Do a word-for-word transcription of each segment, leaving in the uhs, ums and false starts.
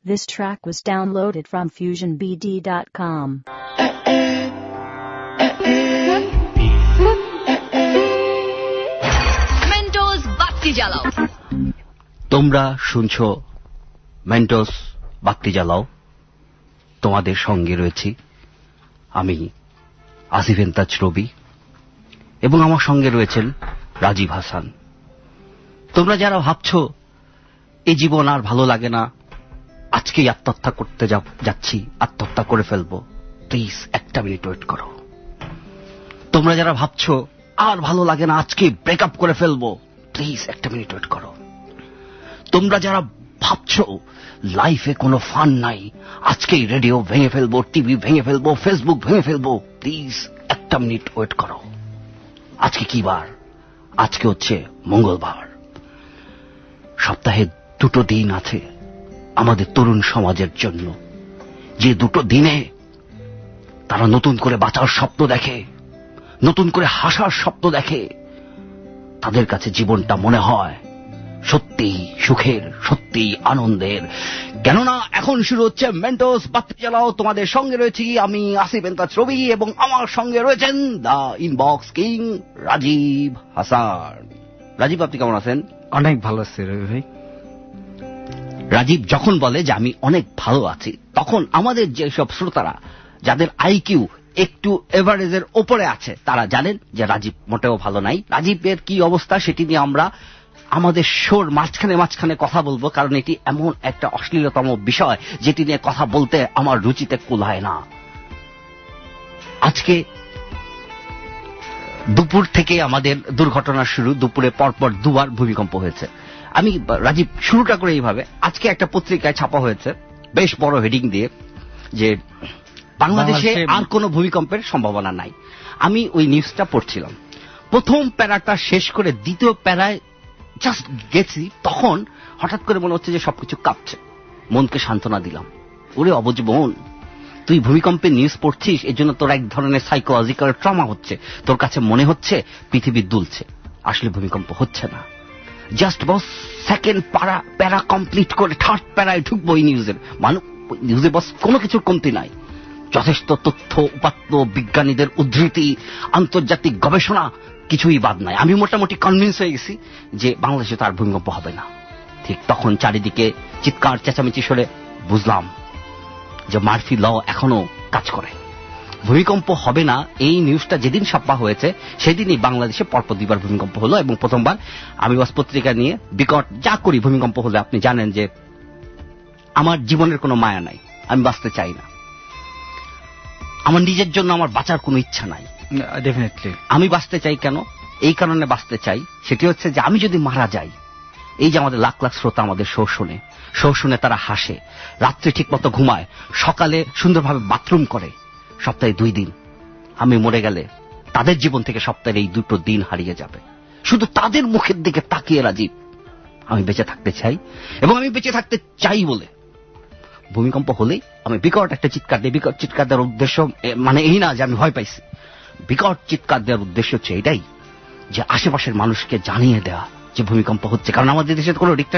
This track was downloaded from fusion b d dot com. Mentos বাতি জ্বালাও। তোমরা শুনছো মেন্টোস বাতি জ্বালাও। তোমাদের সঙ্গে রয়েছি আমি আসিফ ইমতাজ রবি এবং আমার সঙ্গে রয়েছেন রাজীব হাসান। তোমরা যারা ভাবছো এই জীবন আর ভালো লাগে না, আজকেই আত্মহত্যা করতে যাচ্ছি, আত্মহত্যা করে ফেলবো, প্লিজ একটা মিনিট ওয়েট করো। তোমরা যারা ভাবছো আর ভালো লাগে না, আজকে ব্রেকআপ করে ফেলবো, প্লিজ একটা মিনিট ওয়েট করো। তোমরা যারা ভাবছো লাইফে কোনো ফান নাই, আজকেই রেডিও ভেঙে ফেলবো, টিভি ভেঙে ফেলবো, ফেসবুক ভেঙে ফেলবো, প্লিজ একটা মিনিট ওয়েট করো। আজকে কি বার? আজকে হচ্ছে মঙ্গলবার। সপ্তাহে দুটো দিন আছে আমাদের তরুণ সমাজের জন্য, যে দুটো দিনে তারা নতুন করে বাঁচার স্বপ্ন দেখে, নতুন করে হাসার স্বপ্ন দেখে। তাদের কাছে জীবনটা মনে হয় সত্যি সুখের, সত্যি আনন্দের। কেননা এখন শুরু হচ্ছে মেন্টোস বাতি জ্বালাও। তোমাদের সঙ্গে রয়েছি আমি আসিফ ইমতাজ রবি এবং আমার সঙ্গে রয়েছেন the inbox king Rajib Hasan. Rajib, আপনি কেমন আছেন? অনেক ভালো আছি রবি ভাই। রাজীব যখন বলে যে আমি অনেক ভালো আছি, তখন আমাদের যেসব শ্রোতারা যাদের আইকিউ একটু এভারেজের ওপরে আছে তারা জানেন যে রাজীব মোটেও ভালো নাই। রাজীবের কি অবস্থা সেটি নিয়ে আমরা আমাদের শোর মাঝখানে মাঝখানে কথা বলবো, কারণ এটি এমন একটা অশ্লীলতম বিষয় যেটি নিয়ে কথা বলতে আমার রুচিতে কুলায় না। আজকে দুপুর থেকে আমাদের দুর্ঘটনা শুরু। দুপুরে পরপর দুবার ভূমিকম্প হয়েছে। আমি রাজীব শুরুটা করে এইভাবে, আজকে একটা পত্রিকায় ছাপা হয়েছে বেশ বড় হেডিং দিয়ে যে বাংলাদেশে আর কোনো ভূমিকম্পের সম্ভাবনা নাই। আমি ওই নিউজটা পড়ছিলাম, প্রথম প্যারাটা শেষ করে দ্বিতীয় প্যারায় জাস্ট গেছি, তখন হঠাৎ করে মনে হচ্ছে যে সবকিছু কাঁপছে। মনকে সান্ত্বনা দিলাম, ওরে অবুঝ বোন, তুই ভূমিকম্পের নিউজ পড়ছিস, এর জন্য তোর এক ধরনের সাইকোলজিক্যাল ট্রমা হচ্ছে, তোর কাছে মনে হচ্ছে পৃথিবী দুলছে। আসলে ভূমিকম্প হচ্ছে না। জাস্ট বস সেকেন্ড প্যারা প্যারা কমপ্লিট করে থার্ড প্যারায় ঢুকবো এই নিউজের। মানুষ নিউজে বস কোনো কিছুর কমতি নাই, যথেষ্ট তথ্য উপাত্ত, বিজ্ঞানীদের উদ্ধৃতি, আন্তর্জাতিক গবেষণা, কিছুই বাদ নাই। আমি মোটামুটি কনভিন্স হয়ে গেছি যে বাংলাদেশে তার ভূমিকম্প হবে না। ঠিক তখন চারিদিকে চিৎকার চেঁচামেচি শুনে বুঝলাম যে মার্ফি ল এখনো কাজ করে। ভূমিকম্প হবে না এই নিউজটা যেদিন ছাপা হয়েছে সেদিনই বাংলাদেশে পরপর দুইবার ভূমিকম্প হলো, এবং প্রথমবার আমি ওয়াজ পত্রিকা নিয়ে বিকট যা করি, ভূমিকম্প হলে আপনি জানেন যে আমার জীবনের কোনো মায়া নাই, আমি বাঁচতে চাই না, আমার নিজের জন্য আমার বাঁচার কোনো ইচ্ছা নাই। ডেফিনেটলি আমি বাঁচতে চাই কেন? এই কারণে বাঁচতে চাই, সেটি হচ্ছে যে আমি যদি মারা যাই, এই যে আমাদের লাখ লাখ শ্রোতা আমাদের শো শুনে, শো শুনে তারা হাসে, রাত্রে ঠিক মতো ঘুমায়, সকালে সুন্দরভাবে বাথরুম করে, সপ্তাহে দুই দিন। আমি মরে গেলে তাদের জীবন থেকে সপ্তাহের এই দুটো দিন হারিয়ে যাবে। শুধু তাদের মুখের দিকে তাকিয়ে রাজীব আমি বেঁচে থাকতে চাই, এবং আমি বেঁচে থাকতে চাই বলে ভূমিকম্প হলেই আমি বিকট একটা চিৎকার দিই। বিকট চিৎকার দেওয়ার উদ্দেশ্য মানে এই না যে আমি ভয় পাইছি, বিকট চিৎকার দেওয়ার উদ্দেশ্য হচ্ছে এটাই যে আশেপাশের মানুষকে জানিয়ে দেওয়া যে ভূমিকম্প হচ্ছে। কারণ আমাদের দেশে তো কোনো রিক্টার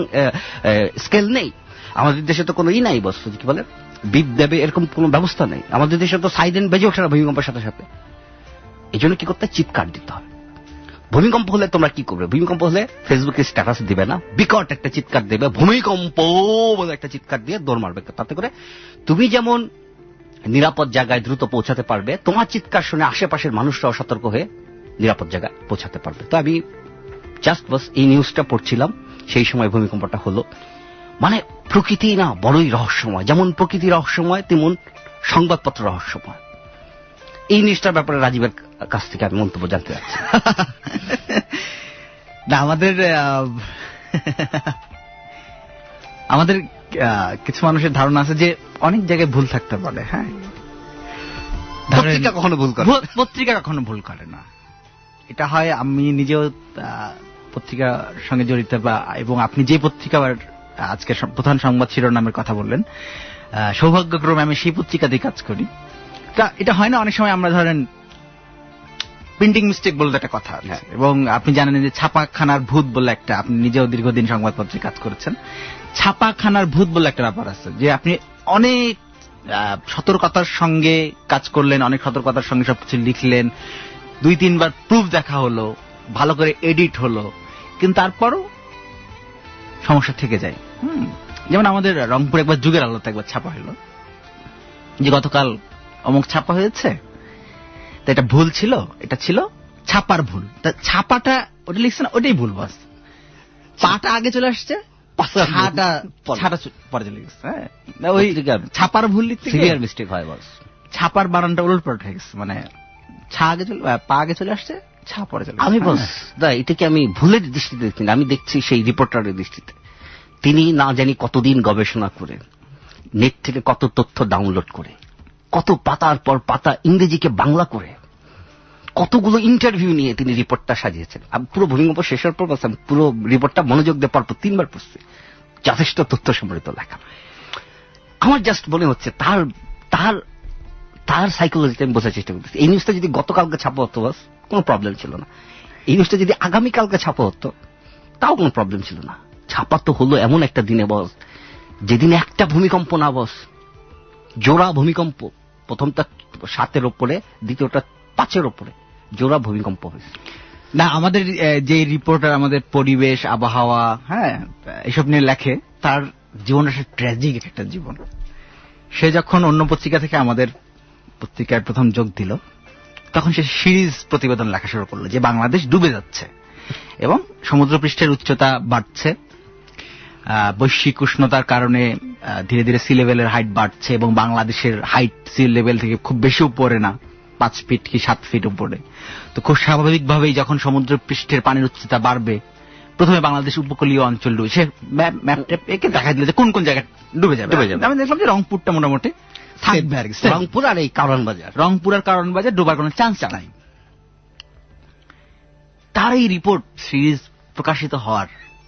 স্কেল নেই, আমাদের দেশে তো কোনো ই নাই, বস্তু কি বলে বিপ দেবে এরকম কোনো ব্যবস্থা নেই। আমাদের দেশে তো সাইরেন বেজে ওঠে না ভূমিকম্পের সাথে সাথে। এই জন্য কি করতে, চিৎকার দিতে হবে। ভূমিকম্প হলে তোমরা কি করবে? ভূমিকম্প হলে ফেসবুকে স্ট্যাটাস দিবে না, বিকট একটা চিৎকার দেবে, ভূমিকম্প বলে একটা চিৎকার দিয়ে দৌড় মারবে। তাতে করে তুমি যেমন নিরাপদ জায়গায় দ্রুত পৌঁছাতে পারবে, তোমার চিৎকার শুনে আশেপাশের মানুষরাও সতর্ক হয়ে নিরাপদ জায়গায় পৌঁছাতে পারবে। তো আমি জাস্ট বাস এই নিউজটা পড়ছিলাম, সেই সময় ভূমিকম্পটা হলো। মানে প্রকৃতি না বড়ই রহস্যময়, যেমন প্রকৃতি রহস্যময় তেমন সংবাদপত্র রহস্যময়। এই নিউজটার ব্যাপারে রাজীবের কাছ থেকে আমি মন্তব্য জানতে চাচ্ছি। না, আমাদের আমাদের কিছু মানুষের ধারণা আছে যে অনেক জায়গায় ভুল থাকতে পারে। হ্যাঁ, পত্রিকা কখনো ভুল করে, পত্রিকা কখনো ভুল করে না। এটা হয়, আমি নিজেও পত্রিকার সঙ্গে জড়িত, বা এবং আপনি যে পত্রিকার আজকে প্রধান সংবাদ শিরোনামের কথা বললেন, সৌভাগ্যক্রমে আমি সেই পত্রিকাতেই কাজ করি। এটা হয় না, অনেক সময় আমরা ধরেন প্রিন্টিং মিস্টেক বলতে একটা কথা আছে, এবং আপনি জানেন যে ছাপাখানার ভূত বলে একটা, আপনি নিজেও দীর্ঘদিন সংবাদপত্রে কাজ করেছেন, ছাপাখানার ভূত বলে একটা ব্যাপার আছে, যে আপনি অনেক সতর্কতার সঙ্গে কাজ করলেন, অনেক সতর্কতার সঙ্গে সবকিছু লিখলেন, দুই তিনবার প্রুফ দেখা হলো, ভালো করে এডিট হলো, কিন্তু তারপরও সমস্যা থেকে যায়। হুম যেমন আমাদের রংপুর একবার যুগের আলোতে একবার ছাপা হলো যে গতকাল অমুক ছাপা হয়েছে, তো এটা ভুল ছিল, এটা ছিল ছাপার ভুল। তা ছাপাটা ওটা লিখছে না, ওটাই ভুল, বাস পাটা আগে চলে আসছে, ছাটা ছাটা পরে চলে গেছে। হ্যাঁ ওই ছাপার ভুল লিখতে সিভিয়ার মিস্টেক হয়, বাস ছাপার বানানটা উলট পাল্ট হয়ে গেছে, মানে ছা আগে চলে পা আগে চলে আসছে, ছা পরে চলে। আমি বস দা এটাকে আমি ভুলের দৃষ্টিতে দেখছি না, আমি দেখছি সেই রিপোর্টারের দৃষ্টিতে। তিনি না জানি কতদিন গবেষণা করে, নেট থেকে কত তথ্য ডাউনলোড করে, কত পাতার পর পাতা ইংরেজিকে বাংলা করে, কতগুলো ইন্টারভিউ নিয়ে তিনি রিপোর্টটা সাজিয়েছেন। আমি পুরো ভূমিকম্প শেষ হওয়ার পর পুরো রিপোর্টটা মনোযোগ দিয়ে পরপর তিনবার পড়ছি, যথেষ্ট তথ্য সমৃদ্ধ লেখা। আমার জাস্ট মনে হচ্ছে তার তার তার সাইকোলজিতে আমি বোঝার চেষ্টা করতেছি। এই নিউজটা যদি গতকালকে ছাপা হতো বাস কোনো প্রবলেম ছিল না, এই নিউজটা যদি আগামীকালকে ছাপা হতো তাও কোনো প্রবলেম ছিল না। ছাপা তো হলো এমন একটা দিনে বস, যেদিন একটা ভূমিকম্প না বস, জোড়া ভূমিকম্প, প্রথমটা সাতের ওপরে, দ্বিতীয়টা পাঁচের ওপরে জোড়া ভূমিকম্প হয়েছে। না আমাদের যে রিপোর্টার আমাদের পরিবেশ আবহাওয়া হ্যাঁ এসব নিয়ে লেখে, তার জীবন একটা ট্র্যাজিক একটা জীবন। সে যখন অন্য পত্রিকা থেকে আমাদের পত্রিকায় প্রথম যোগ দিল, তখন সে সিরিজ প্রতিবেদন লেখা শুরু করলো যে বাংলাদেশ ডুবে যাচ্ছে এবং সমুদ্রপৃষ্ঠের উচ্চতা বাড়ছে, বৈশ্বিক উষ্ণতার কারণে ধীরে ধীরে সি লেভেলের হাইট বাড়ছে এবং বাংলাদেশের হাইট সি লেভেল থেকে খুব বেশি উপরে না, পাঁচ ফিট কি সাত ফিট উপরে। তো খুব স্বাভাবিকভাবেই যখন সমুদ্র পৃষ্ঠের পানির উচ্চতা বাড়বে, প্রথমে বাংলাদেশ উপকূলীয় অঞ্চল ডুবে, সে ম্যাপ একে দেখা দিল যে কোন কোন জায়গায় ডুবে যাবে। আমি দেখলাম যে রংপুরটা মোটামুটি থাকবে আর কি, রংপুর আর এই কারণ বাজার, রংপুর আর কারণ বাজার ডুবার কোনো চান্স নাই। তার এই রিপোর্ট সিরিজ প্রকাশিত হওয়ার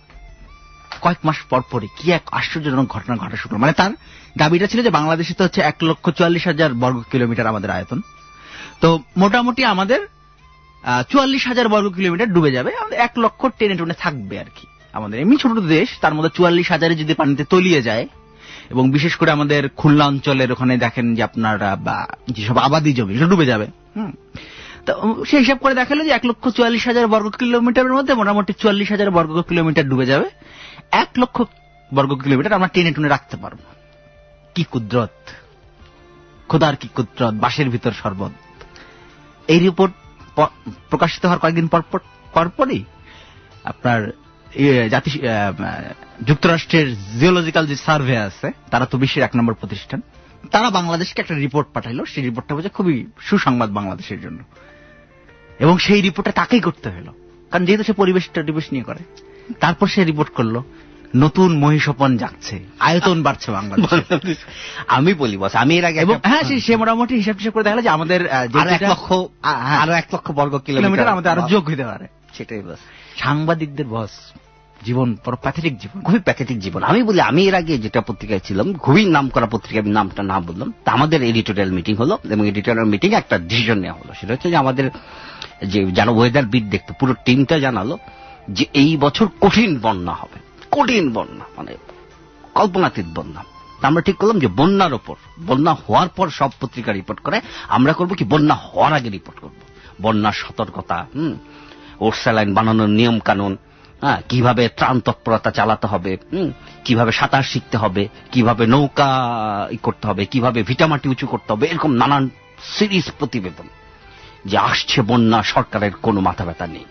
কয়েক মাস পর পরে কি এক আশ্চর্যজনক ঘটনা ঘটা শুরু। মানে তার দাবিটা ছিল যে বাংলাদেশে তো হচ্ছে এক লক্ষ চুয়াল্লিশ হাজার বর্গ কিলোমিটার আমাদের আয়তন, তো মোটামুটি আমাদের চুয়াল্লিশ হাজার বর্গ কিলোমিটার ডুবে যাবে, আমাদের এক লক্ষ টেনে টুনে থাকবে আর কি। আমাদের এমনি ছোট দেশ, তার মধ্যে চুয়াল্লিশ হাজারে যদি পানিতে তলিয়ে যায়, এবং বিশেষ করে আমাদের খুলনা অঞ্চলের ওখানে দেখেন যে আপনার যেসব আবাদি জমি সেটা ডুবে যাবে। হম তো সে হিসাব করে দেখালো যে এক লক্ষ চুয়াল্লিশ হাজার বর্গ কিলোমিটারের মধ্যে মোটামুটি চুয়াল্লিশ হাজার বর্গ কিলোমিটার ডুবে যাবে, এক লক্ষ বর্গ কিলোমিটার আমরা টেনে টুনে রাখতে পারবো। কি কুদরত, খোদার কি কুদরত, বাঁশের ভিতর শরবত। এই রিপোর্ট প্রকাশিত হওয়ার কয়েকদিন পরপরই আপনার জাতি যুক্তরাষ্ট্রের জিওলজিক্যাল যে সার্ভে আছে, তারা তো বিশ্বের এক নম্বর প্রতিষ্ঠান, তারা বাংলাদেশকে একটা রিপোর্ট পাঠাইলো। সেই রিপোর্টটা হচ্ছে খুবই সুসংবাদ বাংলাদেশের জন্য, এবং সেই রিপোর্টটা তাকেই করতে হলো, কারণ যেহেতু সে পরিবেশ টরিবেশ নিয়ে করে। তারপর সে রিপোর্ট করলো নতুন মহিষপন জাগছে, আয়তন বাড়ছে বাংলাদেশ। আমি বলি বস, আমি এর আগে হ্যাঁ সে মোটামুটি হিসাব হিসাব করে দেখালো যে আমাদের এক লক্ষ আরো এক লক্ষ বর্গ কিলোমিটার আমাদের আরো যোগ হইতে পারে। সেটাই বস, সাংবাদিকদের বস জীবন বড় প্যাথেটিক জীবন, খুবই প্যাথেটিক জীবন। আমি বলি আমি এর আগে যেটা পত্রিকায় ছিলাম, খুবই নাম করা পত্রিকা, আমি নামটা না বললাম, তা আমাদের এডিটোরিয়াল মিটিং হলো এবং এডিটোরিয়াল মিটিং একটা ডিসিশন নেওয়া হলো। সেটা হচ্ছে যে আমাদের যে যারা ওয়েদার বিট দেখতো পুরো টিমটা জানালো যে এই বছর কঠিন বন্যা হবে, কঠিন বন্যা মানে কল্পনাতীত বন্যা। আমরা ঠিক করলাম যে বন্যার ওপর, বন্যা হওয়ার পর সব পত্রিকা রিপোর্ট করে, আমরা করব কি বন্যা হওয়ার আগে রিপোর্ট করব। বন্যার সতর্কতা, হম ওরসালাইন বানানোর নিয়ম কানুন, হ্যাঁ কিভাবে ত্রাণ তৎপরতা চালাতে হবে, হম কিভাবে সাঁতার শিখতে হবে, কিভাবে নৌকা করতে হবে, কিভাবে ভিটামাটি উঁচু করতে হবে, এরকম নানান সিরিজ প্রতিবেদন। যে আসছে বন্যা, সরকারের কোনো মাথা ব্যথা নেই,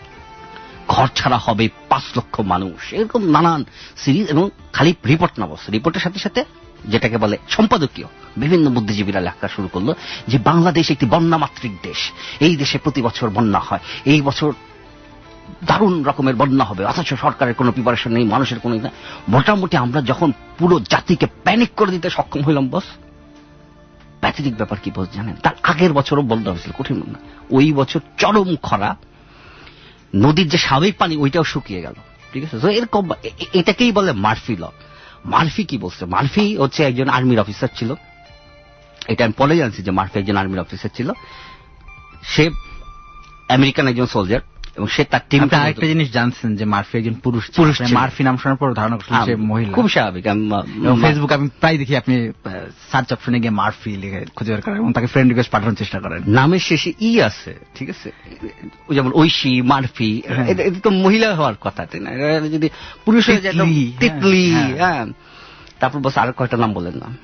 ঘর ছাড়া হবে পাঁচ লক্ষ মানুষ, এরকম নানান সিরিজ। এবং খালি রিপোর্ট না বস, রিপোর্টের সাথে সাথে যেটাকে বলে সম্পাদকীয়, বিভিন্ন বুদ্ধিজীবীরা লেখা শুরু করলো যে বাংলাদেশ একটি বন্যা মাতৃক দেশ, এই দেশে প্রতি বছর বন্যা হয়, এই বছর দারুণ রকমের বন্যা হবে, অথচ সরকারের কোনো প্রিপারেশন নেই, মানুষের কোনো। মোটামুটি আমরা যখন পুরো জাতিকে প্যানিক করে দিতে সক্ষম হইলাম বস, প্যাথেটিক ব্যাপার কি বস জানেন, তার আগের বছরও বন্যা হয়েছিল, কঠিন বন্যা। ওই বছর চরম খরা, নদীর যে স্বাভাবিক পানি ওইটাও শুকিয়ে গেল, ঠিক আছে। তো এরকম এটাকেই বলে মার্ফি ল। মার্ফি কি বলছে, মার্ফি হচ্ছে একজন আর্মির অফিসার ছিল, এটা আমি পরে জানছি যে মার্ফি একজন আর্মির অফিসার ছিল। সে আমেরিকান একজন সোলজার, এবং সে তার টিম। আরেকটা জিনিস জানছেন যে মার্ফি একজন পুরুষ পুরুষ মার্ফি নাম শোনার পর ধারণা করছেন সে মহিলা। খুব স্বাভাবিক। ফেসবুক আমি প্রায় দেখি আপনি সার্চ অপশনে গিয়ে মার্ফি লিখে খুঁজে বের করেন এবং তাকে ফ্রেন্ড রিকোয়েস্ট পাঠানোর চেষ্টা করেন। নামের শেষে ই আছে, ঠিক আছে, যেমন ঐশী, মার্ফি, এটা তো মহিলা হওয়ার কথা, তাই না? যদি পুরুষ হয়ে যায় তিতলি। হ্যাঁ, তারপর বস আরো কয়টা নাম বলেন না?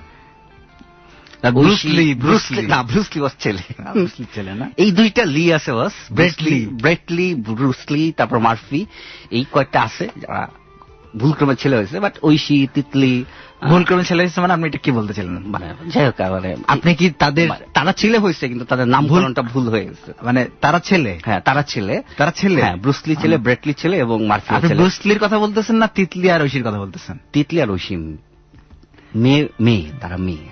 ব্রুসলি, ব্রুসলি না, ব্রুসলি বস ছেলে, ব্রুসলি ছেলে না। এই দুইটা লি আছে বস, ব্রেটলি, ব্রেটলি, ব্রুসলি, তারপর মার্ফি, এই কয়েকটা আছে যারা ভুলক্রমে ছেলে হয়েছে। বাট ঐশী, তিতলি ভুলক্রমে ছেলে হয়েছে মানে আপনি এটা কি বলতে ছিলেন? মানে যাই হোক, মানে আপনি কি তাদের তারা ছেলে হয়েছে কিন্তু তাদের নামকরণটা ভুল হয়ে গেছে। মানে তারা ছেলে? হ্যাঁ, তারা ছেলে, তারা ছেলে। হ্যাঁ, ব্রুসলি ছেলে, ব্রেটলি ছেলে এবং মার্ফি ছেলে। আপনি ব্রুসলির কথা বলতেছেন না তিতলি আর ঐশীর কথা বলতেছেন? তিতলি আর ঐশী মেয়ে, মেয়ে, তারা মেয়ে।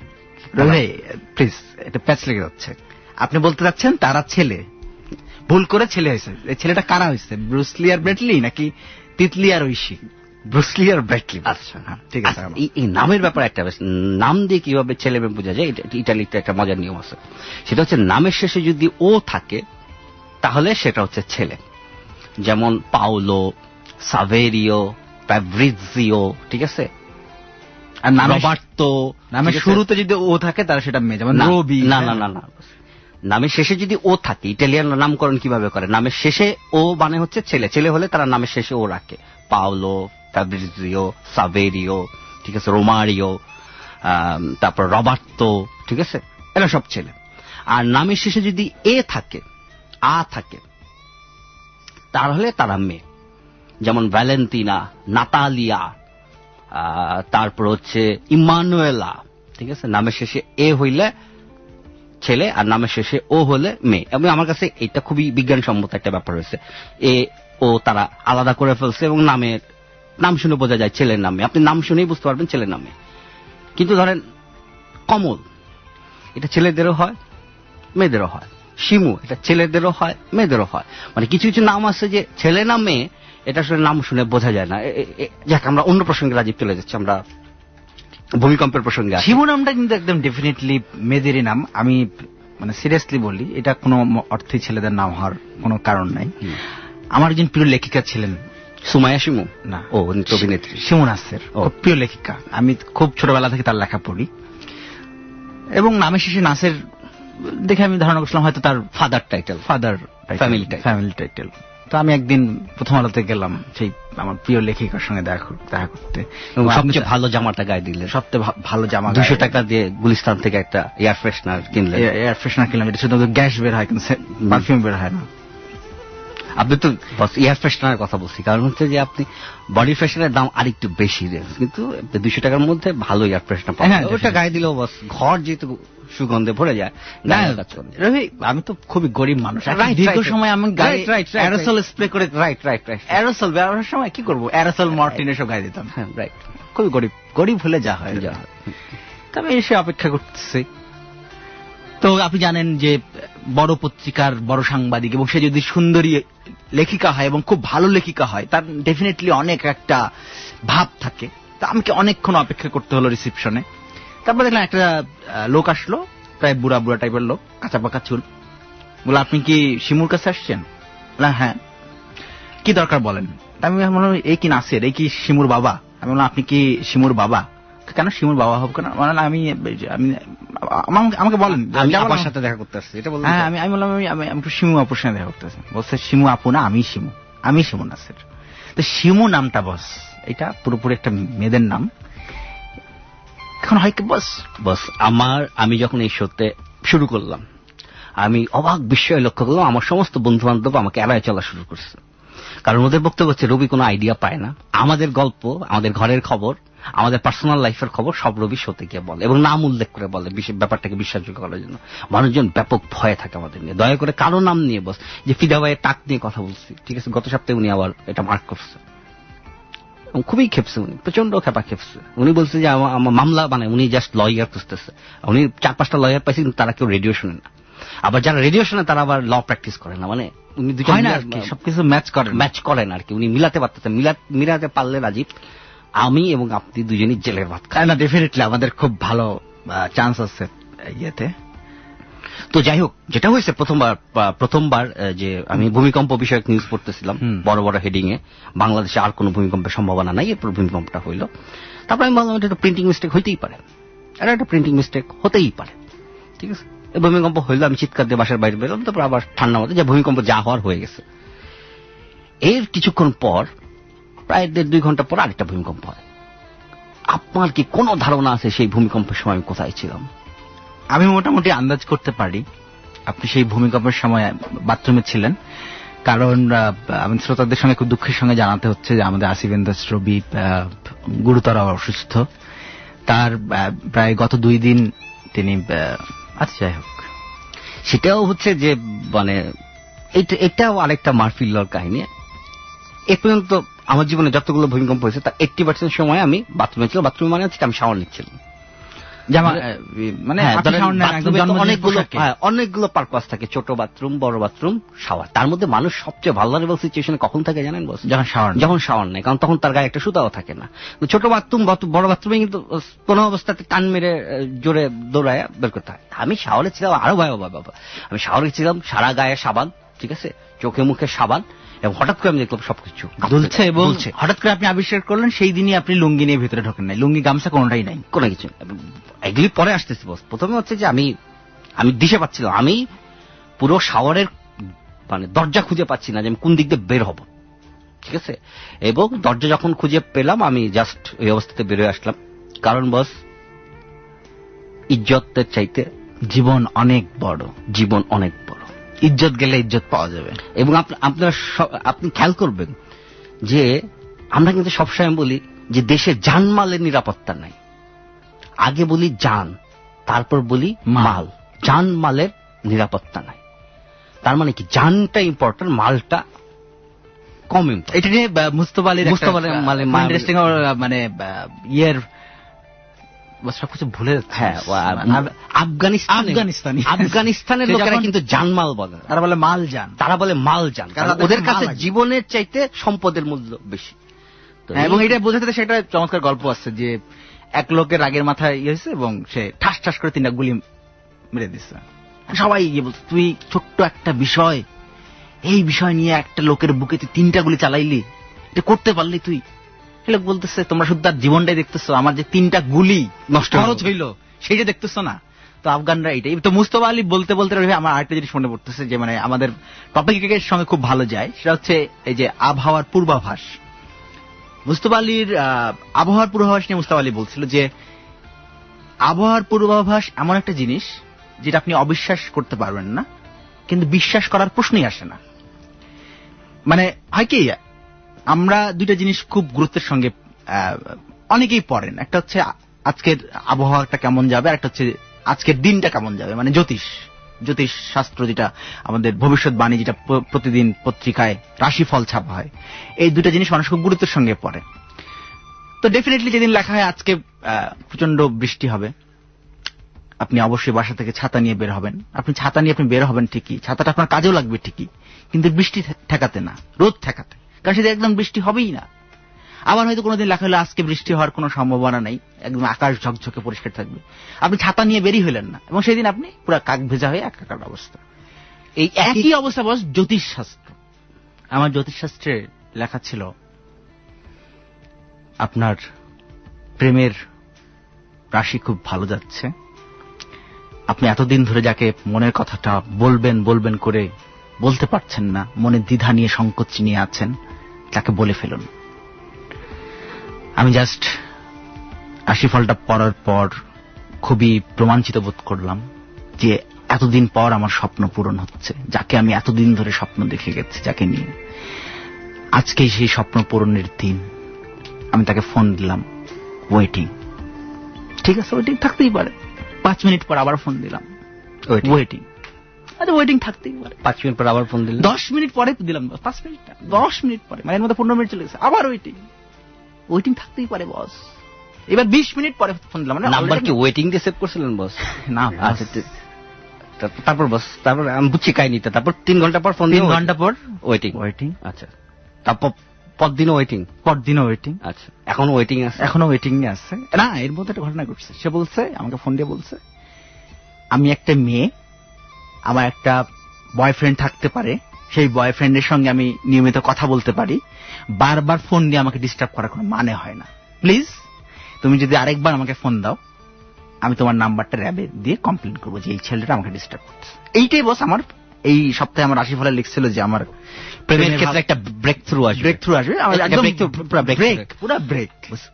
প্লিজ, এটা প্যাচ লেগে যাচ্ছে। আপনি বলতে চাচ্ছেন তারা ছেলে, ভুল করে ছেলে হয়েছে। এই ছেলেটা কারা হয়েছে, ব্রুসলি আর ব্রেটলি নাকি তিতলি আর ঐশী? ব্রুসলি আর ব্রেটলি। আচ্ছা, ঠিক আছে। এই নামের ব্যাপারে একটা নাম দিয়ে কিভাবে ছেলে মেয়ে বোঝা যায়, ইটালিতে একটা মজার নিয়ম আছে। সেটা হচ্ছে নামের শেষে যদি ও থাকে তাহলে সেটা হচ্ছে ছেলে। যেমন পাওলো, সাভেরিও, ফ্যাব্রিজিও, ঠিক আছে। আর রবার্তো নামের শুরুতে যদি ও থাকে তাহলে সেটা মেয়ে, যেমন রবি। না না না না, নামের শেষে যদি ও থাকে, ইটালিয়ান নামকরণ কিভাবে করে, নামের শেষে ও মানে হচ্ছে ছেলে, ছেলে হলে তারা নামের শেষে ও রাখে। পাওলো, ফ্যাব্রিজিও, সাভেরিও, ঠিক আছে, রোমারিও, তারপর রবার্তো, ঠিক আছে, এরা সব ছেলে। আর নামের শেষে যদি এ থাকে, আ থাকে, তাহলে তারা মেয়ে। যেমন ভ্যালেন্টিনা, নাতালিয়া, তারপর হচ্ছে ইমানুয়েলা, ঠিক আছে। নামের শেষে এ হইলে ছেলে আর নামের শেষে ও হলে মেয়ে। এবং আমার কাছে এটা খুবই বিজ্ঞানসম্মত একটা ব্যাপার হয়েছে। এ ও তারা আলাদা করে ফেলছে এবং নামের নাম শুনে বোঝা যায় ছেলের নামে। আপনি নাম শুনেই বুঝতে পারবেন ছেলের নামে। কিন্তু ধরেন কমল, এটা ছেলেদেরও হয় মেয়েদেরও হয়। শিমু, এটা ছেলেদেরও হয় মেয়েদেরও হয়। মানে কিছু কিছু নাম আছে যে ছেলে না মেয়ে এটা আসলে নাম শুনে বোঝা যায় না। যাক, আমরা অন্য প্রসঙ্গে রাজীব চলে যাচ্ছি, আমরা ভূমিকম্পের প্রসঙ্গে। শিমু নামটা কিন্তু একদম ডেফিনেটলি মেয়েদেরই নাম। আমি মানে সিরিয়াসলি বলি, এটা কোনো অর্থে ছেলেদের নাম হওয়ার কোনো কারণ নাই। আমার একজন প্রিয় লেখিকা ছিলেন সুমাইয়া শিমু, না ও অভিনেত্রী শিমু নাসের, খুব প্রিয় লেখিকা। আমি খুব ছোটবেলা থেকে তার লেখা পড়ি এবং নামের শেষে নাসের দেখে আমি ধারণা করছিলাম হয়তো তার father title, father family family title. তো আমি একদিন প্রথম আলোতে গেলাম সেই আমার প্রিয় লেখিকার সঙ্গে দেখা দেখা করতে। সবচেয়ে ভালো জামাটা গায়ে দিলেন, সবচেয়ে ভালো জামা, দুশো টাকা দিয়ে গুলিস্তান থেকে একটা এয়ার ফ্রেশনার কিনলেন। এয়ার ফ্রেশনার কিনলাম, এটা শুধু গ্যাস বের হয় কিন্তু পারফিউম বের হয় না। আপনি তো এয়ার ফ্রেশনারের কথা বলছি, কারণ হচ্ছে যে আপনি বডি ফ্রেশনারের দাম আরেকটু বেশি রেঞ্জ, কিন্তু দুশো টাকার মধ্যে ভালো এয়ার ফ্রেশনার পাবেন। ওটা গায়ে দিলেও বস ঘর যেহেতু সুগন্ধে ভরে যায়। রবি, আমি তো খুবই গরিব মানুষ, দীর্ঘ সময় আমি অ্যারোসল স্প্রে করে, রাইট রাইট রাইট অ্যারোসল ব্যবহারের সময় কি করবো, অ্যারোসল মর্টিন এসব গায়ে দিতাম। হ্যাঁ, রাইট, খুবই গরিব, গরিব হলে যা হয় যা হয়। তবে এসে অপেক্ষা করতেছি। তো আপনি জানেন যে বড় পত্রিকার বড় সাংবাদিক এবং সে যদি সুন্দরী লেখিকা হয় এবং খুব ভালো লেখিকা হয়, তার ডেফিনেটলি অনেক একটা ভাব থাকে। তা আমাকে অনেকক্ষণ অপেক্ষা করতে হলো রিসিপশনে। তারপর দেখলাম একটা লোক আসলো, প্রায় বুড়া বুড়া টাইপের লোক, কাঁচা পাকা চুল। বলে, আপনি কি শিমুর কাছে আসছেন? না, হ্যাঁ। কি দরকার বলেন? আমি বললাম, এই কি নাসের, এই কি শিমুর বাবা? আমি বললাম, আপনি কি শিমুর বাবা? কেন শিমুর বাবা হব কেন? মানে আমি আমাকে বলেন, আমি আপনার সাথে দেখা করতে আসছি এটা বললাম। হ্যাঁ, আমি আমি বললাম আমি আমি শিমু আপুর সঙ্গে দেখা করতে আসছি। বলছে, শিমু আপু না, আমি শিমু, আমি শিমু নাসের। তো শিমু নামটা বস, এটা পুরোপুরি একটা মেয়েদের নাম। এখন হয় কি বস, বস আমার আমি যখন এই শোতে শুরু করলাম, আমি অবাক বিস্ময় লক্ষ্য করলাম আমার সমস্ত বন্ধু বান্ধব আমাকে এড়ায় চলা শুরু করছে। কারণ ওদের বক্তব্য হচ্ছে রবি কোনো আইডিয়া পায় না, আমাদের গল্প, আমাদের ঘরের খবর, আমাদের পার্সোনাল লাইফের খবর সব রবি শোতে গিয়ে বলে এবং নাম উল্লেখ করে বলে ব্যাপারটাকে বিশ্বাসযোগ্য করার জন্য। মানুষজন ব্যাপক ভয়ে থাকে আমাদের নিয়ে। দয়া করে কারো নাম নিয়ে বস, যে ফিদা ভাইয়ের টাক নিয়ে কথা বলছি, ঠিক আছে, গত সপ্তাহে উনি আবার এটা মার্ক করছে, খুবই খেপছে, উনি প্রচন্ড খেপা খেপছে। উনি বলছে যে আমার মামলা, মানে উনি জাস্ট লয়ার খুঁজতেছে। উনি চার পাঁচটা লয়ার পাইছে কিন্তু তারা কেউ রেডিও শোনে না, আবার যারা রেডিও শোনে তারা আবার ল প্র্যাকটিস করে না। মানে উনি দুটো সবকিছু ম্যাচ করেন ম্যাচ করেন আর কি, উনি মিলাতে পারতেছেন। মিলাতে পারলে রাজীব, আমি এবং আপনি দুজনই জেলের ভাত খাই। না, ডেফিনেটলি আমাদের খুব ভালো চান্স আছে ইয়েতে। তো যাই হোক, যেটা হয়েছে প্রথমবার প্রথমবার যে আমি ভূমিকম্প বিষয়ক নিউজ পড়তেছিলাম বড় বড় হেডিং এ, বাংলাদেশে আর কোনো ভূমিকম্পের সম্ভাবনা নাই, এরপর ভূমিকম্পটা হইল। তারপর আমি ভাবলাম এটা প্রিন্টিং মিস্টেক হইতেই পারে, এটা একটা প্রিন্টিং মিস্টেক হতেই পারে, ঠিক আছে। ভূমিকম্প হইলো, আমি চিৎকার দিয়ে বাসার বাইরে বেরোলাম। তারপর আবার ঠান্ডা মতো যে ভূমিকম্প যা হওয়ার হয়ে গেছে। এর কিছুক্ষণ পর, প্রায় দেড় দুই ঘন্টা পর আরেকটা ভূমিকম্প হয়। আপনার কি কোনো ধারণা আছে সেই ভূমিকম্পের সময় আমি কোথায় ছিলাম? আমি মোটামুটি আন্দাজ করতে পারি আপনি সেই ভূমিকম্পের সময় বাথরুমে ছিলেন, কারণ আমি শ্রোতাদের সঙ্গে খুব দুঃখের সঙ্গে জানাতে হচ্ছে যে আমাদের আসিফেন্দাস রবি গুরুতর অসুস্থ। তার প্রায় গত দুই দিন তিনি, আচ্ছা যাই হোক, সেটাও হচ্ছে যে মানে এটাও আরেকটা মারফিল লর কাহিনী। এ পর্যন্ত আমার জীবনে যতগুলো ভূমিকম্প হয়েছে তার এইট্টি পার্সেন্ট সময় আমি বাথরুমে ছিলাম। বাথরুমে মানে হচ্ছে আমি শাওয়ার নিচ্ছিলাম। মানে অনেকগুলো পারপাস থাকে, ছোট বাথরুম, বড় বাথরুম, শাওয়ার। তার মধ্যে মানুষ সবচেয়ে ভালনারেবল সিচুয়েশনে কখন থাকে জানেন বস? যখন শাওয়ার যখন শাওয়ার নেই, কারণ তখন তার গায়ে একটা সুতাও থাকে না। ছোট বাথরুম, বড় বাথরুমে কিন্তু কোন অবস্থাতে টান মেরে জোরে দৌড়ায় বের করতে হয়। আমি শাওয়ারে ছিলাম আরো ভয় বাবা বাবা আমি শাওয়ারে ছিলাম, সারা গায়ে সাবান, ঠিক আছে, চোখে মুখে সাবান, এবং হঠাৎ করে আমি দেখলাম সবকিছু দুলছে এবং হঠাৎ করে আপনি আবিষ্কার করলেন সেই দিনই আপনি লুঙ্গি নিয়ে ভিতরে ঢোকেন নাই, লুঙ্গি গামছা কোনোটাই নাই, কোনো কিছু। এগুলি পরে আসতেছি বস। প্রথমে হচ্ছে যে আমি আমি দিশে পাচ্ছিলাম, আমি পুরো শাওয়ারের মানে দরজা খুঁজে পাচ্ছি না যে আমি কোন দিক দিয়ে বের হব, ঠিক আছে। এবং দরজা যখন খুঁজে পেলাম আমি জাস্ট ওই অবস্থাতে বেরোয় আসলাম। কারণ বস, ইজ্জতের চাইতে জীবন অনেক বড়, জীবন অনেক বড়। ইজ্জত গেলে ইজ্জত পাওয়া যাবে। এবং আপনারা আপনি খেয়াল করবেন যে আমরা কিন্তু সবসময় বলি যে দেশে জানমালের নিরাপত্তা নাই। আগে বলি জান, তারপর বলি মাল। জানমালের নিরাপত্তা নাই, তার মানে কি জানটা ইম্পর্টেন্ট, মালটা কম ইম্পর্টেন্ট। এটা নিয়ে মুস্তফা আলীর মুস্তফা আলী ইন্টারেস্টিং মানে ইয়ের সবকিছু ভুলে, হ্যাঁ, আফগানিস্তান আফগানিস্তান আফগানিস্তানের লোকেরা কিন্তু জানমাল বলে, তারা বলে মাল জান, তারা বলে মাল জান, কারণ ওদের কাছে জীবনের চাইতে সম্পদের মূল্য বেশি। এবং এটা বোঝাতে সেটা চমৎকার গল্প আছে যে এক লোকের রাগের মাথায় ইয়ে হয়েছে এবং সে ঠাস ঠাস করে তিনটা গুলি মেরে দিচ্ছে। সবাই গিয়ে বলছে তুই ছোট্ট একটা বিষয়, এই বিষয় নিয়ে একটা লোকের বুকে তুই তিনটা গুলি চালাইলি, এটা করতে পারলি তুই? লোক বলতেছে তোমরা শুধু তার জীবনটাই দেখতেছো, আমার যে তিনটা গুলি নষ্ট খরচ হইল সেইটা দেখতেছো না। তো আফগানরা এটাই তো। মুস্তফা আলী বলতে বলতে আমার আরেকটা জিনিস মনে পড়তেছে যে মানে আমাদের টপিকের সঙ্গে খুব ভালো যায়, সেটা হচ্ছে এই যে আবহাওয়ার পূর্বাভাস। মুস্তফা আলীর আবহাওয়ার পূর্বাভাস নিয়ে মুস্তফা আলী বলছিল যে আবহাওয়ার পূর্বাভাস এমন একটা জিনিস যেটা আপনি অবিশ্বাস করতে পারবেন না, কিন্তু বিশ্বাস করার প্রশ্নই আসে না। মানে হয় কি, আমরা দুইটা জিনিস খুব গুরুত্বের সঙ্গে অনেকেই পড়েন, একটা হচ্ছে আজকের আবহাওয়াটা কেমন যাবে, আর একটা হচ্ছে আজকের দিনটা কেমন যাবে, মানে জ্যোতিষ জ্যোতিষ শাস্ত্র, যেটা আমাদের ভবিষ্যৎবাণী, যেটা প্রতিদিন পত্রিকায় রাশিফল ছাপা হয়। এই দুটা জিনিস মানুষ খুব গুরুত্বের সঙ্গে পড়ে। তো ডেফিনেটলি যেদিন লেখা হয় আজকে প্রচন্ড বৃষ্টি হবে, আপনি অবশ্যই বাসা থেকে ছাতা নিয়ে বের হবেন। আপনি ছাতা নিয়ে আপনি বের হবেন ঠিকই, ছাতাটা আপনার কাজেও লাগবে ঠিকই, কিন্তু বৃষ্টি ঠেকাতে না, রোদ ঠেকাতে, কারণ সেটা একদম বৃষ্টি হবেই না। আবার হয়তো কোনোদিন লেখা হলো আজকে বৃষ্টি হওয়ার কোনো সম্ভাবনা নেই, একদম আকাশ ঝকঝকে পরিষ্কার থাকবে, আপনি ছাতা নিয়ে বেরিয়ে হলেন না, এবং সেদিন আপনি পুরো কাক ভেজা হয়ে একাকার অবস্থা। এই একই অবস্থা বস জ্যোতিষ শাস্ত্র। আমার জ্যোতিষ শাস্ত্রে লেখা ছিল আপনার প্রেমের রাশি খুব ভালো যাচ্ছে, আপনি এতদিন ধরে যাকে মনের কথাটা বলবেন বলবেন করে বলতে পারছেন না, মনে দ্বিধা নিয়ে সংকোচ নিয়ে আছেন, তাকে বলে ফেলুন। আমি জাস্ট রাশিফলটা পড়ার পর খুবই রোমাঞ্চিত বোধ করলাম যে এতদিন পর আমার স্বপ্ন পূরণ হচ্ছে, যাকে আমি এতদিন ধরে স্বপ্ন দেখে গেছি, যাকে নিয়ে আজকেই সেই স্বপ্ন পূরণের দিন। আমি তাকে ফোন দিলাম, ওয়েটিং। ঠিক আছে, ওয়েটিং থাকতেই পারে। পাঁচ মিনিট পর আবার ফোন দিলাম, ওয়েটিং। আচ্ছা, ওয়েটিং থাকতেই পারে। পাঁচ মিনিট পর আবার ফোন দিলাম, দশ মিনিট পরে দিলাম, পাঁচ মিনিট দশ মিনিট পরে, মানে এর মধ্যে পনেরো মিনিট চলে গেছে, আবার ওয়েটিং। ওয়েটিং থাকতেই পারে বস। এবার বিশ মিনিট পরে ফোন দিলাম। মানে নাম্বার কি ওয়েটিং দিয়ে সেভ করছিলেন বস? না। আচ্ছা, তারপর বস, তারপর আমি বুঝছি কাহিনীটা। তারপর তিন ঘন্টা পর ফোন, তিন ঘন্টা পর ওয়েটিং ওয়েটিং আচ্ছা, তারপর পরদিনও ওয়েটিং পরদিনও ওয়েটিং আচ্ছা, এখনো ওয়েটিং আছে? এখনো ওয়েটিং এ আছে। না, এর মধ্যে একটা ঘটনা ঘটছে। সে বলছে, আমাকে ফোন দিয়ে বলছে, আমি একটা মেয়ে আমার একটা বয়ফ্রেন্ড থাকতে পারে, সেই বয়ফ্রেন্ডের সঙ্গে আমি নিয়মিত কথা বলতে পারি, বারবার ফোন দিয়ে আমাকে ডিস্টার্ব করার কোনো মানে হয় না। প্লিজ তুমি যদি আরেকবার আমাকে ফোন দাও, আমি তোমার নাম্বারটা র্যাবে দিয়ে কমপ্লেন করবো যে এই ছেলেটা আমাকে ডিস্টার্ব করছে। এইটাই বস আমার এই সপ্তাহে আমার রাশিফলে লিখছিল যে আমার প্রেমের ক্ষেত্রে একটা ব্রেক থ্রু আসবে, ব্রেক থ্রু আসবে, ব্রেক পুরো break.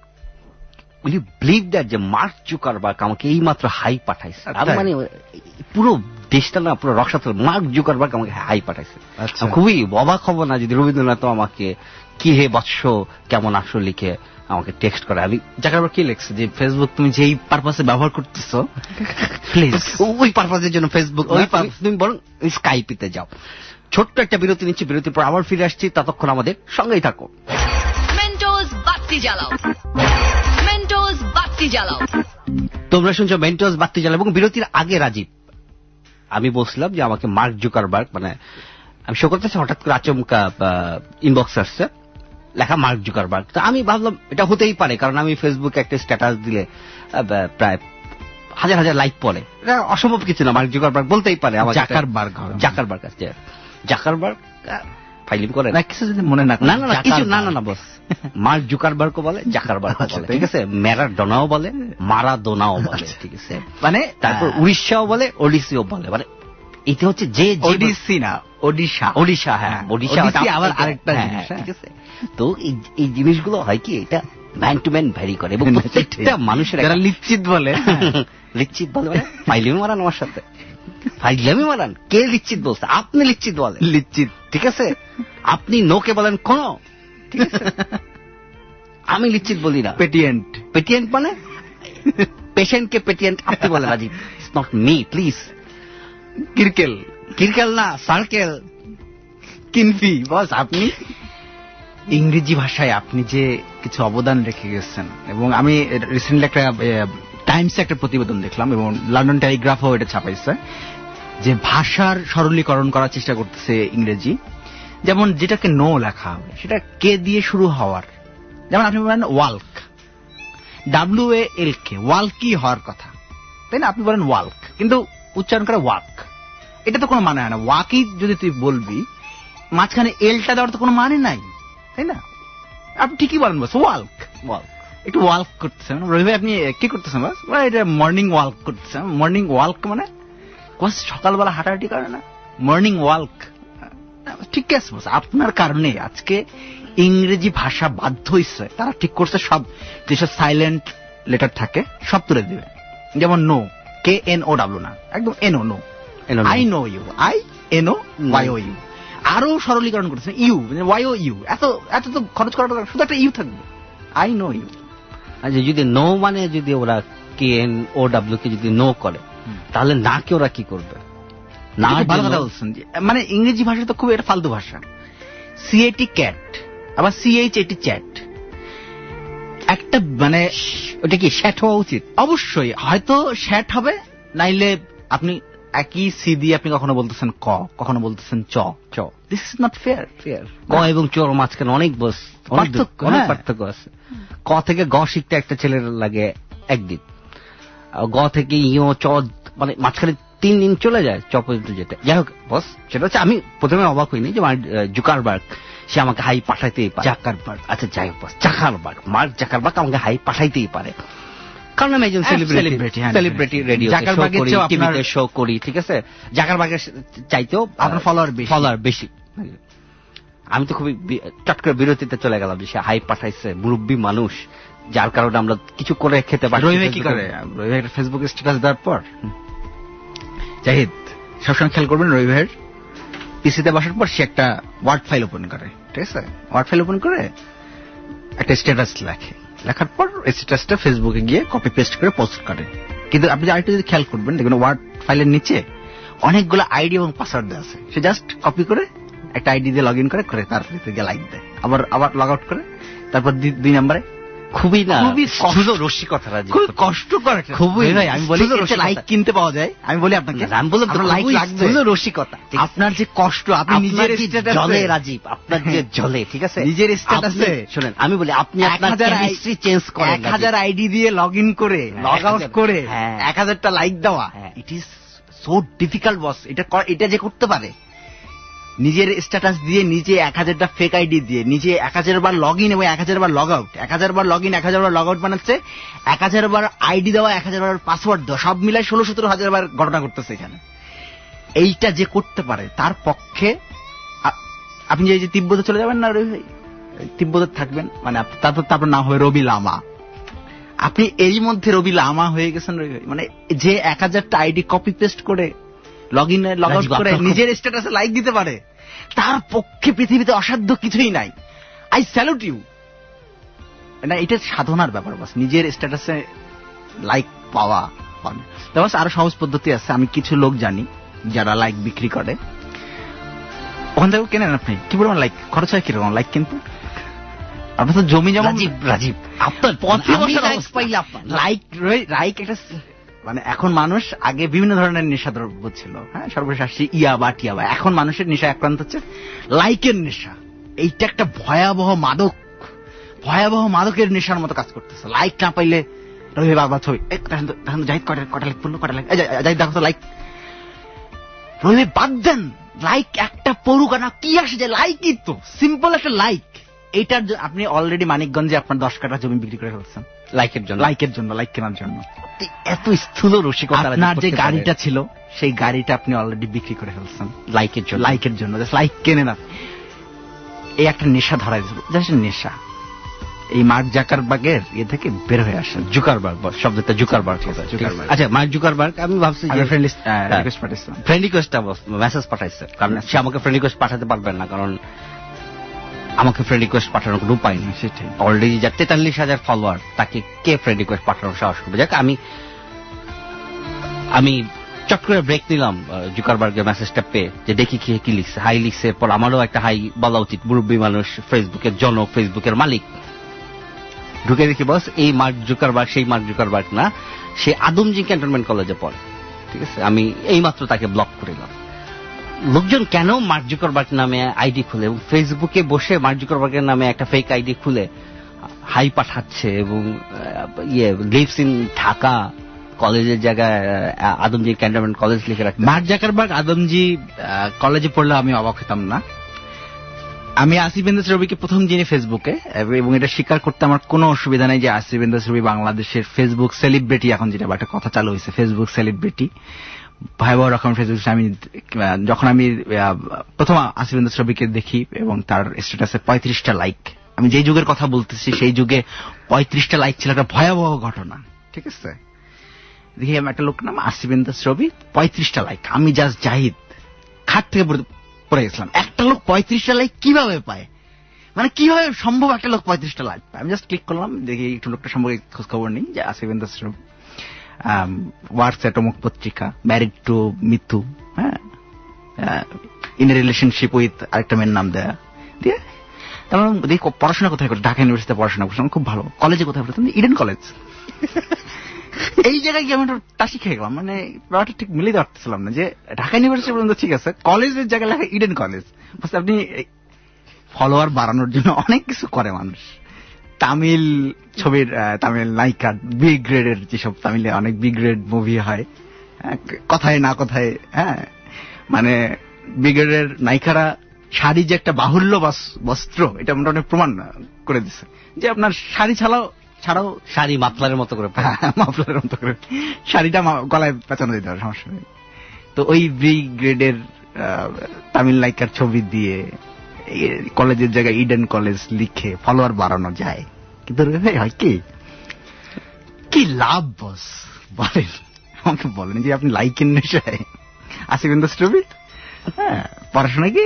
Will you believe that যে মার্ক জুকারবার্গ আমাকে এই মাত্র হাই পাঠাইছে, মানে পুরো দেশটা না পুরো রসাতল, মার্ক জুকারবার্গ আমাকে হাই পাঠাইছে। খুবই অবাক হব না যদি রবীন্দ্রনাথ আমাকে কি হে বৎস কেমন আসো লিখে আমাকে টেক্সট করে। আমি জাকারবার্গ কি লিখছে যে ফেসবুক তুমি যেই পারপাসে ব্যবহার করতেছো প্লিজ ওই পারপাসের জন্য ফেসবুক তুমি বরং স্কাইপিতে যাও। ছোট্ট একটা বিরতি নিচ্ছি, বিরতির পর আবার ফিরে আসছি, ততক্ষণ আমাদের সঙ্গেই থাকো। মেন্টোস বাতি জ্বালাও, মেন্টোস বাতি জ্বালাও। তোমরা শুনছো মেন্টোস বাতি জ্বালাও। এবং বিরতির আগে রাজীব আমি বলছিলাম যে আমাকে মার্ক জুকারবার্গ, মানে আমি শো করতেছি, হঠাৎ করে আচমকা ইনবক্স আসছে লেখা মার্ক জুকারবার্গ। তো আমি ভাবলাম এটা হতেই পারে, কারণ আমি ফেসবুকে একটা স্ট্যাটাস দিলে প্রায় হাজার হাজার লাইক পড়ে, এটা অসম্ভব কিছু না, মার্ক জুকারবার্গ বলতেই পারে। আমার জাকারবার্গ জাকারবার্গ আছে, জাকারবার্গ ফাইলিং করে না কিছু যদি মনে না না না কিছু না না না বস মার্ক জুকারবার্গও বলে, জাকারবার্গ বলে, ঠিক আছে, ম্যারাডোনাও বলে, মারাদোনাও বলে, ঠিক আছে, মানে তারপর উড়িষ্যাও বলে, ওডিসিও বলে, মানে এটা হচ্ছে যে ওডিসি না ওডিশা, ওডিশা, হ্যাঁ ওডিশা আবার আরেকটা জিনিস, ঠিক আছে। তো এই জিনিসগুলো হয় কি এটা ম্যান টু ম্যান ভ্যারি করে, এবং প্রত্যেকটা মানুষের যারা লিচ্ছিত বলে লিচ্ছিত বলে মানে ফাইলিমি মারান আমার সাথে, ফাইলিমি মারান। কে লিচ্ছিত বলছে? আপনি লিচ্ছিত বলেন, লিচ্ছিত, ঠিক আছে। আপনি নোকে বলেন কোন, ঠিক আছে, আমি লিচ্ছিত বলি না। পেটিয়েন্ট, পেটিয়েন্ট মানে পেশেন্টকে পেটিয়েন্ট আপনি বলেন Rajib, it's not me please. কিরকেল, কিরকেল না সার্কেল, কিনফি। বস আপনি ইংরেজি ভাষায় আপনি যে কিছু অবদান রেখে গেছেন, এবং আমি রিসেন্টলি একটা টাইমসে একটা প্রতিবেদন দেখলাম এবং লন্ডন টেলিগ্রাফও এটা ছাপাইছে যে ভাষার সরলীকরণ করার চেষ্টা করতেছে ইংরেজি। যেমন যেটাকে নো লেখা হবে সেটা কে দিয়ে শুরু হওয়ার, যেমন আপনি বলেন ওয়াল্ক, ডাব্লিউ এ এল কে, ওয়াল্কই হওয়ার কথা, তাই না? আপনি বলেন ওয়াল্ক কিন্তু উচ্চারণ করে ওয়াক, এটা তো কোনো মানে হয় না। ওয়াকই যদি তুই বলবি, মাঝখানে এলটা দেওয়ার তো কোনো মানে নাই, তাই না? আপনি ঠিকই বলেন বস, ওয়াল্ক, ওয়াল্ক, একটু ওয়াল্ক করতেছেন রবি ভাই, আপনি কি করতেছেন বস? এটা মর্নিং ওয়াল্ক করতেছেন। মর্নিং ওয়াল্ক মানে বস সকালবেলা হাঁটাহাঁটি করে না, মর্নিং ওয়াল্ক, ঠিক আছে বস। আপনার কারণে আজকে ইংরেজি ভাষা বাধ্য হয়েছে, তারা ঠিক করছে সব যেসব সাইলেন্ট লেটার থাকে সব তুলে দিবে, যেমন no, K N O W না, একদম N O, no, I know you, I N O Y O U. আরো সরলীকরণ করতেছেন, ইউ ওয়াই ও ইউ, এত এত তো খরচ করাটা, শুধু একটা ইউ থাকবে, আই নো ইউ। আচ্ছা যদি নো মানে যদি ওরা কে এন ও ডাব্লিউ কে যদি নো করে, তাহলে না কে ওরা কি করবে? না ভালো কথা বলছেন, মানে ইংরেজি ভাষা তো খুব একটা ফালতু ভাষা। সিএটি ক্যাট, আবার সিএইচ এটি চ্যাট, একটা মানে ওটা কি শ্যাট হওয়া উচিত? অবশ্যই, হয়তো শ্যাট হবে, নাইলে আপনি একই সি দিয়ে আপনি কখনো বলতেছেন ক, কখনো বলতেছেন চ চ this is not fair. Fair ক এবং চর মাঝখানে অনেক বস পার্থক্য, অনেক পার্থক্য আছে। ক থেকে গ শিখতে একটা ছেলের লাগে একদিন, গ থেকে ইও চ মানে মাঝখানে তিন দিন চলে যায় চ পর্যন্ত যেতে। যাই হোক বস, সেটা হচ্ছে আমি প্রথমে অবাক হইনি যে জুকারবার্গ সে আমাকে হাই পাঠাইতেই পারে। জাকারবার্গ, আচ্ছা যাই হোক বস, জাকারবার্গ, মার্ক জাকারবার্গ আমাকে হাই পাঠাইতেই পারে, কারণ আমি একজন সেলিব্রিটি, সেলিব্রিটি রেডিও টিভিতে শো করি, ঠিক আছে। জাকারবার্গের চাইতেও আপনার ফলোয়ার বেশি, ফলোয়ার বেশি। আমি তো খুবই চট করে বিরতিতে চলে গেলাম যে সে হাই পাঠাইছে, মুরব্বী মানুষ, যার কারণে আমরা কিছু করে খেতে পারি। রবি ভাই কি করে? রবি ভাই ফেসবুকে স্ট্যাটাস দেওয়ার পর, জাহিদ সবসময় খেয়াল করবেন, রবি ভাইয়ের পিসিতে বসার পর সে একটা ওয়ার্ড ফাইল ওপেন করে, ঠিক আছে, ওয়ার্ড ফাইল ওপেন করে একটা স্ট্যাটাস লেখে, লেখার পর স্ট্যাটাসটা ফেসবুকে গিয়ে কপি পেস্ট করে পোস্ট করে। কিন্তু আপনি আরেকটা যদি খেয়াল করবেন, দেখবেন ওয়ার্ড ফাইলের নিচে অনেকগুলো আইডি এবং পাসওয়ার্ড দেওয়া আছে, সে জাস্ট কপি করে একটা আইডি দিয়ে লগ ইন করে করে তারপরে গিয়ে লাইক দেয়, আবার আবার লগ আউট করে, তারপর দুই নম্বরে খুবই না খুবই রসিকতা, খুব কষ্ট করে খুবই। আমি বলি লাইক কিনতে পাওয়া যায়, আমি বলি আপনাকে লাইক লাগবে, রসিকতা। আপনার যে কষ্ট, আপনি নিজের জলে রাজীব, আপনার যে জলে, ঠিক আছে, নিজের স্ট্যাটাসে শোনেন, আমি বলি আপনি আপনার কেমিস্ট্রি চেঞ্জ করেন, এক হাজার আইডি দিয়ে লগ ইন করে লগ আউট করে এক হাজারটা লাইক দেওয়া, it is so difficult boss. এটা এটা যে করতে পারে, নিজের স্ট্যাটাস দিয়ে নিজে এক হাজারটা ফেক আইডি দিয়ে নিজে এক হাজার বার লগ ইন এবং এক হাজার বার লগ আউট, এক হাজার বার লগ ইন এক হাজার বার লগ আউট বানাচ্ছে, এক হাজার বার আইডি দেওয়া, এক হাজার বার পাসওয়ার্ড দেওয়া, সব মিলাই ষোলো সতেরো হাজার বার ঘটনা করতেছে এখানে। এইটা যে করতে পারে তার পক্ষে আপনি যে তিব্বতে চলে যাবেন না, তিব্বতে থাকবেন, মানে তারপর তারপর নাম হবে রবি লামা। আপনি এই মধ্যে রবি লামা হয়ে গেছেন, মানে যে এক হাজারটা আইডি কপি পেস্ট করে লগ ইন লগ আউট করে নিজের স্ট্যাটাসে লাইক দিতে পারে, তার পক্ষে পৃথিবীতে অসাধ্য কিছুই নাই। I salute you. না, এটা সাধনার ব্যাপার বাস, নিজের স্ট্যাটাসে লাইক পাওয়া। বাস আরো সহজ পদ্ধতি আছে, আমি কিছু লোক জানি যারা লাইক বিক্রি করে, ওখান থেকে কেনেন। আপনি কি বলবেন লাইক খরচ হয় কিরকম লাইক কিনতে? আপনার তো জমি জমা। রাজীব আপনার পথে লাইক লাইক একটা, মানে এখন মানুষ, আগে বিভিন্ন ধরনের নেশা দ্রব্য ছিল, হ্যাঁ সর্বশেষ আসছে ইয়াবা টিয়াবা, এখন মানুষের নেশা আক্রান্ত হচ্ছে লাইকের নেশা। এইটা একটা ভয়াবহ মাদক, ভয়াবহ মাদকের নেশার মতো কাজ করতেছে। লাইক না পাইলে রবি বাবা ছবি জাহিদ কটা কটা লাইক পড়লো, কটা লাইক জাহিদ দেখো তো লাইক, রবি বাদ দেন, লাইক একটা পড়ুক না, কি আসে যে লাইকই তো সিম্পল একটা লাইক। এইটার আপনি অলরেডি মানিকগঞ্জে আপনার দশ কাঠা জমি বিক্রি করে ফেলছেন লাইকের জন্য, লাইকের জন্য, লাইক কেনার জন্য। এত স্থূল রসিকতা। আপনার যে গাড়িটা ছিল সেই গাড়িটা আপনি অলরেডি বিক্রি করে ফেলছেন লাইকের জন্য, লাইকের জন্য লাইক কেনে না। এই একটা নেশা ধরাই দিল, জাস্ট নেশা। এই মার্ক জাকারবার্গের এ থেকে বের হয়ে আসেন। জুকারবার্গ শব্দটা জুকারবার্গ। আচ্ছা, মার্ক জুকারবার্গ, আমি ভাবছি ফ্রেন্ড রিকোয়েস্টটা মেসেজ পাঠাইছে, কারণ সে আমাকে ফ্রেন্ড রিকোয়েস্ট পাঠাতে পারবেন না, কারণ আমাকে ফ্রেন্ড রিকোয়েস্ট পাঠানোর কোনো উপায় নেই। সেটাই, অলরেডি যার তেতাল্লিশ হাজার ফলোয়ার, তাকে কে ফ্রেন্ড রিকোয়েস্ট পাঠানোর সাহস করবে? যাক, আমি আমি চট করে ব্রেক নিলাম জুকারবার্গের মেসেজটা পেয়ে, যে দেখি কি কি লিখছে। হাই লিখছে, পর আমারও একটা হাই বলা উচিত, মুরব্বী মানুষ, ফেসবুকের জনক, ফেসবুকের মালিক। ঢুকে দেখি বস, এই মার্ক জুকারবার্গ সেই মার্ক জুকারবার্গ না, সে আদমজি ক্যান্টনমেন্ট কলেজে পড়ে। ঠিক আছে, আমি এইমাত্র তাকে ব্লক করিলাম। লোকজন কেন মার্ক জুকারবার্গ নামে আইডি খুলে এবং ফেসবুকে বসে মার্ক জুকারবার্গের নামে একটা ফেক আইডি খুলে হাই পাঠাচ্ছে এবং ইয়ে লিভস ইন ঢাকা, কলেজের জায়গায় আদমজি ক্যান্টনমেন্ট কলেজ লিখে রাখছে। মার্ক জাকারবার্গ আদমজি কলেজে পড়লে আমি অবাক হতাম না। আমি আসিফ ইন্দাস রবিকে প্রথম যিনি ফেসবুকে, এবং এটা স্বীকার করতে আমার কোনো অসুবিধা নেই যে আসিফ ইন্দাস রবি বাংলাদেশের ফেসবুক সেলিব্রিটি, এখন যেটা একটা কথা চালু হয়েছে ফেসবুক সেলিব্রিটি, ভয়াবহ রকম ফেসবুক। আমি যখন আমি প্রথম আসিফ ইন্দাস রবিকে দেখি এবং তার স্ট্যাটাসে পঁয়ত্রিশটা লাইক, আমি যেই যুগের কথা বলতেছি সেই যুগে পঁয়ত্রিশটা লাইক ছিল একটা ভয়াবহ ঘটনা। ঠিক আছে, দেখি আমি একটা লোক নাম আসিফ ইন্দাস রবি, পঁয়ত্রিশটা লাইক, আমি জাস্ট জাহিদ খাট থেকে পড়ে গেছিলাম। একটা লোক পঁয়ত্রিশটা লাইক কিভাবে পায়, মানে কিভাবে সম্ভব একটা লোক পঁয়ত্রিশটা লাইক পায়? আমি জাস্ট ক্লিক করলাম, দেখি একটু লোকটা সম্পর্কে খোঁজ খবর নেই, যে আসিফ ইন্দাস রবি, ওয়ার্কস এট অমুক পত্রিকা, ম্যারিড টু মিতু, হ্যাঁ, ইন এ রিলেশনশিপ উইথ আরেকটা মেয়ের নাম দেয়া দিয়ে, তারপর দেখি পড়াশোনা কোথায় করছে, ঢাকা ইউনিভার্সিটিতে পড়াশোনা করছিলাম, খুব ভালো। কলেজে কোথায় পড়তাম? Eden college. এই জায়গায় গিয়ে আমি একটু টাসি খেয়ে গেলাম, মানে ব্যাপারটা ঠিক মিলিয়ে পারতেছিলাম না, যে ঢাকা ইউনিভার্সিটি পর্যন্ত ঠিক আছে, কলেজের জায়গায় লেখা ইডেন কলেজ। বুঝতে, আপনি ফলোয়ার বাড়ানোর জন্য অনেক কিছু করে মানুষ। তামিল ছবির তামিল নায়িকা, বি গ্রেডের যেসব তামিলে অনেক বি গ্রেড মুভি হয়, কথায় না কথায়, হ্যাঁ, মানে বি গ্রেডের নায়িকারা শাড়ি যে একটা বাহুল্য বস্ত্র, এটা মোটামুটি প্রমাণ করে দিচ্ছে, যে আপনার শাড়ি ছাড়াও ছাড়াও শাড়ি মাফলারের মতো করে, মাফলারের মতো করে শাড়িটা গলায় পেঁচানো দিতে হবে, সমস্যা নেই। তো ওই বি গ্রেডের তামিল নায়িকার ছবি দিয়ে কলেজের জায়গায় ইডেন কলেজ লিখে ফলোয়ার বাড়ানো যায়, কিন্তু হয় কি কি লাভ বস বলেন? আমাকে বলেন যে আপনি লাইকের নেশায় আসিফ ইন্দাস রবি, হ্যাঁ, পড়াশোনা কি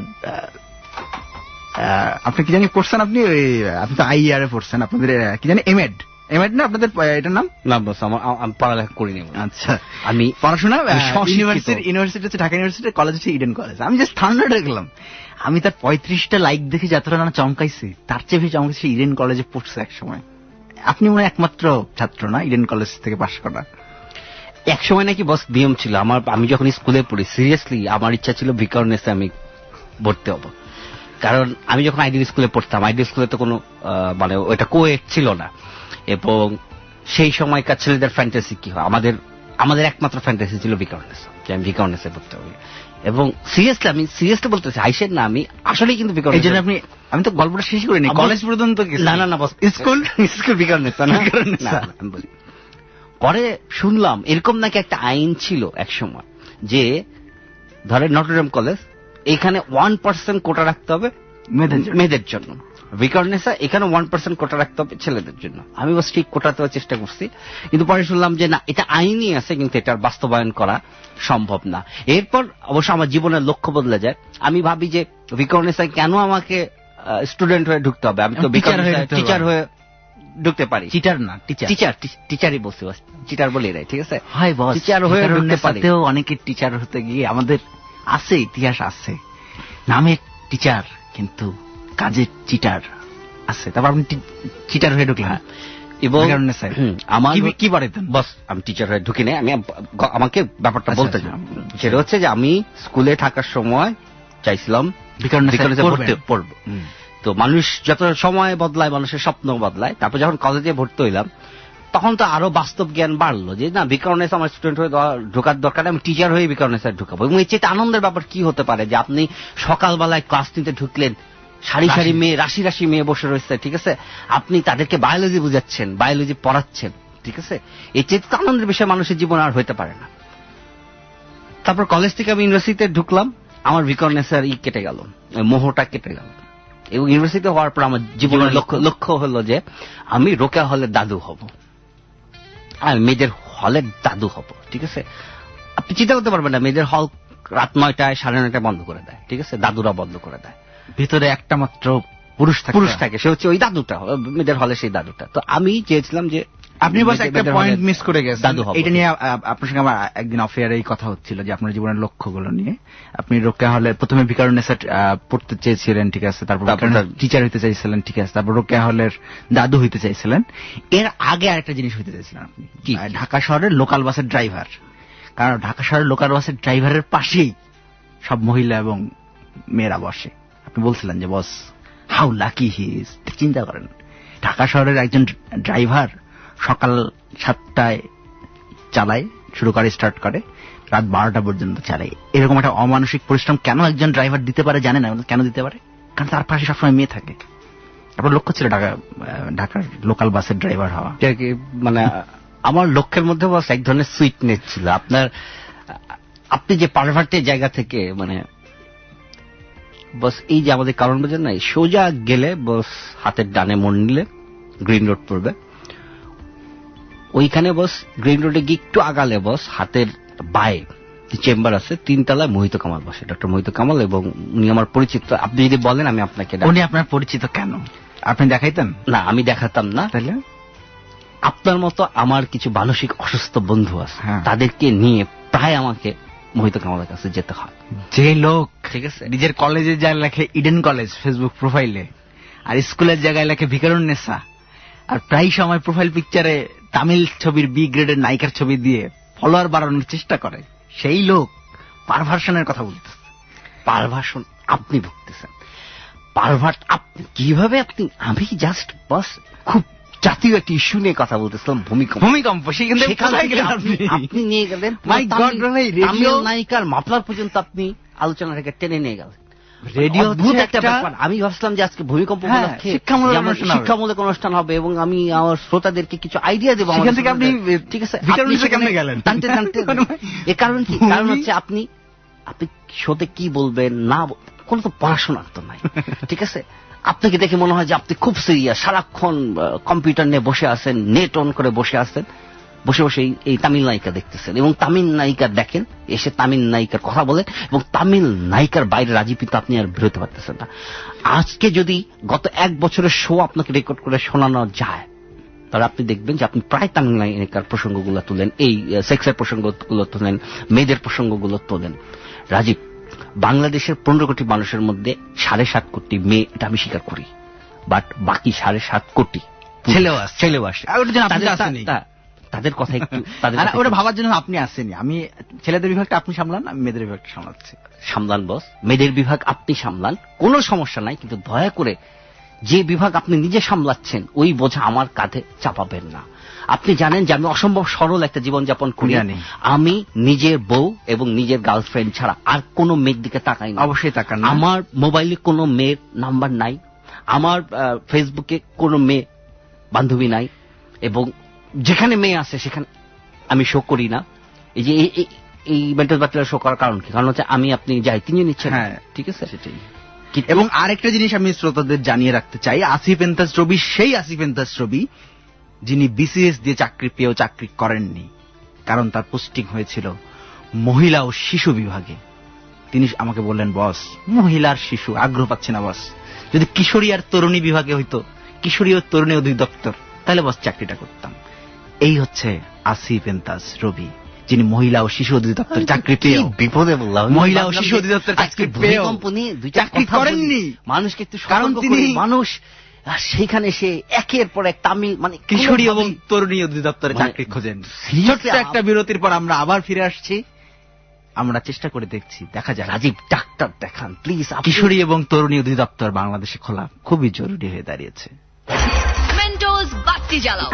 আপনি কি জানি পড়ছেন, আপনি ওই আপনি তো আইআর এ পড়ছেন, আপনাদের কি জানি এমএড এমএড না আপনাদের এটার নাম? না বস, আমার পড়ালেখা করিনি। আচ্ছা, আমি পড়াশোনা ইউনিভার্সিটি ইউনিভার্সিটি হচ্ছে ঢাকা ইউনিভার্সিটি, কলেজ হচ্ছে ইডেন কলেজ। আমি জাস্ট থান্ডার দেখলাম, আমি তার পঁয়ত্রিশটা লাইক দেখে যতটা না চমকাইছি, তার চেয়ে বেশি চমকাইছি ইডেন কলেজে পড়ছে এক সময়। আপনি মনে একমাত্র ছাত্র না ইডেন কলেজ থেকে পাশ করা? এক সময় নাকি বস নিয়ম ছিল আমার, আমি যখন স্কুলে পড়ি, সিরিয়াসলি আমার ইচ্ছা ছিল ভিকারনেসে আমি ভর্তি হব, কারণ আমি যখন আইডিয়াল স্কুলে পড়তাম, আইডিয়াল স্কুলে তো কোনো মানে ওইটা কোয়েট ছিল না, এবং সেই সময়কার ছেলেদের ফ্যান্টাসি কি হয়, আমাদের আমাদের একমাত্র ফ্যান্টাসি ছিল ভিকারুননিসা, যে আমি ভিকারুননিসায় পড়তে হবে। এবং সিরিয়াসলি আমি সিরিয়াসলি বলতেছি, হাইসেন না, আমি আসলেই কিন্তু এই জন্য আপনি, আমি তো গল্পটা শেষ করিনি, কলেজ পর্যন্ত না না না স্কুল স্কুল ভিকারুননিসা না, আমি বলি। পরে শুনলাম এরকম নাকি একটা আইন ছিল এক সময়, যে ধরেন নটরডেম কলেজ এখানে ওয়ান পার্সেন্ট কোটা রাখতে হবে মেয়েদের জন্য, ভিকারুননিসা এখানে ওয়ান পার্সেন্ট কোটা রাখতে হবে ছেলেদের জন্য। আমি বাস ঠিক কোটা দেওয়ার চেষ্টা করছি, কিন্তু পরে শুনলাম যে না, এটা আইনই আছে কিন্তু এটার বাস্তবায়ন করা সম্ভব না। এরপর অবশ্য আমার জীবনের লক্ষ্য বদলে যায়। আমি ভাবি যে ভিকারুননিসায় কেন আমাকে স্টুডেন্ট হয়ে ঢুকতে হবে, আমি তো টিচার হয়ে ঢুকতে পারি। চিটার না, টিচার টিচার টিচারই বলছি, চিটার বলে নাই, ঠিক আছে? হয় বস, টিচার হয়ে ঢুকতে পারি। অনেকে টিচার হতে গিয়ে আমাদের আছে ইতিহাস আছে, নামে টিচার কিন্তু কাজে চিটার আছে। তারপর আপনি চিটার হয়ে ঢুকলেন এবং আমার কি পারেন বস, আমি টিচার হয়ে ঢুকি নাই। আমি আমাকে ব্যাপারটা বলতে চাই, সেটা হচ্ছে যে আমি স্কুলে থাকার সময় চাইছিলাম ভিকারুননিসা পড়বো। তো মানুষ যত সময় বদলায় মানুষের স্বপ্ন বদলায়। তারপর যখন কলেজে ভর্তি হইলাম তখন তো আরো বাস্তব জ্ঞান বাড়লো যে না, ভিকারুননিসা আমার স্টুডেন্ট হয়ে ঢোকার দরকার, আমি টিচার হয়ে ভিকারুননিসায় ঢুকাবো। এবং এর চেয়ে আনন্দের ব্যাপার কি হতে পারে যে আপনি সকালবেলায় ক্লাস নিতে ঢুকলেন, সারি সারি মেয়ে, রাশি রাশি মেয়ে বসে রয়েছে, ঠিক আছে? আপনি তাদেরকে বায়োলজি বুঝাচ্ছেন, বায়োলজি পড়াচ্ছেন, ঠিক আছে? এর চেয়ে আনন্দের বিষয় মানুষের জীবন আর হইতে পারে না। তারপর কলেজ থেকে আমি ইউনিভার্সিটিতে ঢুকলাম, আমার ভিকারুননিসার ই কেটে গেল, মোহটা কেটে গেল। এবং ইউনিভার্সিটি হওয়ার পর আমার জীবনের লক্ষ্য লক্ষ্য হলো যে আমি রোকেয়া হলের দাদু হব, আমি মেয়েদের হলের দাদু হব, ঠিক আছে? আপনি চিন্তা করতে পারবেন না, মেয়েদের হল রাত নয়টায় সাড়ে নয়টায় বন্ধ করে দেয়, ঠিক আছে? দাদুরা বন্ধ করে দেয়, ভিতরে একটা মাত্র পুরুষ থাকে, পুরুষ থাকে, সে হচ্ছে ওই দাদুটা, মেয়েদের হলে সেই দাদুটা। তো আমি চেয়েছিলাম যে আপনি বাস একটা পয়েন্ট মিস করে গেছেন দাদু হবে। এটা নিয়ে আপনার সঙ্গে আমার একদিন অফেয়ারে এই কথা হচ্ছিল যে আপনার জীবনের লক্ষ্যগুলো নিয়ে। আপনি রোকেয়া হলে প্রথমে ভিকারুননিসা পড়তে চেয়েছিলেন, ঠিক আছে? তারপর টিচার হইতে চাইছিলেন, ঠিক আছে? তারপর রোকেয়া হলের দাদু হইতে চাইছিলেন। এর আগে আরেকটা জিনিস হইতে চাইছিলেন আপনি, কি? ঢাকা শহরের লোকাল বাসের ড্রাইভার। কারণ ঢাকা শহরের লোকাল বাসের ড্রাইভারের পাশেই সব মহিলা এবং মেয়েরা বসে। আপনি বলছিলেন যে boss, how lucky he is. চিন্তা করেন, ঢাকা শহরের একজন ড্রাইভার সকাল সাতটায় চালায়, শুরু করে, স্টার্ট করে, রাত বারোটা পর্যন্ত চালায়। এরকম একটা অমানসিক পরিশ্রম কেন একজন ড্রাইভার দিতে পারে জানেন? কেন দিতে পারে? কারণ তার পাশে সবসময় মেয়ে থাকে। আপনার লক্ষ্য ছিল ঢাকা ঢাকার লোকাল বাসের ড্রাইভার হওয়া। মানে আমার লক্ষ্যের মধ্যে বস এক ধরনের সুইটনেস ছিল। আপনার আপনি যে পারভার্টের জায়গা থেকে, মানে বস এই যে আমাদের কারণ বোঝেন নাই, সোজা গেলে বস হাতের ডানে মোড় নিলে গ্রিন রোড পড়বে, ওইখানে বস গ্রিন রোডে গিয়ে একটু আগালে বস হাতের বায়ে চেম্বার আছে, তিনতলায় মোহিত কামাল বসে, ডক্টর মোহিত কামাল, এবং উনি আমার পরিচিত। আপনি যদি বলেন আমি আপনাকে। উনি আপনার পরিচিত কেন? আপনি দেখাইতেন? না, আমি দেখাতাম না। তাহলে আপনার মতো আমার কিছু মানসিক অসুস্থ বন্ধু আছে, তাদেরকে নিয়ে প্রায় আমাকে মোহিত কামালের কাছে যেতে হয়। যে লোক, ঠিক আছে, নিজের কলেজে যায় লেখে ইডেন কলেজ ফেসবুক প্রোফাইলে, আর স্কুলের জায়গায় লেখে ভিকারুননিসা, আর প্রায় সময় প্রোফাইল পিকচারে তামিল ছবির বি গ্রেডের নায়িকার ছবি দিয়ে ফলোয়ার বাড়ানোর চেষ্টা করে, সেই লোক পারভার্সনের কথা বলতেছে। পারভার্সন আপনি ভুগতেছেন, পারভার্ট আপনি কিভাবে? আপনি আমি জাস্ট বস খুব জাতীয় একটি ইস্যু নিয়ে কথা বলতেছিলাম, ভূমিকম্প। ভূমিকম্প আপনি নিয়ে গেলেন তামিল নায়িকার মাফলার পর্যন্ত আপনি আলোচনাটাকে টেনে নিয়ে গেলেন। রেডিও ভূত একটা ব্যাপার। আমি ভাবছিলাম যে আজকে ভূমিকম্প উপলক্ষে শিক্ষামূলক অনুষ্ঠান হবে এবং আমি আমার শ্রোতাদেরকে কিছু আইডিয়া দেবো। ঠিক আছে, টানতে টানতে এ কারণ কি? কারণ হচ্ছে আপনি আপনি শোতে কি বলবেন না, কোন তো পড়াশোনার তো নাই, ঠিক আছে? আপনাকে দেখে মনে হয় যে আপনি খুব সিরিয়াস, সারাক্ষণ কম্পিউটার নিয়ে বসে আছেন, নেট অন করে বসে আছেন, বসে বসে এই তামিল নায়িকা দেখতেছেন, এবং তামিল নায়িকা দেখেন, এসে তামিল নায়িকার কথা বলেন, এবং তামিল নায়িকার বাইরে রাজি কিন্তু আপনি আর বেরোতে পারতেছেন না। আজকে যদি গত এক বছরের শো আপনাকে রেকর্ড করে শোনানো যায়, তাহলে আপনি দেখবেন যে আপনি প্রায় তামিল নায়িকার প্রসঙ্গগুলো তোলেন, এই সেক্সের প্রসঙ্গগুলো তোলেন, মেয়েদের প্রসঙ্গগুলো তোলেন। রাজীব, বাংলাদেশের পনেরো কোটি মানুষের মধ্যে সাড়ে সাত কোটি মেয়ে, এটা আমি স্বীকার করি, বাট বাকি সাড়ে সাত কোটি ছেলেও আসে, ছেলেও আসে। তাদের কথা একটু ওটা ভাবার জন্য আপনি আসেনি। আমি ছেলেদের বিভাগটা আপনি সামলান, আমি মেয়েদের বিভাগটা সামলাচ্ছি। সামলান বস, মেয়েদের বিভাগ আপনি সামলান, কোনো সমস্যা নাই, কিন্তু দয়া করে যে বিভাগ আপনি নিজে সামলাচ্ছেন ওই বোঝা আমার কাঁধে চাপাবেন না। আপনি জানেন যে আমি অসম্ভব সরল একটা জীবনযাপন করি, আমি নিজের বউ এবং নিজের গার্লফ্রেন্ড ছাড়া আর কোনো মেয়ের দিকে তাকাই না। অবশ্যই তাকান। আমার মোবাইলে কোনো মেয়ের নাম্বার নাই, আমার ফেসবুকে কোনো মেয়ে বান্ধবী নাই, এবং যেখানে মেয়ে আছে সেখানে আমি শো করি না। এই যে এই মেন্টাল ব্যাচেলার শো করার কারণ কি? কারণ হচ্ছে আমি আপনি যাই তিনজন ইচ্ছা। হ্যাঁ ঠিক আছে, সেটাই। এবং আরেকটা জিনিস আমি শ্রোতাদের জানিয়ে রাখতে চাই, আসিফ এন্তাজ রবি সেই আসিফ এন্তাজ রবি যিনি বিসিএস দিয়ে চাকরি পেয়েও চাকরি করেননি, কারণ তার পোস্টিং হয়েছিল মহিলা ও শিশু বিভাগে। তিনি আমাকে বললেন, বস মহিলার শিশু আগ্রহ পাচ্ছে না বস, যদি কিশোরী আর তরুণী বিভাগে হইতো, কিশোরী ও তরুণী অধিদপ্তর, তাহলে বস চাকরিটা করতাম। এই হচ্ছে আসিফ এন্তাজ রবি, যিনি মহিলা ও শিশু অধিদপ্তর চাকরি পেয়ে বিপদে বললাম, মহিলা ও শিশু অধিদপ্তর চাকরি পেয়ে চাকরি করেননি। মানুষকে একটু কারণ তিনি মানুষ সেখানে সে একের পর এক তামিল মানে কিশোরী এবং তরুণী অধিদপ্তরে চাকরি খোঁজেন। ছোট্ট একটা বিরতির পর আমরা আবার ফিরে আসছি। আমরা চেষ্টা করে দেখছি, দেখা যায়। রাজীব ডাক্তার দেখান প্লিজ। কিশোরী এবং তরুণী অধিদপ্তর বাংলাদেশে খোলা খুবই জরুরি হয়ে দাঁড়িয়েছে। মেন্টোস বাতি জ্বালাও।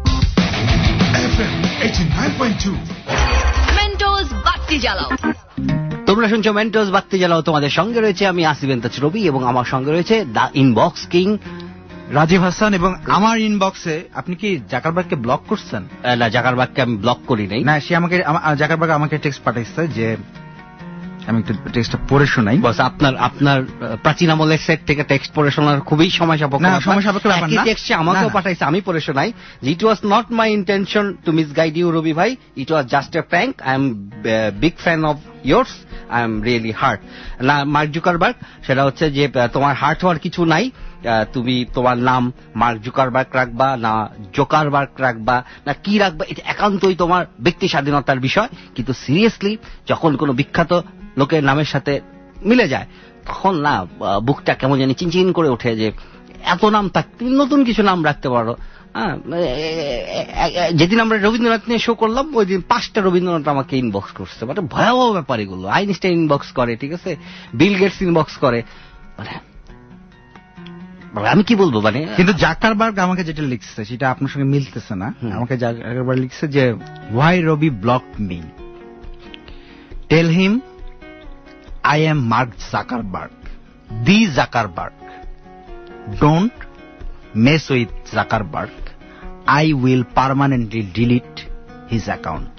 মেন্টোস বাতি জ্বালাও। তোমরা শুনছো মেন্টোস বাতি জ্বালাও। তোমাদের সঙ্গে রয়েছে আমি আসিফ এন্তাজ রবি, এবং আমার সঙ্গে রয়েছে the inbox king Rajib Hasan. এবং আমার ইনবক্সে আপনি কি জাকারবার্গকে ব্লক করছেন? না, জাকারবার্গকে আমি ব্লক করি নাই। না, সে আমাকে জাকারবার্গ আমাকে টেক্সট পাঠাইছে, যে আমি একটু টেক্সটটা পড়ে শোনাই। বস আপনার আপনার প্রাচীন আমলের সেট থেকে টেক্সট পড়ে শোনার খুবই সময় সাপেক্ষ। না, সময় সাপেক্ষ ব্যাপার না। টেক্সটে আমাকেও পাঠাইছে, আমি পড়ে শোনাই। It was not my intention to misguide you Rabi ভাই, it was just a prank. I am big fan of yours, I am really hurt. না মার্ক জুকারবার্গ, সেটা হচ্ছে যে তোমার হার্ট হওয়ার কিছু নাই, তুমি তোমার নাম মার্ক জুকারবার্গ রাখবা না জোকারবার্গ রাখবা না কি রাখবা, এটা একান্তই তোমার ব্যক্তি স্বাধীনতার বিষয়। কিন্তু সিরিয়াসলি যখন কোনো বিখ্যাত লোকের নামের সাথে মিলে যায়, তখন না বুকটা কেমন জানি চিনচিন করে ওঠে, যে এত নাম থাক, তুমি নতুন কিছু নাম রাখতে পারো। হ্যাঁ, যেদিন আমরা রবীন্দ্রনাথ নিয়ে শো করলাম, ওই দিন পাঁচটা রবীন্দ্রনাথ আমাকে ইনবক্স করছে। মানে ভয়াবহ ব্যাপার এগুলো। আইনস্টাইন ইনবক্স করে, ঠিক আছে, বিল গেটস ইনবক্স করে, মানে আমি কি বলবো। মানে কিন্তু জাকারবার্গ আমাকে যেটা লিখছে সেটা আপনার সঙ্গে মিলতেছে না। আমাকে জাকারবার্গ লিখছে যে why Rabi block me, tell him I am Mark Zuckerberg, the Zuckerberg, don't mess with Zuckerberg, I will permanently delete his account.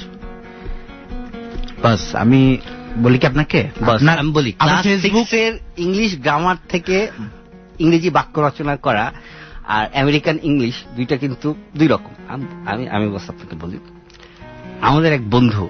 বাস আমি বলি কি আপনাকে, আমি বলি ক্লাস সিক্স এর ইংলিশ গ্রামার থেকে ইংরেজি বাক্য রচনা করা আর আমেরিকান ইংলিশ দুইটা কিন্তু দুই রকম। আমি আমি বস আপনাকে বলি, আমাদের এক বন্ধু,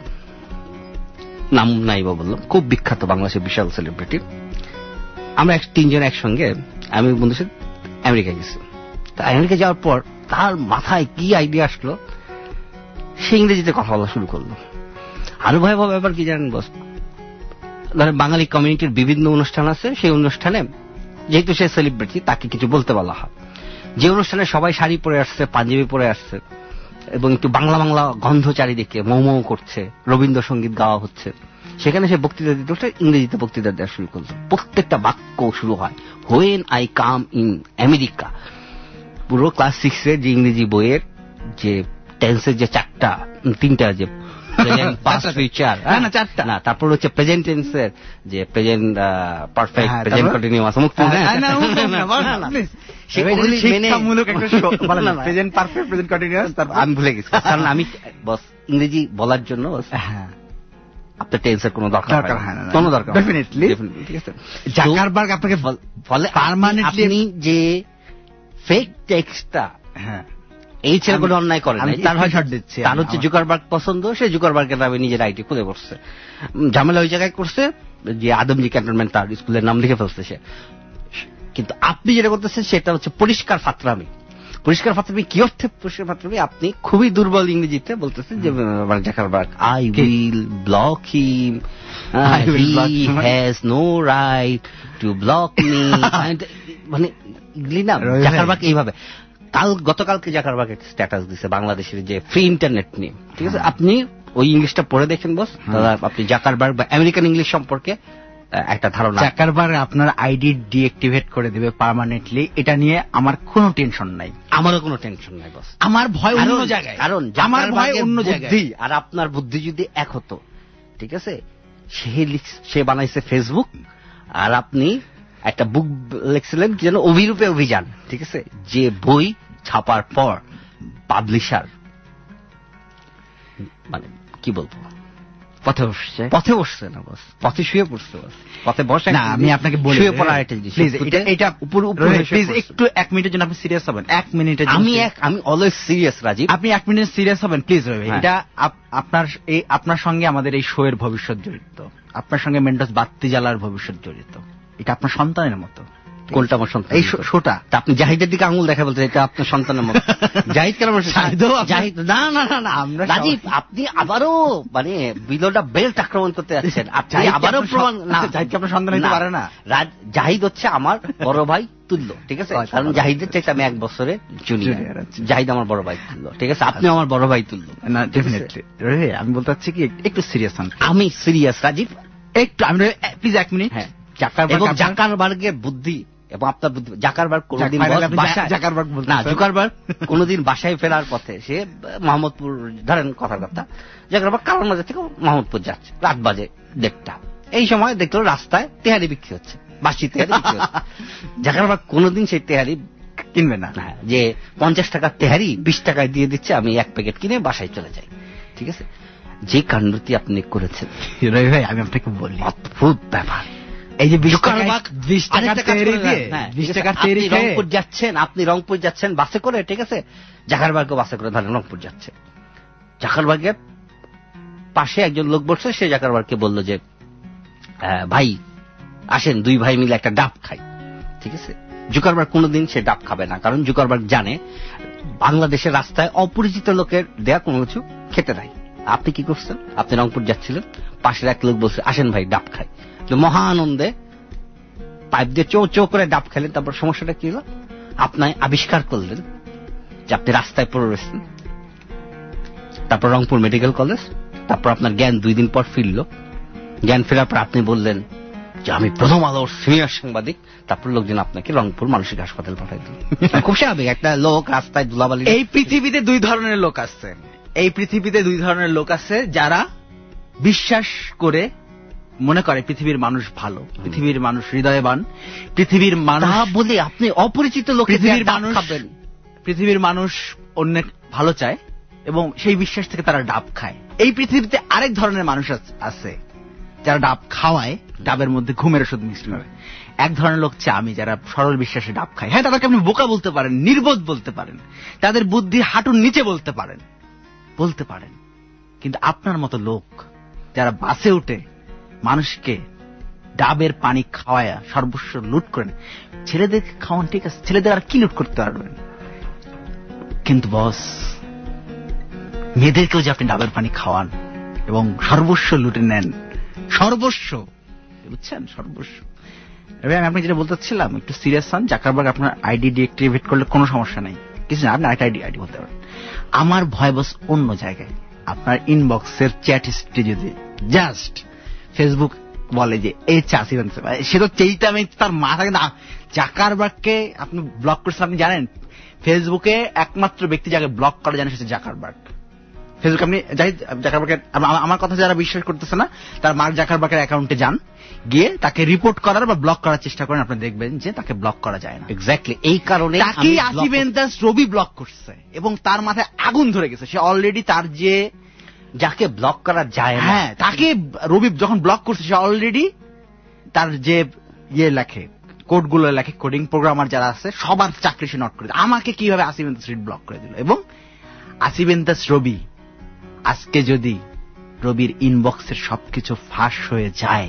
নাম নাই বা বললাম, খুব বিখ্যাত বাংলাদেশের বিশাল সেলিব্রিটি, আমরা এক তিনজন একসঙ্গে, আমি বন্ধুর সাথে আমেরিকা গেছি। আমেরিকা যাওয়ার পর তার মাথায় কি আইডিয়া আসলো, সে ইংরেজিতে কথা বলা শুরু করলো। আরো ভয়াবহ ব্যাপার কি জানেন বস, ধরেন বাঙালি কমিউনিটির বিভিন্ন অনুষ্ঠান আছে, সেই অনুষ্ঠানে যেহেতু সে সেলিব্রিটি তাকে কিছু বলতে বলা হয়। যে অনুষ্ঠানে সবাই শাড়ি পরে আসছে, পাঞ্জাবি পরে আসছে, এবং একটু বাংলা বাংলা গন্ধ চারিদিকে মৌ মৌ করছে, রবীন্দ্রসঙ্গীত গাওয়া হচ্ছে, সেখানে সে বক্তৃতা দিতে হচ্ছে, ইংরেজিতে বক্তৃতা দেওয়া শুরু করলো। প্রত্যেকটা বাক্য শুরু হয় when I come in America. পুরো ক্লাস সিক্স এর যে ইংরেজি বইয়ের যে টেন্সের যে চারটা তিনটা, যে প্রেজেন্ট পাস্ট ফিউচার, না চারটা না, তারপর হচ্ছে প্রেজেন্ট টেন্সের যে প্রেজেন্ট পারফেক্ট, প্রেজেন্ট কন্টিনিউয়াস, মুক্ত আমি ভুলে গেছি, কারণ আমি বস ইংরেজি বলার জন্য আপনার টেন্সের কোনো দরকার হয় না, কোনো দরকার ডেফিনেটলি। ঠিক আছে, জাকারবার্গ আপনাকে ফলে পার্মানেন্টলি যে ফেক টেক্সটটা, হ্যাঁ, এই ছেলে কোনো অন্যায় করে নাই, তার হয় ছাড় দিচ্ছে, তার হচ্ছে জুকারবার্গ পছন্দ, সে জুকারবার্গের নামে নিজের আইডি খুলে করছে। ঝামেলা ওই জায়গায় করছে যে আদমজি ক্যান্টনমেন্ট তার স্কুলের নাম লিখে ফেলছে সে। কিন্তু আপনি যেটা করতেছেন সেটা হচ্ছে পরিষ্কার ফাতরামি। পরিষ্কার ফাতরামি কি অর্থে পরিষ্কার ফাতরামি? আপনি খুবই দুর্বল ইংরেজিতে বলতেছেন যে Zuckerberg, I will block him, he has no right to block me, মানে না জাকারবার্গ এইভাবে। কাল গতকালকে জাকারবার্গ একটা স্ট্যাটাস দিছে বাংলাদেশের যে ফ্রি ইন্টারনেট নিয়ে, ঠিক আছে, আপনি ওই ইংলিশটা পড়ে দেখেন বস, দাদা আপনি জাকারবার্গ বা আমেরিকান ইংলিশ সম্পর্কে একটা ধারণা। জাকারবার্গ আপনার আইডি ডিঅ্যাক্টিভেট করে দেবে পার্মানেন্টলি, এটা নিয়ে আমার কোনো টেনশন নাই। আমারও কোনো টেনশন নাই বস। আমার ভয় অন্য জায়গায়, কারণ আমার ভয় অন্য জায়গায়। আর আপনার বুদ্ধি যদি এক হতো, ঠিক আছে, সে সে বানাইছে ফেসবুক, আর আপনি একটা বুক লিখছিলেন কি যেন, অভিরূপে অভিযান, ঠিক আছে, যে বই ছাপার পর পাবলিশার মানে কি বলবো পথে বসছে, পথে বসছে না বস, পথে শুয়ে পড়ছে বস, পথে বসে না। আমি আপনাকে বলি শুয়ে পড়ার একটা জিনিস, প্লিজ এটা এটা উপর উপর প্লিজ একটু এক মিনিটের জন্য আপনি সিরিয়াস হবেন, এক মিনিটের জন্য। আমি এক আমি অলওয়েজ সিরিয়াস রাজীব, আপনি এক মিনিট সিরিয়াস হবেন প্লিজ রবি। এটা আপনার এই আপনার সঙ্গে আমাদের এই শো এর ভবিষ্যৎ জড়িত, আপনার সঙ্গে মেন্টস বাত্তি জ্বালার ভবিষ্যৎ জড়িত। এটা আপনার সন্তানের মতো। কোনটা আমার সন্তান? এই শোটা। আপনি জাহিদের দিকে আঙুল দেখা বলতে এটা আপনার সন্তানের মতো। জাহিদ কেন বলছেন? জাহিদ না না না না আমরা রাজীব, আপনি আবারও মানে বিলোটা বেল্ট আক্রমণ করতে যাচ্ছেন। আপনি আবারও প্রমাণ না, জাহিদকে আপনার সন্তান হতে পারে না। জাহিদ হচ্ছে আমার বড় ভাই তুল্য, ঠিক আছে, কারণ জাহিদের চাইতে আমি এক বছরের জুনিয়র। জাহিদ আমার বড় ভাই তুল্য, ঠিক আছে, আপনি আমার বড় ভাই তুল্য। না ডেফিনেটলি আমি বলতে চাচ্ছি কি একটু সিরিয়াস হন। আমি সিরিয়াস রাজীব, একটু আমি প্লিজ এক মিনিট। হ্যাঁ, জাকারবার্গ জাকারবার্গের বুদ্ধি এবং আপনার বুদ্ধি। জাকারবার্গ কোনদিন জাকারবার্গ না জুকারবার্গ কোনদিন বাসায় ফেরার পথে সে মোহাম্মদপুর, ধরেন কথার কথা, জাকারবার্গ কারণ বাজার থেকে মোহাম্মদপুর যাচ্ছে, রাত বাজে দেড়টা, এই সময় দেখলো রাস্তায় তেহারি বিক্রি হচ্ছে, বাসি তেহারি বিক্রি হচ্ছে। জাকারবার্গ কোনদিন সেই তেহারি কিনবে না, যে পঞ্চাশ টাকার তেহারি বিশ টাকায় দিয়ে দিচ্ছে, আমি এক প্যাকেট কিনে বাসায় চলে যাই, ঠিক আছে। যে কাণ্ডটি আপনি করেছেন রবি ভাই, আমি আপনাকে বলি অদ্ভুত ব্যাপার। এই যে বিশ টাকার তেহারি দিয়ে বিশ টাকার তেহারি রংপুর যাচ্ছেন, আপনি রংপুর যাচ্ছেন বাসে করে, ঠিক আছে, জাকারবার্গ বাসে করে ধরেন রংপুর যাচ্ছে, জাকারবার্গের পাশে একজন লোক বসছে, সে জাকারবার্গকে বলল যে ভাই আসেন দুই ভাই মিলে একটা ডাব খাই, ঠিক আছে। জুকারবার্গ কোনোদিন সে ডাব খাবে না, কারণ জুকারবার্গ জানে বাংলাদেশের রাস্তায় অপরিচিত লোকের দেয়া কোনো কিছু খেতে নাই। আপনি কি করছেন? আপনি রংপুর যাচ্ছিলেন, পাশের এক লোক বলছে আসেন ভাই ডাব খাই, মহা আনন্দে পাইপ দিয়ে চৌ চৌ করে ডাব খেলেন। তারপর সমস্যাটা কি হলো? আপনি আবিষ্কার করলেন যে আপনি রাস্তায় পড়ে রয়েছেন। তারপর রংপুর মেডিকেল কলেজ, তারপর আপনার জ্ঞান দুই দিন পর ফিরল। জ্ঞান ফেরার পর আপনি বললেন যে আমি প্রথম আলোর সিনিয়র সাংবাদিক। তারপর লোকজন আপনাকে রংপুর মানসিক হাসপাতাল পাঠাই দিল। খুব স্বাভাবিক, একটা লোক রাস্তায় ধুলাবালি। এই পৃথিবীতে দুই ধরনের লোক আছে, এই পৃথিবীতে দুই ধরনের লোক আছে, যারা বিশ্বাস করে মনে করে পৃথিবীর মানুষ ভালো, পৃথিবীর মানুষ হৃদয়বান, পৃথিবীর মানুষ বলে আপনি অপরিচিত লোক, পৃথিবীর মানুষ পৃথিবীর মানুষ অন্যের ভালো চায় এবং সেই বিশ্বাস থেকে তারা ডাব খায়। এই পৃথিবীতে আরেক ধরনের মানুষ আছে যারা ডাব খাওয়ায়, ডাবের মধ্যে ঘুমের ওষুধ মিশ্র করে। এক ধরনের লোক হচ্ছে আমি, যারা সরল বিশ্বাসে ডাব খায়। হ্যাঁ, তাদেরকে আপনি বোকা বলতে পারেন, নির্বোধ বলতে পারেন, তাদের বুদ্ধি হাঁটুর নিচে বলতে পারেন বলতে পারেন কিন্তু আপনার মতো লোক যারা বাসে উঠে মানুষকে ডাবের পানি খাওয়ায় সর্বস্ব লুট করেন, ছেলেদেরকে খাওয়ান ঠিক আছে, ছেলেদের আর কি লুট করতে পারবেন, কিন্তু বস মেয়েদেরকেও যে আপনি ডাবের পানি খাওয়ান এবং সর্বস্ব লুটে নেন, সর্বস্ব, বুঝছেন, সর্বস্ব। এবার আমি আপনাকে যেটা বলতে চাচ্ছিলাম, একটু সিরিয়াস হন। জাকারবার্গ আপনার আইডি ডিঅ্যাক্টিভেট করলে কোনো সমস্যা নাই, কিছু না, আপনি আরেকটা আইডি আইডি বলতে পারেন। আমার ভয় বস অন্য জায়গায়। আপনার ইনবক্সের চ্যাট হিস্ট্রি যদি জাস্ট ফেসবুক বলে যে এই চাষি বানছে, সে তো চেইতে আমি তার মাথা না। জাকারবার্গকে আপনি ব্লক করছেন, আপনি জানেন ফেসবুকে একমাত্র ব্যক্তি যাকে ব্লক করা জানে সেটা জাকারবার্গ। ফেসবুক আপনি যাই জাকারবার্গের, আমার কথা যারা বিশ্বাস করতেছে না তারা মার্ক জাকারবার্গের অ্যাকাউন্টে যান, গিয়ে তাকে রিপোর্ট করার বা ব্লক করার চেষ্টা করেন, আপনি দেখবেন যে তাকে ব্লক করা যায় না। এক্স্যাক্টলি এই কারণে তাকেই আসিফ ইমতিয়াজ রবি ব্লক করছে এবং তার মাথায় আগুন ধরে গেছে। সে অলরেডি তার যে যাকে ব্লক করা যায় না, হ্যাঁ তাকে রবি যখন ব্লক করছে, সে অলরেডি তার যে ইয়ে লেখে, কোডগুলো লেখে, কোডিং প্রোগ্রামার যারা আছে সবার চাকরি সে নট করে দিল। আমাকে কিভাবে আসিফ ইমতিয়াজ ব্লক করে দিল। এবং আসিফ ইমতিয়াজ রবি আজকে যদি রবির ইনবক্সের সবকিছু ফাঁস হয়ে যায়,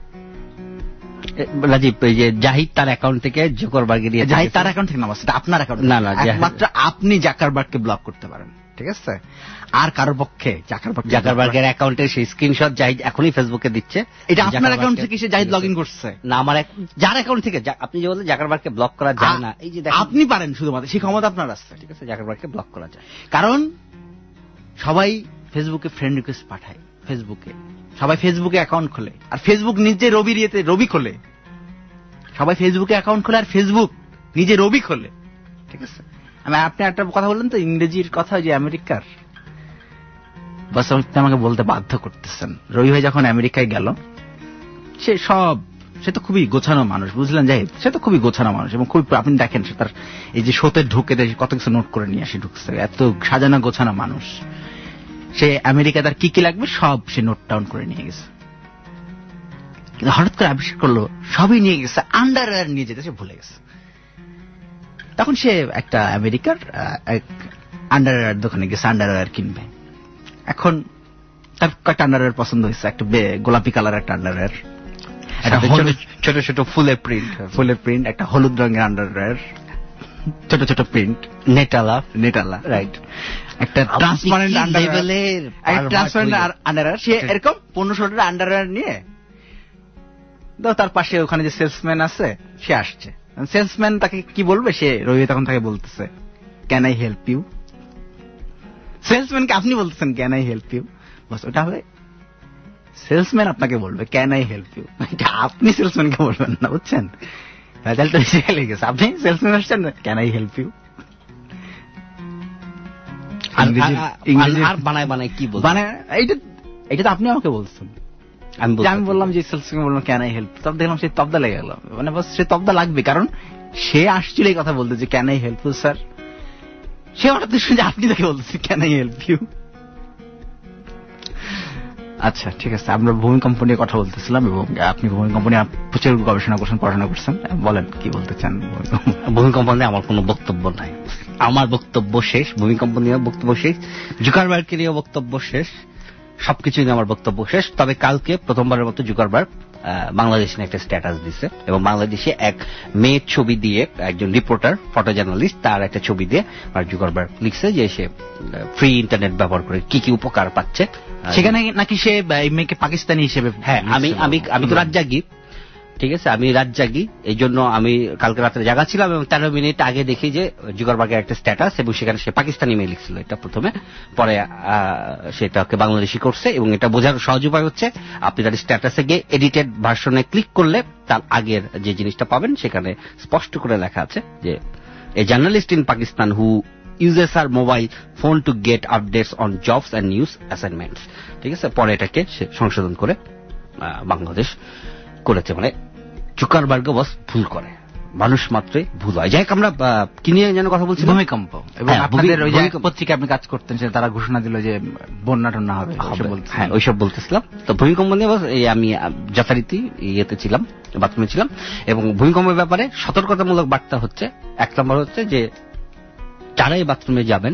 রাজীব যে জাহিদ তার অ্যাকাউন্ট থেকে জাকারবার্গের দিয়ে, জাহিদ তার অ্যাকাউন্ট থেকে না, সেটা আপনার অ্যাকাউন্ট না, না একমাত্র আপনি জাকারবার্গকে ব্লক করতে পারেন, ঠিক আছে। আর কারোর পক্ষে জাকারবার্গ জাকারবার্গের অ্যাকাউন্টের সেই স্ক্রিনশট জাহিদ এখনই ফেসবুকে দিচ্ছে। এটা আপনার অ্যাকাউন্ট থেকে সে জাহিদ লগইন করছে না, আমার যার অ্যাকাউন্ট থেকে। আপনি যে বললেন জাকারবার্গকে ব্লক করা যায় না, এই যে আপনি পারেন, শুধুমাত্র সেই ক্ষমতা আপনার আছে, ঠিক আছে, জাকারবার্গকে ব্লক করা যায়। কারণ সবাই ফেসবুকে ফ্রেন্ড রিকোয়েস্ট পাঠায়, ফেসবুকে সবাই ফেসবুকে অ্যাকাউন্ট খোলে, আর ফেসবুক নিজে রবির ইয়েতে রবি খোলে। সবাই ফেসবুকে অ্যাকাউন্ট খোলে আর ফেসবুক নিজে রবি খোলে, ঠিক আছে। আমি আপনি একটা কথা বললেন তো ইংরেজির কথা, যে আমেরিকার, বাস আমাকে বলতে বাধ্য করতেছেন। রবি ভাই যখন আমেরিকায় গেল, সে সব সে তো খুবই গোছানো মানুষ, বুঝলেন, যাই সে তো খুবই গোছানো মানুষ, এবং খুবই আপনি দেখেন সে তার এই যে শোতে ঢুকে কত কিছু নোট করে নিয়ে আসে, ঢুকছে, এত সাজানো গোছানো মানুষ। সে আমেরিকা তার কি কি লাগবে সব সে নোট ডাউন করে নিয়ে গেছে, কিন্তু হঠাৎ করে আবিষ্কার করলো সবই নিয়ে গেছে, আন্ডারওয়্যার নিয়ে যেতে সে ভুলে গেছে। তখন সে একটা আমেরিকার আন্ডারওয়্যার দোকানে গেছে, আন্ডারওয়্যার কিনবে। এখন তার কয়েকটা আন্ডারওয়্যার পছন্দ হয়েছে, একটা গোলাপি কালার একটা আন্ডারওয়্যার, ছোট ছোট ফুলে প্রিন্ট, ফুলে প্রিন্ট, একটা হলুদ রঙের আন্ডারওয়্যার, ছোট ছোট প্রিন্ট, নেটালা নেটালা রাইট, একটা ট্রান্সপারেন্ট আন্ডারওয়্যার, ট্রান্সপারেন্ট আন্ডারওয়্যার। সে এরকম পনেরো ষোলোটা আন্ডারওয়্যার নিয়ে, তার পাশে ওখানে যে সেলসম্যান আছে সে আসছে। সেলসম্যান তাকে কি বলবে, সে রবি তখন তাকে বলতেছে ক্যান আই হেল্প ইউ। সেলসম্যানকে আপনি বলতেছেন ক্যান আই হেল্প ইউ, বাস ওটা হবে সেলসম্যান আপনাকে বলবে ক্যান আই হেল্প ইউ, আপনি সেলসম্যানকে বলবেন না, বুঝছেন? রেজাল্টটা বেশি লেগেছে, আপনি সেলসম্যান আসছেন ক্যান আই হেল্প ইউ, আর বানায় বানায় কি বল, মানে এইটা এটা তো আপনি আমাকে বলছেন, আমি বললাম যে সেলসম্যান বললাম ক্যান আই হেল্প, তখন দেখলাম সে তবদা লেগে গেল। মানে বাস সে তবদা লাগবে, কারণ সে আসছিল এই কথা বলতে যে can I help you sir, সে হঠাৎ শুনে আপনি তাকে বলতেছি ক্যান আই হেল্প ইউ। আচ্ছা ঠিক আছে, আমরা ভূমিকম্প নিয়ে কথা বলতেছিলাম, এবং আপনি ভূমিকম্প নিয়ে প্রচুর গবেষণা করছেন, পড়াশোনা করছেন, বলেন কি বলতে চান? ভূমিকম্প নিয়ে আমার কোনো বক্তব্য নাই, আমার বক্তব্য শেষ, ভূমিকম্প নিয়ে বক্তব্য শেষ, জুকারবার্গকে নিয়ে বক্তব্য শেষ, সবকিছু নিয়ে আমার বক্তব্য শেষ। তবে কালকে প্রথমবারের মতো জুকারবার্গ বাংলাদেশে একটা স্ট্যাটাস দিচ্ছে, এবং বাংলাদেশে এক মেয়ের ছবি দিয়ে, একজন রিপোর্টার ফটো জার্নালিস্ট, তার একটা ছবি দিয়ে আর জুকারবার্গ লিখছে যে সে ফ্রি ইন্টারনেট ব্যবহার করে কি কি উপকার পাচ্ছে। সেখানে নাকি সে মেয়েকে পাকিস্তানি হিসেবে, হ্যাঁ আমি আমি আমি তো রাত জাগি, ঠিক আছে, আমি রাত জাগি, এই জন্য আমি কালকে রাত্রে জাগা ছিলাম, এবং তেরো মিনিট আগে দেখি যে জুকারবার্গের একটা স্ট্যাটাস, এবং সেখানে সে পাকিস্তানি মেয়ে লিখছিল। এটা প্রথমে, পরে সেটাকে বাংলাদেশি করছে, এবং এটা বোঝার সহজ উপায় হচ্ছে আপনি তার স্ট্যাটাসে গিয়ে এডিটেড ভার্সনে ক্লিক করলে তার আগের যে জিনিসটা পাবেন, সেখানে স্পষ্ট করে লেখা আছে যে a journalist in Pakistan who uses our mobile phone to get updates on jobs and news assignments, ঠিক আছে। পরে এটাকে সংশোধন করে বাংলাদেশ করেছে। মানে জুকারবার্গ বস ভুল করে, মানুষ মাত্রই ভুল হয়। যাই হোক, আমরা কি নিয়ে যেন কথা বলছি, ভূমিকম্প, এবং আপনাদের ওই যে পত্রিকা আপনি কাজ করতেন, সেটা তারা ঘোষণা দিল যে বন্যা টন্যা হবে, হ্যাঁ ওইসব বলতেছিলাম। তো ভূমিকম্প নিয়ে এই আমি যথারীতি ইয়েতে ছিলাম, বাথরুমে ছিলাম, এবং ভূমিকম্পের ব্যাপারে সতর্কতামূলক বার্তা হচ্ছে, এক নম্বর হচ্ছে যে যারাই বাথরুমে যাবেন,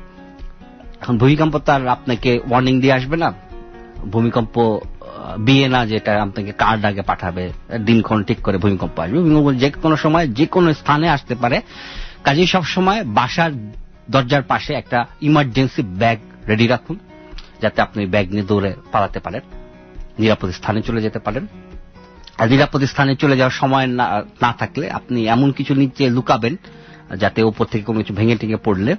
এখন ভূমিকম্প তার আপনাকে ওয়ার্নিং দিয়ে আসবে না, ভূমিকম্প বিয়ে না যেটা আপনাকে কার্ড আগে পাঠাবে, দিনক্ষণ ঠিক করে ভূমিকম্প আসবে। ভূমিকম্প যে কোনো সময় যে কোনো স্থানে আসতে পারে, কাজেই সব সময় বাসার দরজার পাশে একটা ইমার্জেন্সি ব্যাগ রেডি রাখুন, যাতে আপনি ব্যাগ নিয়ে দৌড়ে পালাতে পারেন, নিরাপদ স্থানে চলে যেতে পারেন। আর নিরাপদ স্থানে চলে যাওয়ার সময় না থাকলে আপনি এমন কিছু নিচে লুকাবেন যাতে উপর থেকে কোনো কিছু ভেঙে টেঙে পড়লে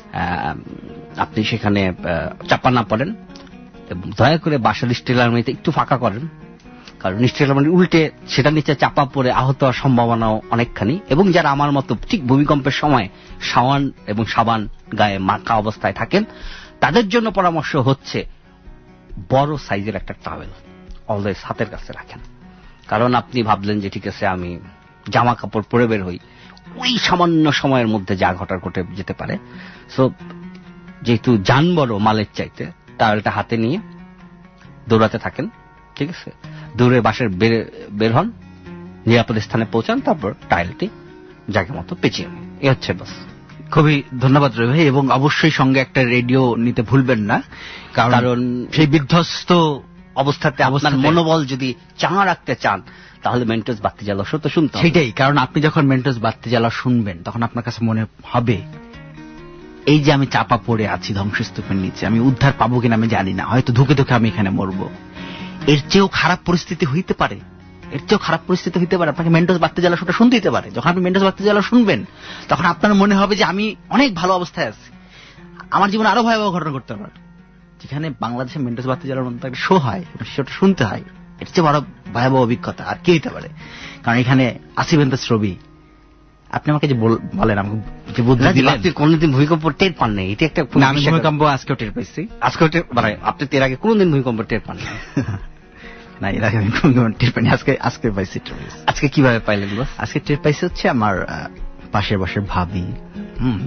আপনি সেখানে চাপা না পড়েন। এবং দয়া করে বাসার স্টিল আলমারিতে একটু ফাঁকা করেন, কারণ স্টিল আলমারি উল্টে সেটা নিচে চাপা পড়ে আহত হওয়ার সম্ভাবনাও অনেকখানি। এবং যারা আমার মতো ঠিক ভূমিকম্পের সময় সাবান এবং সাবান গায়ে মাখা অবস্থায় থাকেন, তাদের জন্য পরামর্শ হচ্ছে বড় সাইজের একটা টাওয়েল অলওয়েজ হাতের কাছে রাখেন। কারণ আপনি ভাবলেন যে ঠিক আছে আমি জামা কাপড় পরে বের হই, ওই সামান্য সময়ের মধ্যে যা ঘটার ঘটে যেতে পারে। সো যেহেতু যান বড় মালের চাইতে, টাওয়েলটা হাতে নিয়ে দৌড়াতে থাকেন, ঠিক আছে, দৌড়ে বাসের বের হন, নিরাপদ স্থানে পৌঁছান, তারপর টাওয়েলটি জায়গা মতো পেঁচিয়ে নেন। এ হচ্ছে বাস। খুবই ধন্যবাদ রবি ভাই, এবং অবশ্যই সঙ্গে একটা রেডিও নিতে ভুলবেন না, কারণ সেই বিধ্বস্ত অবস্থাতে আপনার মনোবল যদি চাঙা রাখতে চান, তাহলে মেন্টোস বাতি জ্বালা তো শুনতে হবে। সেটাই, কারণ আপনি যখন মেন্টোস বাতি জ্বালা শুনবেন, তখন আপনার কাছে মনে হবে এই যে আমি চাপা পড়ে আছি ধ্বংসস্তূপের নিচে, আমি উদ্ধার পাবো কিনা আমি জানি না, হয়তো ধুকে ধুকে আমি এখানে মরবো। এর চেয়েও খারাপ পরিস্থিতি হইতে পারে, এর চেয়েও খারাপ পরিস্থিতি হইতে পারে, আপনাকে মেন্টোস বাতি জ্বালা শোটা শুনতে দিতে পারে। যখন আপনি মেন্টোস বাতি জ্বালা শুনবেন, তখন আপনার মনে হবে যে আমি অনেক ভালো অবস্থায় আছি, আমার জীবনে আরো ভয়াবহ ঘটনা ঘটতে পারে, যেখানে বাংলাদেশে মেন্টোস বাতি জ্বালানোর মতো একটা শো হয়, সেটা শুনতে হয়, এটা হচ্ছে বড় ভয়াবহ অভিজ্ঞতা। আর কি হইতে পারে? কারণ এখানে আসিফ এন্তাস রবি, আপনি আমাকে যে বলেন, আমাকে যে বুদ্ধি দিলেন, আপনি কোনদিন ভূমিকম্প টের পান নাই, এটা একটা আমি ভূমিকম্প আজকেও টের পাইছি। আজকেও টের মানে আপনি এর আগে কোনদিন ভূমিকম্প টের পান না? না, এর আগে আমি ভূমিকম্প টের পাইনি, আজকে আজকে পাইছি। আজকে কিভাবে পাইলেন? আজকে টের পাইছি হচ্ছে আমার পাশের বসে ভাবি, হম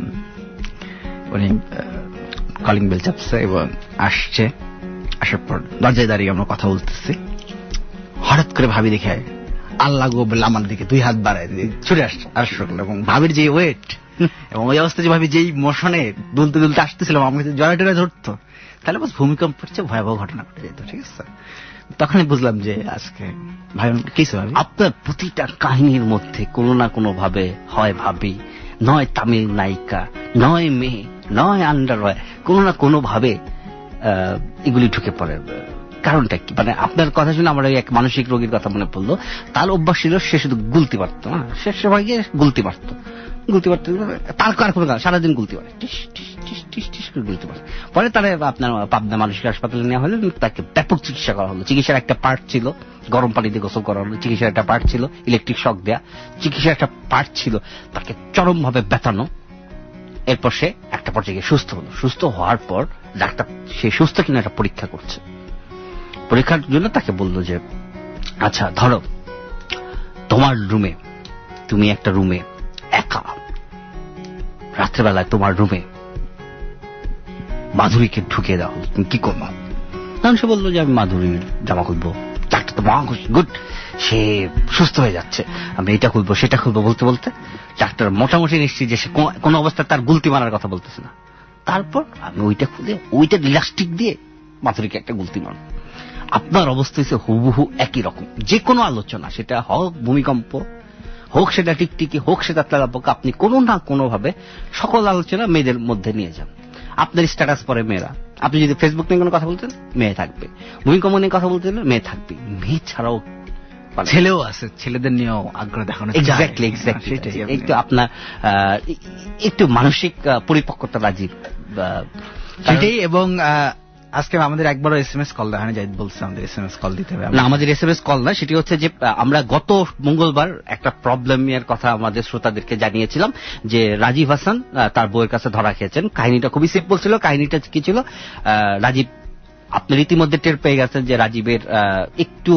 উনি কলিং বেল চাপছে এবং আসছে। আসার পর দরজায় দাঁড়িয়ে আমরা কথা বলতেছি, হঠাৎ করে ভাবি দেখে আল্লাহ গো বলে আমার দিকে দুই হাত বাড়ায় দিয়ে ছুটে আসছে আসলে, এবং ভাবির যে ওয়েট এবং ওই অবস্থা যে ভাবি যেই মোশনে দুলতে দুলতে আসতেছিলাম, আমাকে জড়া টড়া ধরতো, তাহলে বাস ভূমিকম্পের চেয়ে ভয়াবহ ঘটনা ঘটে যেত। ঠিক আছে, তখনই বুঝলাম যে আজকে ভাই কিছু ভাবি। আপনার প্রতিটা কাহিনীর মধ্যে কোনো না কোনো ভাবে হয় ভাবি, নয় তামিল নায়িকা, নয় মেয়ে, নয় আন্ডার, হয় কোনো না কোনো ভাবে এগুলি ঢুকে পড়ে। কারণটা কি? মানে আপনার কথা শুনে আমার এক মানসিক রোগীর কথা মনে পড়লো। তার অভ্যাস ছিল সে শুধু গুলতি পারত, না সে সবাই গিয়ে গুলতি পারত, গুলতি পারত, তার কার কোনো সারাদিন গুলতি পারে, টিস টিস টিস টিস টিস করে গুলতি পারে। পরে তারা আপনার পাবনা মানসিক হাসপাতালে নেওয়া হলো, তাকে ব্যাপক চিকিৎসা করা হলো। চিকিৎসার একটা পার্ট ছিল গরম পানি দিয়ে গোসল করা হলো, চিকিৎসার একটা পার্ট ছিল ইলেকট্রিক শক দেয়া, চিকিৎসার একটা পার্ট ছিল তাকে চরমভাবে ব্যথানো। এরপর সে একটা পর্যায়ে সুস্থ হলো। সুস্থ হওয়ার পর ডাক্তার সে সুস্থ কিনা একটা পরীক্ষা করছে। পরীক্ষার জন্য তাকে বললো যে আচ্ছা ধরো তোমার রুমে, তুমি একটা রুমে একা, রাত্রেবেলায় তোমার রুমে মাধুরীকে ঢুকিয়ে দেওয়া হলো, তুমি কি করবো? তখন সে বললো যে আমি মাধুরীর জামা খুলবো। ডাক্তার তো মহা খুশি, গুড, সে সুস্থ হয়ে যাচ্ছে, আমি এটা খুলবো সেটা খুলবো বলতে বলতে ডাক্তার মোটামুটি নিশ্চিত যে সে কোন অবস্থায় তার গুলতি মারার কথা বলতেছে না। তারপর আমি ওইটা খুলে ওইটা ইলাস্টিক দিয়ে মাধুরীকে একটা গুলতি মারব। আপনার অবস্থা হচ্ছে হুবহু একই রকম। যে কোনো আলোচনা, সেটা হোক ভূমিকম্প, হোক সেটা টিকটিকি, হোক সেটা তেলাপোকা, আপনি কোনো না কোনো ভাবে সকল আলোচনা মেয়েদের মধ্যে নিয়ে যান। আপনার স্ট্যাটাস পরে মেয়েরা, আপনি যদি ফেসবুক নিয়ে কোনো কথা বলতেন মেয়ে থাকবে, ভূমিকম্প নিয়ে কথা বলতে মেয়ে থাকবে, মেয়ে ছাড়াও ছেলেও আছে, ছেলেদের নিয়েও আগ্রহ দেখানো। এক্স্যাক্টলি এক্স্যাক্টলি একটু আপনার একটু মানসিক পরিপক্কতা রাজীব সেটাই। এবং আজকে আমাদের একবারও এস এম এস কল দেখানো যায়, বলছে আমাদের এস এম এস কল দিতে হবে না। আমাদের এস এম এস কল না, সেটি হচ্ছে যে আমরা গত মঙ্গলবার একটা প্রবলেমের কথা আমাদের শ্রোতাদেরকে জানিয়েছিলাম যে রাজীব হাসান তার বউয়ের কাছে ধরা খেয়েছেন। কাহিনীটা খুবই সিম্পল ছিল। কাহিনীটা কি ছিল, রাজীব, আপনার ইতিমধ্যে টের পেয়ে গেছেন যে রাজীবের একটু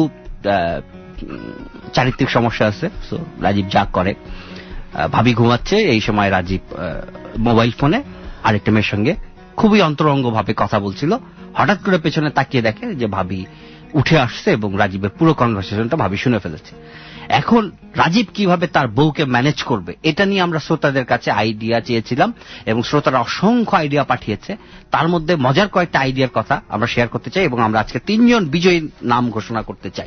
চারিত্রিক সমস্যা আছে। সো রাজীব যা করে, ভাবি ঘুমাচ্ছে, এই সময় রাজীব মোবাইল ফোনে আরেকটা মেয়ের সঙ্গে খুবই অন্তরঙ্গ ভাবে কথা বলছিল। হঠাৎ করে পেছনে তাকিয়ে দেখে যে ভাবি উঠে আসছে এবং রাজীবের পুরো কনভারসেশনটা ভাবি শুনে ফেলেছে। এখন রাজীব কিভাবে তার বউকে ম্যানেজ করবে, এটা নিয়ে আমরা শ্রোতাদের কাছে আইডিয়া চেয়েছিলাম এবং শ্রোতারা অসংখ্য আইডিয়া পাঠিয়েছে। তার মধ্যে মজার কয়েকটা আইডিয়ার কথা আমরা শেয়ার করতে চাই এবং আমরা আজকে তিনজন বিজয়ী নাম ঘোষণা করতে চাই।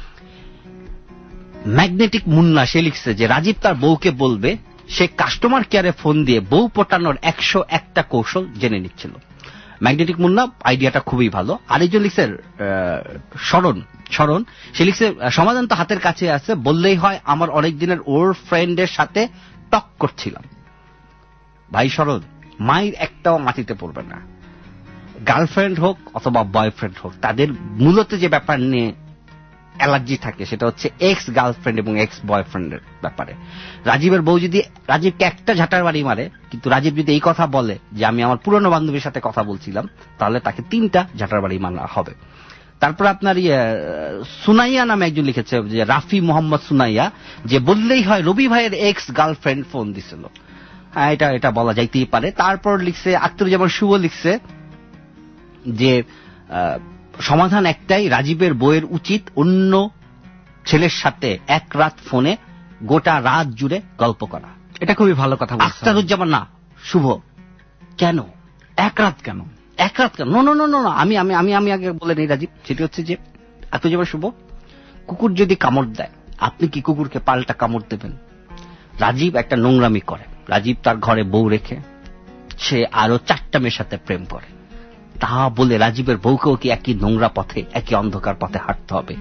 ম্যাগনেটিক মুন্না সে লিখছে যে রাজীব তার বউকে বলবে সে কাস্টমার কেয়ারে ফোন দিয়ে বউ পটানোর একশো একটা কৌশল জেনে নিচ্ছিল। ম্যাগনেটিক মুন্না আইডিয়াটা খুবই ভালো। আরেকজন লিখছে শরণ শরণ সে লিখছে সমাধান তো হাতের কাছে আছে, বললেই হয় আমার অনেক দিনের ওর ফ্রেন্ডের সাথে টক করছিলাম। ভাই শরণ, মায়ের একটাও মাটিতে পড়বে না। গার্লফ্রেন্ড হোক অথবা বয়ফ্রেন্ড হোক, তাদের মূলত যে ব্যাপার নিয়ে অ্যালার্জি থাকে সেটা হচ্ছে এক্স গার্লফ্রেন্ড এবং এক্স বয়ফ্রেন্ডের ব্যাপারে। রাজীবের বউ যদি রাজীবকে একটা ঝাঁটার বাড়ি মারে, কিন্তু রাজীব যদি এই কথা বলে যে আমি আমার পুরনো বান্ধবীর সাথে কথা বলছিলাম, তাহলে তাকে তিনটা ঝাঁটার বাড়ি মারা হবে। তারপর আপনার ইয়ে সুনাইয়া নামে একজন লিখেছে যে রাফি মোহাম্মদ সুনাইয়া, যে বললেই হয় রবি ভাইয়ের এক্স গার্লফ্রেন্ড ফোন দিছিল। হ্যাঁ, এটা এটা বলা যাইতেই পারে। তারপর লিখছে আখতারুজ্জামান শুভ লিখছে যে সমাধান একটাই, রাজীবের বইয়ের উচিত অন্য ছেলের সাথে এক রাত ফোনে গোটা রাত জুড়ে গল্প করা। এটা খুবই ভালো কথা বলছেন আখতারুজ্জামান না শুভ। কেন এক রাত কেন এক রাত কেন নো নো নো নো আমি আমি আমি আমি আগে বলে নেই রাজীব, সেটি হচ্ছে যে আখতারুজ্জামান শুভ, কুকুর যদি কামড় দেয় আপনি কি কুকুরকে পাল্টা কামড় দেবেন? রাজীব একটা নোংরামি করে। রাজীব তার ঘরে বউ রেখে সে আরো চারটা মেয়ের সাথে প্রেম করে। তা বলে রাজীবের বউকেও কি একই নোংরা পথে, একই অন্ধকার পথে হাঁটতে হবে?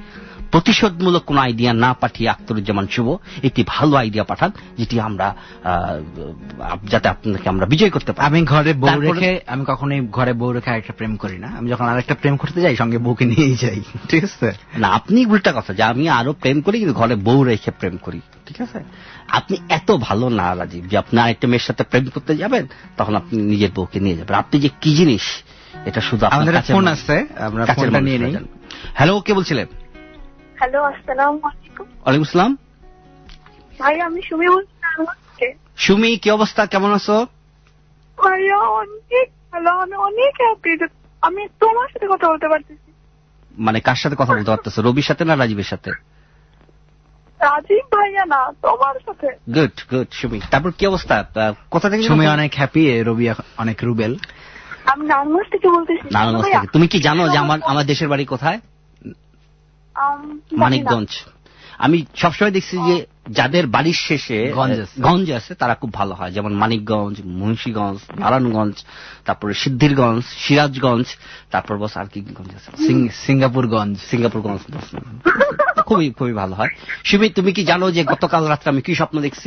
প্রতিশোধমূলক কোন আইডিয়া না পাঠিয়ে আখতারুজ্জামান শুভ একটি ভালো আইডিয়া পাঠান, যেটি আমরা যাতে আপনাকে আমরা বিজয় করতে পারি। আমি ঘরে বউ রেখে আমি কখনোই ঘরে বউ রেখে আরেকটা প্রেম করি না। আমি যখন আরেকটা প্রেম করতে যাই সঙ্গে বউকে নিয়েই যাই। ঠিক আছে না, আপনি উল্টা কথা, যে আমি আরো প্রেম করি কিন্তু ঘরে বউ রেখে প্রেম করি। ঠিক আছে, আপনি এত ভালো না রাজীব যে আপনি আরেকটা মেয়ের সাথে প্রেম করতে যাবেন তখন আপনি নিজের বউকে নিয়ে যাবেন। আপনি যে কি জিনিস এটা শুধু আমাদের ফোন আছে, আমরা ফোনটা নিয়ে নেই। হ্যালো, কে বলছিলেন? হ্যালো, আসসালামু আলাইকুম। ওয়ালাইকুম আসসালাম। ভাই আমি সুমি বলছি। সুমি, কি অবস্থা, কেমন আছো? ভাইয়া অনেক ভালো, আমি অনেক হ্যাপি যে আমি তোমার সাথে কথা বলতে পারতেছি। মানে কার সাথে কথা বলতে পারতেছো, রবির সাথে না রাজীবের সাথে? রাজীব ভাইয়া না, তোমার সাথে। গুড গুড সুমি, তারপর কি অবস্থা, কোথা থেকে? সুমি অনেক হ্যাপি, রবি অনেক রুবেল। আমি নারায়ণগঞ্জ থেকে বলতেছি। নারায়ণগঞ্জ থেকে। তুমি কি জানো যে আমার আমার দেশের বাড়ি কোথায়? মানিকগঞ্জ। আমি সবসময় দেখছি যে যাদের বাড়ির শেষে গঞ্জ আছে তারা খুব ভালো হয়, যেমন মানিকগঞ্জ, মুন্সিগঞ্জ, নারায়ণগঞ্জ, তারপরে সিদ্ধিরগঞ্জ, সিরাজগঞ্জ, তারপর বস আর কি গঞ্জ আছে, সিঙ্গাপুরগঞ্জ। সিঙ্গাপুরগঞ্জ খুবই খুবই ভালো হয়। সুমি, তুমি কি জানো যে গতকাল রাত্রে আমি কি স্বপ্ন দেখছি?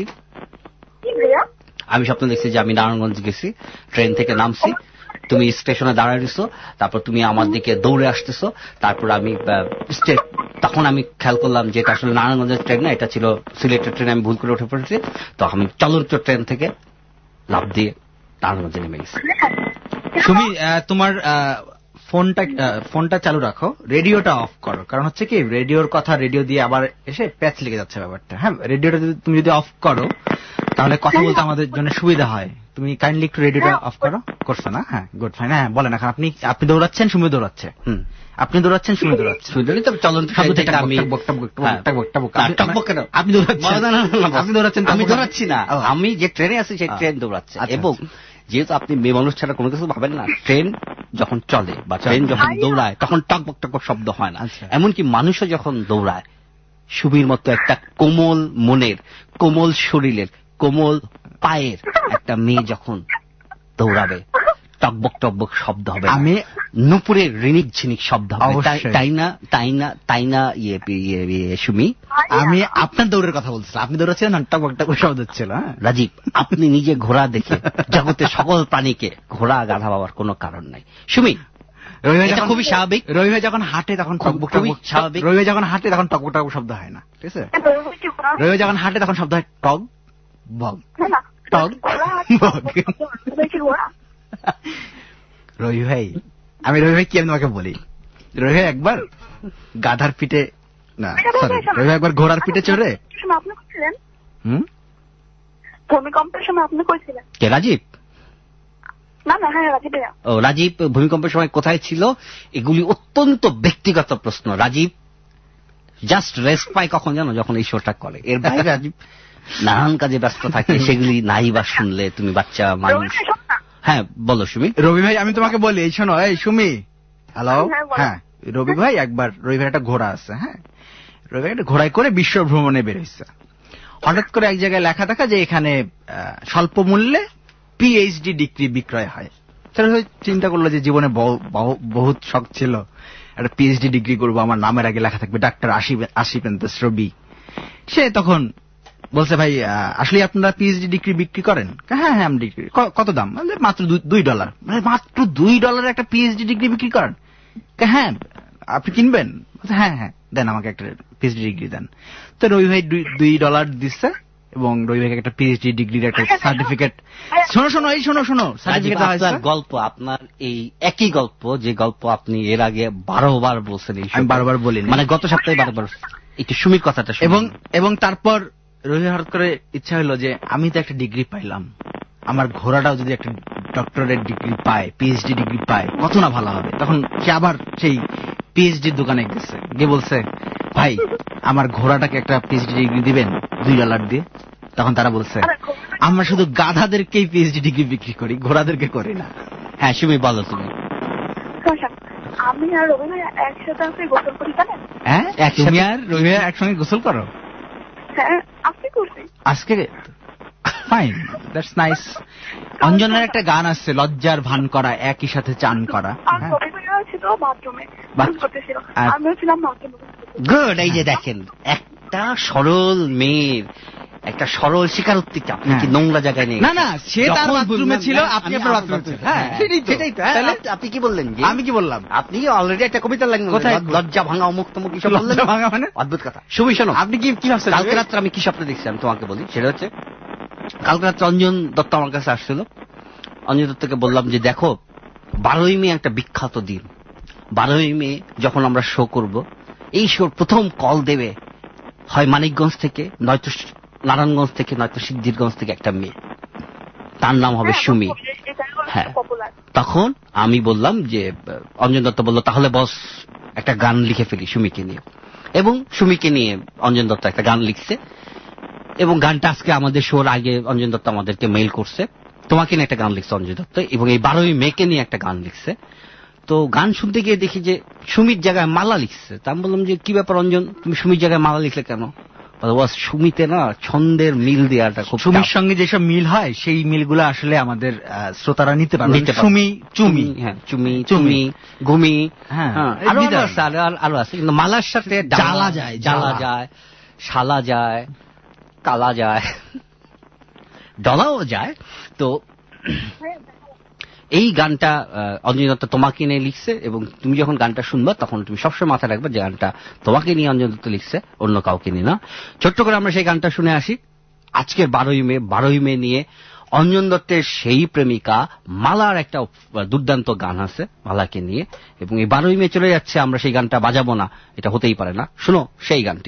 আমি স্বপ্ন দেখছি যে আমি নারায়ণগঞ্জ গেছি, ট্রেন থেকে নামছি, তুমি স্টেশনে দাঁড়ায় দিছো, তারপর তুমি আমার দিকে দৌড়ে আসতেছো, তারপর আমি তখন আমি খেয়াল করলাম যে এটা আসলে নারায়ণগঞ্জের ট্রেন না, এটা ছিল সিলেটের ট্রেন। আমি ভুল করে উঠে পড়েছি, তো আমি চলন্ত ট্রেন থেকে লাফ দিয়ে নারায়ণগঞ্জে নেমে গেছি। সুমি, তোমার ফোনটা ফোনটা চালু রাখো, রেডিওটা অফ করো, কারণ হচ্ছে কি রেডিওর কথা রেডিও দিয়ে আবার এসে প্যাচ লেগে যাচ্ছে ব্যাপারটা। হ্যাঁ, রেডিওটা তুমি যদি অফ করো তাহলে কথা বলতে আমাদের জন্য সুবিধা হয়। তুমি কাইন্ডলি একটু রেডিওটা অফ করো। করছো না? হ্যাঁ, গুড, ফাইন। হ্যাঁ, বলেন এখন। আপনি আপনি দৌড়াচ্ছেন, সুমি দৌড়াচ্ছে। হুম, আপনি দৌড়াচ্ছেন, সুমি দৌড়াচ্ছে। আপনি দৌড়াচ্ছেন? আমি দৌড়াচ্ছি না, আমি যে ট্রেনে আছি সেই ট্রেন দৌড়াচ্ছে। এবং যেহেতু আপনি মেয়ে মানুষ ছাড়া কোনো কিছু ভাবেন না, ট্রেন যখন চলে বা ট্রেন যখন দৌড়ায় তখন টকবক টকবক শব্দ হয় না। এমনকি মানুষও যখন দৌড়ায়, সুমির মতো একটা কোমল মনের, কোমল শরীরের, কোমল পায়ের একটা মেয়ে যখন দৌড়াবে টকবক টকবক শব্দ হবে। আমি নুপুরের রিনিক ঝিনিক শব্দ হবে, তাই না? তাই না? তাই না? ইয়ে ইয়ে সুমি, আমি আপনার দৌড়ের কথা বলছিলাম, আপনি দৌড়াচ্ছিলেন না, টকবক টকবক শব্দ হচ্ছিল। রাজীব, আপনি নিজে ঘোড়া দেখে জগতের সকল প্রাণীকে ঘোড়া গাধা বাবার কোনো কারণ নাই। সুমি, খুবই স্বাভাবিক। রবি ভাই যখন হাঁটে তখন টকবক টকবক স্বাভাবিক। রবি ভাই যখন হাঁটে তখন টকবক টকবক শব্দ হয় না। ঠিক আছে, রবি ভাই যখন হাঁটে তখন শব্দ হয় টক বক টক বক। রবি ভাই, আমি রবি ভাই কি আমি তোমাকে বলি, রবি ভাই একবার গাধার পিঠে না সরি রবি ভাই একবার ঘোড়ার পিঠে চড়ে হুম ভূমিকম্পের সময় আপনি কইছিলেন। কে, রাজীব? না না, হ্যাঁ রাজীব। ও, রাজীব ভূমিকম্পের সময় কোথায় ছিল? এগুলি অত্যন্ত ব্যক্তিগত প্রশ্ন। রাজীব জাস্ট রেস্ট পায় কখন জানো? যখন এই শোটা করে। এর বাইরে রাজীব নানান কাজে ব্যস্ত থাকে, সেগুলি নাই বা শুনলে তুমি বাচ্চা মানুষ। হ্যাঁ বলো সুমি। রবি ভাই আমি তোমাকে বলি, এই শোনো, এই সুমি, হ্যালো। হ্যাঁ, রবি ভাই একবার, রবি ভাই একটা ঘোড়া আছে, হ্যাঁ, রবি ভাই একটা ঘোড়ায় করে বিশ্ব ভ্রমণে বেরোইছে। হঠাৎ করে এক জায়গায় লেখা দেখা যে এখানে স্বল্প মূল্যে পিএইচডি ডিগ্রি বিক্রয় হয়। চিন্তা করলো যে জীবনে বহুত শখ ছিল, একটা পিএইচডি ডিগ্রি করবো, আমার নামের আগে লেখা থাকবে ডাক্তার আশিফ এন্তাস রবি। সে তখন বলছে, ভাই আসলে আপনারা পিএইচডি ডিগ্রি বিক্রি করেন? হ্যাঁ হ্যাঁ, আমি ডিগ্রি। কত দাম? মাত্র দুই ডলার। মাত্র দুই ডলার একটা পিএইচডি ডিগ্রি বিক্রি করেন? হ্যাঁ, আপনি কিনবেন? হ্যাঁ হ্যাঁ, দেন আমাকে একটা পিএইচডি ডিগ্রি দেন। তো রবি ভাই দুই ডলার দিচ্ছে এবং রবি ভাইকে একটা পিএইচডি ডিগ্রির একটা সার্টিফিকেট। শোনো শোনো, এই শোনো শোনো, সার্টিফিকেট গল্প আপনার এই একই গল্প যে গল্প আপনি এর আগে বারো বার বলছেন। আমি বারবার বলি, মানে গত সপ্তাহে বারবার একটু সুমির কথাটা। এবং এবং তারপর রবি হঠাৎ করে ইচ্ছা হলো যে আমি তো একটা ডিগ্রি পাইলাম, আমার ঘোড়াটাও যদি একটা ডক্টরেট ডিগ্রি পায়, পিএইচডি ডিগ্রি পায়, কত না ভালো হবে। তখন সে আবার সেই পিএইচডির দোকানে গেছে, গিয়ে বলছে, ভাই আমার ঘোড়াটাকে একটা পিএইচডি ডিগ্রি দিবেন দুই ডলার দিয়ে? তখন তারা বলছে, আমরা শুধু গাধাদেরকেই পিএইচডি ডিগ্রি বিক্রি করি, ঘোড়াদেরকে করি না। হ্যাঁ সুমি, বলো তুমি। আমি আর রবি ভাই একসাথে গোসল করি, জানেন? হ্যাঁ, তুমি আর রবি ভাই একসঙ্গে গোসল করো? হ্যাঁ, আজকে করছি। আজকে? Fine, that's nice. অঞ্জনার একটা গান আসছে, লজ্জার ভান করা একই সাথে চান করা। আর রবি ভাই ছিল বাথরুমে করতেছিল, আমিও ছিলাম বাথরুমে। গুড। এই যে দেখেন একটা সরল মেয়ের একটা সরল স্বীকারোক্তিকে আপনি কি নোংরা জায়গায় নিয়ে না না সে তার বাথরুমে ছিল, আপনি আপনার বাথরুমে ছিলেন। হ্যাঁ সেটাই তো। আপনি কি বললেন? আমি কি বললাম? আপনি অলরেডি একটা কবিতা লাগলেন, লজ্জা ভাঙা অমুক তমুক কি সব বললেন। ভাঙা মানে অদ্ভুত কথা। শুভি শোনো, আপনি কি কি ভাবছেন? কালকে রাত্রে আমি কি স্বপ্ন দেখছি আমি তোমাকে বলি। সেটা হচ্ছে কালকে রাত্রে অঞ্জন দত্ত আমার কাছে আসছিল। অঞ্জন দত্তকে বললাম যে দেখো, বারোই মে একটা বিখ্যাত দিন। বারোই মে যখন আমরা শো করব, এই শোর প্রথম কল দেবে হয় মানিকগঞ্জ থেকে, নয়তো নারায়ণগঞ্জ থেকে, নয়তো সিদ্ধিরগঞ্জ থেকে একটা মেয়ে, তার নাম হবে সুমি। হ্যাঁ, তখন আমি বললাম যে, অঞ্জন দত্ত বলল তাহলে বস একটা গান লিখে ফেলি সুমিকে নিয়ে। এবং সুমিকে নিয়ে অঞ্জন দত্ত একটা গান লিখছে, এবং গানটা আজকে আমাদের শোর আগে অঞ্জন দত্ত আমাদেরকে মেইল করছে। তোমাকে নিয়ে একটা গান লিখছে অঞ্জন দত্ত, এবং এই বারোই মেকে নিয়ে একটা গান লিখছে। তো গান শুনতে গিয়ে দেখি যে সুমির জায়গায় মালা লিখছে। তা আমি বললাম যে কি ব্যাপার অঞ্জন, তুমি সুমির জায়গায় মালা লিখলে কেন? সুমিতে না ছন্দের মিল দেওয়াটা খুব, সুমির সঙ্গে যেসব মিল হয় সেই মিলগুলো আসলে আমাদের শ্রোতারা নিতে পারবে। সুমি, চুমি, হ্যাঁ চুমি, চুমি, গুমি, হ্যাঁ আরো আছে, আরো আছে। কিন্তু মালার সাথে জ্বালা যায়, জ্বালা যায়, শালা যায়, কালা যায়, ডলাও যায়। তো এই গানটা অঞ্জন দত্ত তোমাকে নিয়ে লিখছে, এবং তুমি যখন গানটা শুনবা তখন তুমি সবসময় মাথায় রাখবে যে গানটা তোমাকে নিয়ে অঞ্জন দত্ত লিখছে, অন্য কাউকে নিয়ে না। ছোট্ট করে আমরা সেই গানটা শুনে আসি। আজকের বারোই মে, বারোই মে নিয়ে অঞ্জন দত্তের সেই প্রেমিকা মালার একটা দুর্দান্ত গান আছে মালাকে নিয়ে, এবং এই বারোই মে চলে যাচ্ছে, আমরা সেই গানটা বাজাবো না, এটা হতেই পারে না। শুনো সেই গানটি।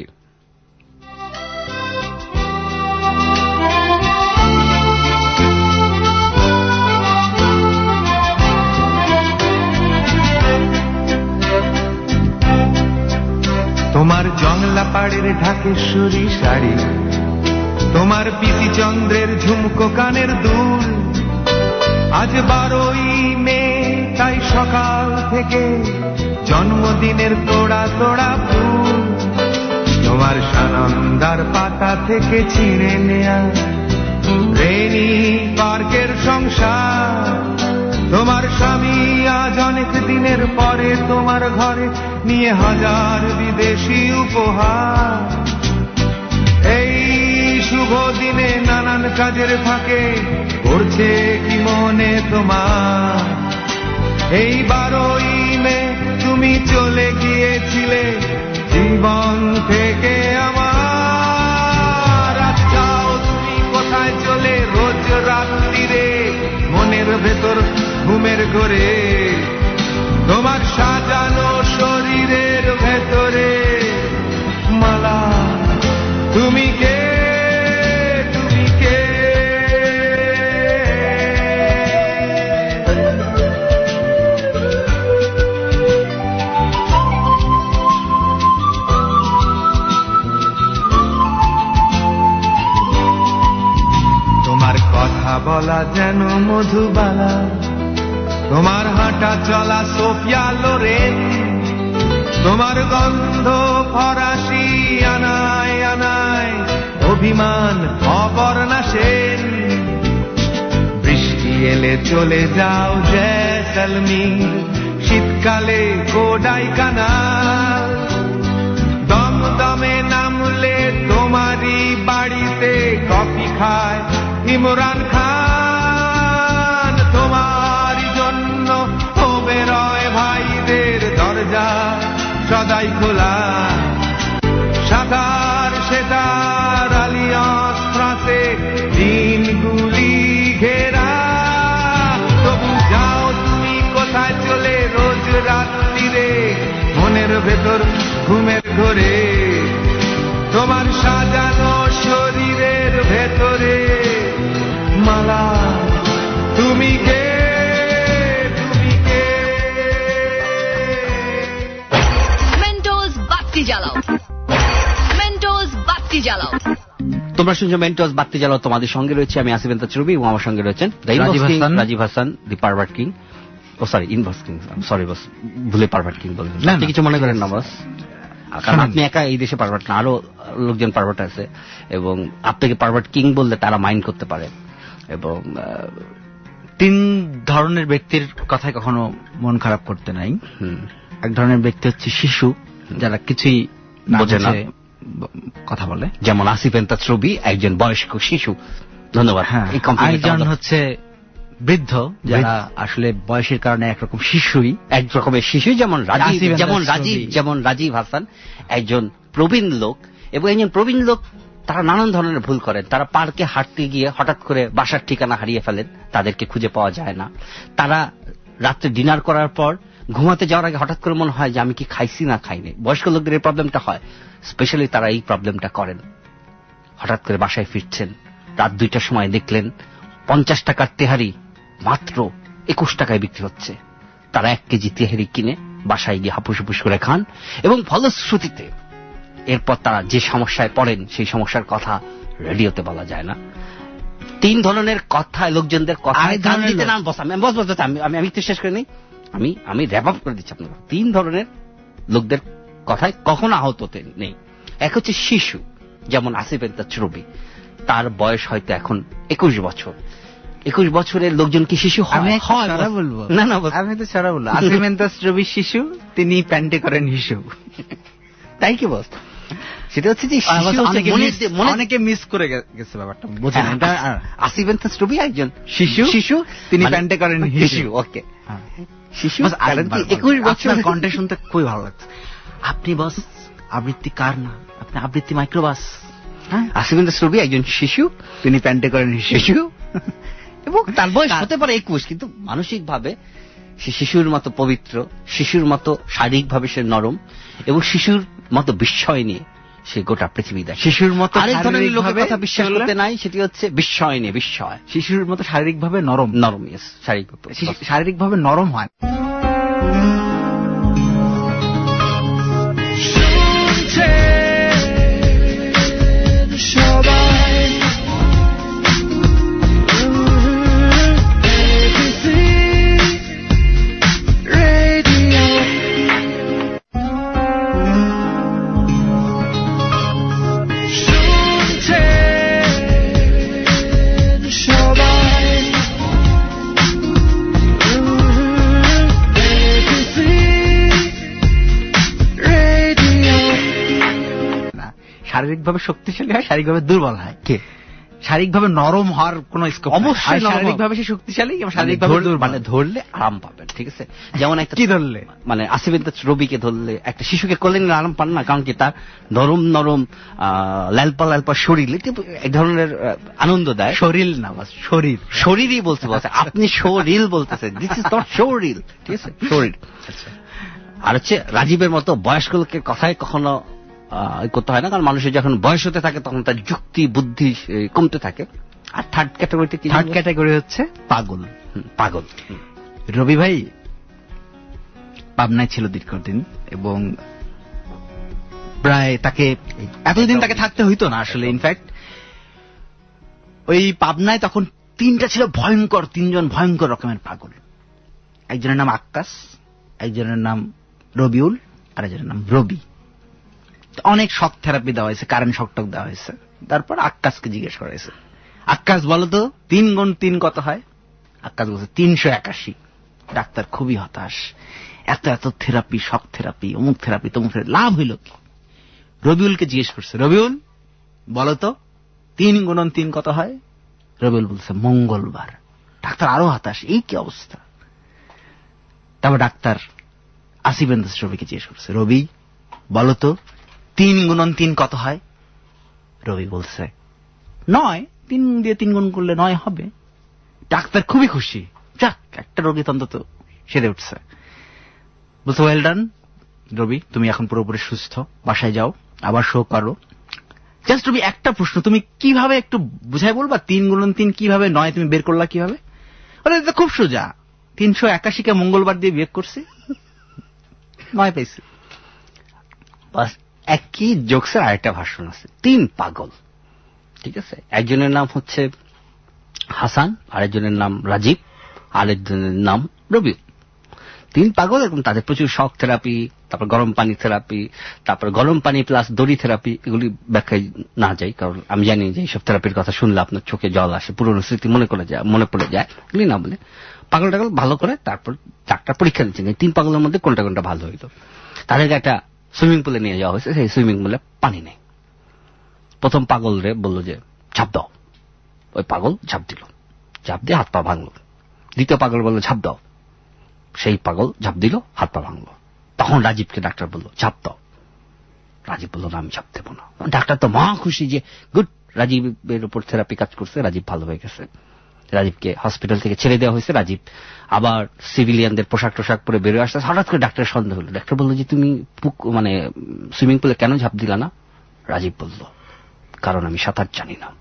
তোমার জংলা পাড়ের ঢাকেশ্বরী শাড়ি, তোমার পিসি চন্দ্রের ঝুমকো কানের দুল, আজ বারোই মে তাই সকাল থেকে জন্মদিনের তোড়া তোড়া ফুল, তোমার সানন্দার পাতা থেকে ছিঁড়ে নেয়া রেনি পার্কের সংসার, তোমার স্বামী আজ অনেক দিনের পরে তোমার ঘরে নিয়ে হাজার বিদেশি উপহার। এই শুভ দিনে নানান কাজের ফাঁকে করছে কি মনে তোমার? এই বারোই মে তুমি চলে গিয়েছিলে জীবন থেকে আমার। আজকাল তুমি কোথায় চলে রোজ রাত্রিরে মনের ভেতর ঘুমের ঘরে, তোমার সাজানো শরীরের ভেতরে মালা, তুমি কে, তুমি কে? তোমার কথা বলা যেন মধুবালা, তোমার হাঁটা চলা সোফিয়া লোরেন, তোমার গন্ধ ফরাসি আনায় আনায় অভিমান অপর্ণা সেন। বৃষ্টি এলে চলে যাও জয়সলমীর, শীতকালে কোডাই কানাল, দমদমে নামলে তোমারই বাড়িতে কফি খায় ইমরান খান। তোমার জন্য ওবেরয় ভাইদের দরজা সদাই খোলা, সাঁতার সেতার আলিয়ান্স ফ্রান্সে দিনগুলি ঘেরা। তবু যাও তুমি কোথায় চলে রোজ রাত্রিরে মনের ভেতর ঘুমের ঘরে, তোমার সাজানো শরীরের ভেতরে মালা, তুমি কে, তুমি কে? মেন্টোস বাতি জ্বালাও, মেন্টোস বাতি জ্বালাও। তোমরা শুনছো মেন্টোস বাতি জ্বালাও। তোমাদের সঙ্গে রয়েছে আমি আসিফ চৌধুরী, এবং আমার সঙ্গে রয়েছেন Rajib Hasan, the pervert king. Oh sorry, inverse king, sorry boss, ভুলে পারভার্ট কিং বলে আপনি কিছু মনে করেন না বস, কারণ আপনি একা এই দেশে পারভার্ট না, আরো লোকজন পারভার্ট আছে, এবং আপনাকে পারভার্ট কিং বললে তারা মাইন্ড করতে পারে। এবং তিন ধরনের ব্যক্তির কথায় কখনো মন খারাপ করতে নাই। এক ধরনের ব্যক্তি হচ্ছে শিশু, যারা কিছুই বোঝে না, কথা বলে। যেমন আসিফ এন্তাজ রবি একজন বয়স্ক শিশু। ধন্যবাদ। হ্যাঁ, একজন হচ্ছে বৃদ্ধ, যারা আসলে বয়সের কারণে একরকম শিশুই, এক রকমের শিশু, যেমন রাজীব, যেমন রাজীব যেমন রাজীব হাসান একজন প্রবীণ লোক। এবং একজন প্রবীণ লোক তারা নানান ধরনের ভুল করেন। তারা পার্কে হাঁটতে গিয়ে হঠাৎ করে বাসার ঠিকানা হারিয়ে ফেলেন, তাদেরকে খুঁজে পাওয়া যায় না। তারা রাত্রে ডিনার করার পর ঘুমাতে যাওয়ার আগে হঠাৎ করে মনে হয় যে আমি কি খাইছি না খাইনি। বয়স্ক লোকদের এই প্রবলেমটা হয়, স্পেশালি তারা এই প্রবলেমটা করেন। হঠাৎ করে বাসায় ফিরছেন, রাত দুইটার সময় দেখলেন পঞ্চাশ টাকার তেহারি মাত্র একুশ টাকায় বিক্রি হচ্ছে। তারা এক কেজি তেহারি কিনে বাসায় গিয়ে হাপুস হুপুস করে খান, এবং ফলশ্রুতিতে এরপর তারা যে সমস্যায় পড়েন সেই সমস্যার কথা রেডিওতে বলা যায় না। তিন ধরনের কথা লোকজনদের কথা গান দিতে নাম বস আমি বস বস আমি আমি একটু শেষ করে নিই, আমি আমি র্যাপ আপ করে দিচ্ছি আপনার। তিন ধরনের লোকদের কথায় কখনো আহত হতে নেই। এক হচ্ছে শিশু, যেমন আসিফ এন্তাজ রবি, তার বয়স হয়তো এখন একুশ বছর। একুশ বছরের লোকজন কি শিশু হয়? আমি ছড়া বলবো না না আমি তো ছড়া বলবো। আসিফ এন্তাজ রবি শিশু, তিনি প্যান্টে করেন হিসু। তাই কি বস? সেটা হচ্ছে যে অনেকে মিস করে গেছে ব্যাপারটা, বুঝেন? এটা আসিফ এন্তাজ রবি একজন শিশু, শিশু তিনি প্যান্টে করেন হিসু। ওকে, শিশু একুশ বছর। কন্টেন্ট শুনতে খুবই ভালো লাগছে। আপনি বস আবৃত্তি কার না? আপনি আবৃত্তি মাইক্রোবাস। আসিফ এন্তাজ রবি একজন শিশু, তিনি প্যান্টে করেন শিশু, এবং তার বয়স হতে পারে একুশ, কিন্তু মানসিক ভাবে সে শিশুর মতো পবিত্র, শিশুর মতো শারীরিক ভাবে সে নরম, এবং শিশুর মতো বিস্ময় নিয়ে সে গোটা পৃথিবী দেখে। শিশুর মতো আরেক ধরনের লোকের কথা বিশ্বাস করতে নাই, সেটি হচ্ছে বিস্ময় নিয়ে বিস্ময়। শিশুর মতো শারীরিক ভাবে নরম, নরম ইয়েস শারীরিক শারীরিক ভাবে নরম হয়। শারীরিকভাবে শক্তিশালী হয়, শারীরিকভাবে দুর্বল হয়। কে শারীরিকভাবে নরম হওয়ার কোন স্কোপ? অবশ্যই শারীরিকভাবে সে শক্তিশালী এবং শারীরিকভাবে দুর্বল। মানে ধরলে আরাম পাবেন, ঠিক আছে? যেমন একটা কি ধরলে, মানে আসিফ এন্তাজ রবিকে ধরলে একটা শিশুকে কোলে নিলে আরাম পান না, কারণ কি তার নরম নরম লালপা লালপা শরীর এক ধরনের আনন্দ দেয়। শরীর না, শরীর শরীরই বলতে বলছে, আপনি শরীর বলতেছেন, দিস ইজ নট শরীর, ঠিক আছে? শরীর। আর হচ্ছে রাজীবের মতো বয়স্ক লোকের কথায় কখনো করতে হয় না, কারণ মানুষের যখন বয়স হতে থাকে তখন তার যুক্তি বুদ্ধি কমতে থাকে। আর থার্ড ক্যাটাগরিতে কি? থার্ড ক্যাটাগরি হচ্ছে পাগল। পাগল। রবি ভাই পাবনায় ছিল দীর্ঘদিন, এবং প্রায় তাকে এতদিন তাকে থাকতে হইতো না আসলে। ইনফ্যাক্ট ওই পাবনায় তখন তিনটা ছিল ভয়ঙ্কর, তিনজন ভয়ঙ্কর রকমের পাগল। একজনের নাম আক্কাস, একজনের নাম রবিউল, আর একজনের নাম রবি। অনেক শক থেরাপি দেওয়া হয়েছে, কারেন্ট শক টক দেওয়া হয়েছে। তারপর আক্কাসকে জিজ্ঞেস করা হয়েছে, আক্কাস বলো তো তিন গুণ তিন কত হয়? আক্কাস বলছে তিনশো একাশি। ডাক্তার খুবই হতাশ, এত এত থেরাপি, শক থেরাপি, অমুক থেরাপি, তমুক থেরাপি, লাভ হইল কি? রবিউলকে জিজ্ঞেস করছে, রবিউল বলো তো তিন গুণন তিন কত হয়? রবিউল বলছে মঙ্গলবার। ডাক্তার আরো হতাশ, এই কি অবস্থা? তারপর ডাক্তার আসিফ এন্তাজ রবিকে জিজ্ঞেস করছে, রবি বলো তো তিন গুণন তিন কত হয়? রবি বলছে নয়। তিন দিয়ে তিন গুণ করলে নয় হবে। ডাক্তার খুবই খুশি, যাক একটা রোগী অন্তত সেরে উঠছে। বলছে ওয়েল ডান রবি, তুমি এখন পুরোপুরি সুস্থ, বাসায় যাও, আবার শো করো। জাস্ট রবি একটা প্রশ্ন, তুমি কিভাবে একটু বুঝাই বলবা তিন গুণন তিন কিভাবে নয় তুমি বের করলা কিভাবে? বলে এটা খুব সোজা, তিনশো একাশিকে মঙ্গলবার দিয়ে বিয়োগ করছি, নয় পেয়েছি। বাস একই জোকসের আরেকটা ভাষণ আছে, তিন পাগল, ঠিক আছে? একজনের নাম হচ্ছে হাসান, আরেকজনের নাম রাজীব, আরেকজনের নাম রবি। তিন পাগল, এবং তাদের প্রচুর শক থেরাপি, তারপর গরম পানি থেরাপি, তারপর গরম পানি প্লাস দড়ি থেরাপি, এগুলি ব্যাখ্যায় না যাই, কারণ আমি জানি যে এইসব থেরাপির কথা শুনলে আপনার চোখে জল আসে, পুরনো স্মৃতি মনে করে যায় মনে পড়ে যায়, এগুলি না বলে পাগল টাগল ভালো করে তারপর ডাক্তার পরীক্ষা দিচ্ছেন তিন পাগলের মধ্যে কোনটা কোনটা ভালো হইল। তাদের একটা সুইমিং পুলে নিয়ে যাওয়া হয়েছে, সেই সুইমিং পুলে পানি নেই। প্রথম পাগল রে বলল যে ঝাঁপ দাও, ওই পাগল ঝাঁপ দিল, ঝাঁপ দিয়ে হাত পা ভাঙল। দ্বিতীয় পাগল বলল ঝাঁপ দাও, সেই পাগল ঝাঁপ দিল, হাত পা ভাঙল। তখন রাজীবকে ডাক্তার বলল ঝাঁপ দাও, রাজীব বলল না আমি ঝাঁপ দেবো না। ডাক্তার তো মহা খুশি যে গুড, রাজীবের উপর থেরাপি কাজ করছে, রাজীব ভালো হয়ে গেছে। রাজীবকে হসপিটাল থেকে ছেড়ে দেওয়া হয়েছে। রাজীব আবার সিভিলিয়ানদের পোশাক টোশাক পরে বেরোয় আসছে। হঠাৎ করে ডাক্তারের সন্দেহ হলো। ডাক্তার বলল যে তুমি মানে সুইমিং পুলে কেন ঝাঁপ দিলা না? রাজীব বলল কারণ আমি সাঁতার জানি না।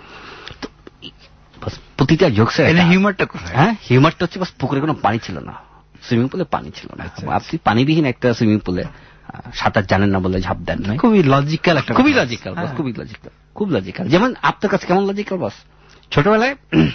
প্রতিটা জোকসের হিউমারটা হ্যাঁ হিউমারটা হচ্ছে বাস পুকুরে কোনো পানি ছিল না, সুইমিং পুলে পানি ছিল না। আপনি পানিবিহীন একটা সুইমিং পুলে সাঁতার জানেন না বলে ঝাঁপ দেন না। খুবই লজিক্যাল একটা, খুবই লজিক্যাল বস, খুবই লজিক্যাল, খুব লজিক্যাল। যেমন আপনার কাছে কেমন লজিক্যাল বস? ছোটবেলায়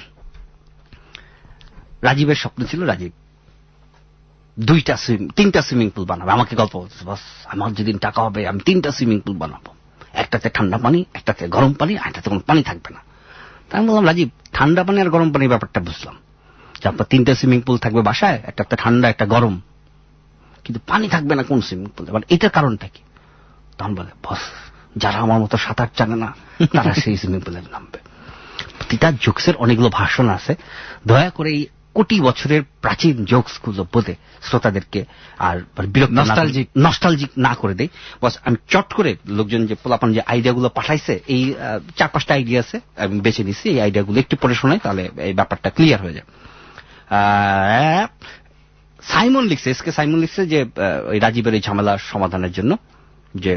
রাজীবের স্বপ্ন ছিল রাজীব দুইটা সুইমিং তিনটা সুইমিং পুল বানাবে। আমাকে গল্প বলতেছে বস আমার যেদিন টাকা হবে আমি তিনটা সুইমিং পুল বানাবো, একটাতে ঠান্ডা পানি, একটাতে গরম পানি, একটাতে কোনো পানি থাকবে না। তাই আমি বললাম রাজীব ঠান্ডা পানি আর গরম পানির ব্যাপারটা বুঝলাম, যে আপনার তিনটা সুইমিং পুল থাকবে বাসায়, একটাতে ঠান্ডা একটা গরম, কিন্তু পানি থাকবে না কোন সুইমিং পুলে, মানে এটার কারণটা কি? তখন বলে বস যারা আমার মতো সাঁতার জানে না তারা সেই সুইমিং পুলে নামবে। প্রতিটা জোকসের অনেকগুলো ভাষণ আছে, দয়া করে এই কোটি বছরের প্রাচীন জোকস গুলো বলে শ্রোতাদেরকে আর বিরক্ত নস্টালজিক নস্টালজিক না করে দেই। বস আমি চট করে লোকজন যে পোলাপান যে আইডিয়াগুলো পাঠাইছে, এই চার পাঁচটা আইডিয়া আছে আমি বেছে নিচ্ছি, এই আইডিয়াগুলো একটু পড়ে শোনাই তাহলে এই ব্যাপারটা ক্লিয়ার হয়ে যায়। সাইমন লিখছে, এসকে সাইমন লিখছে যে ওই রাজীবের এই ঝামেলার সমাধানের জন্য যে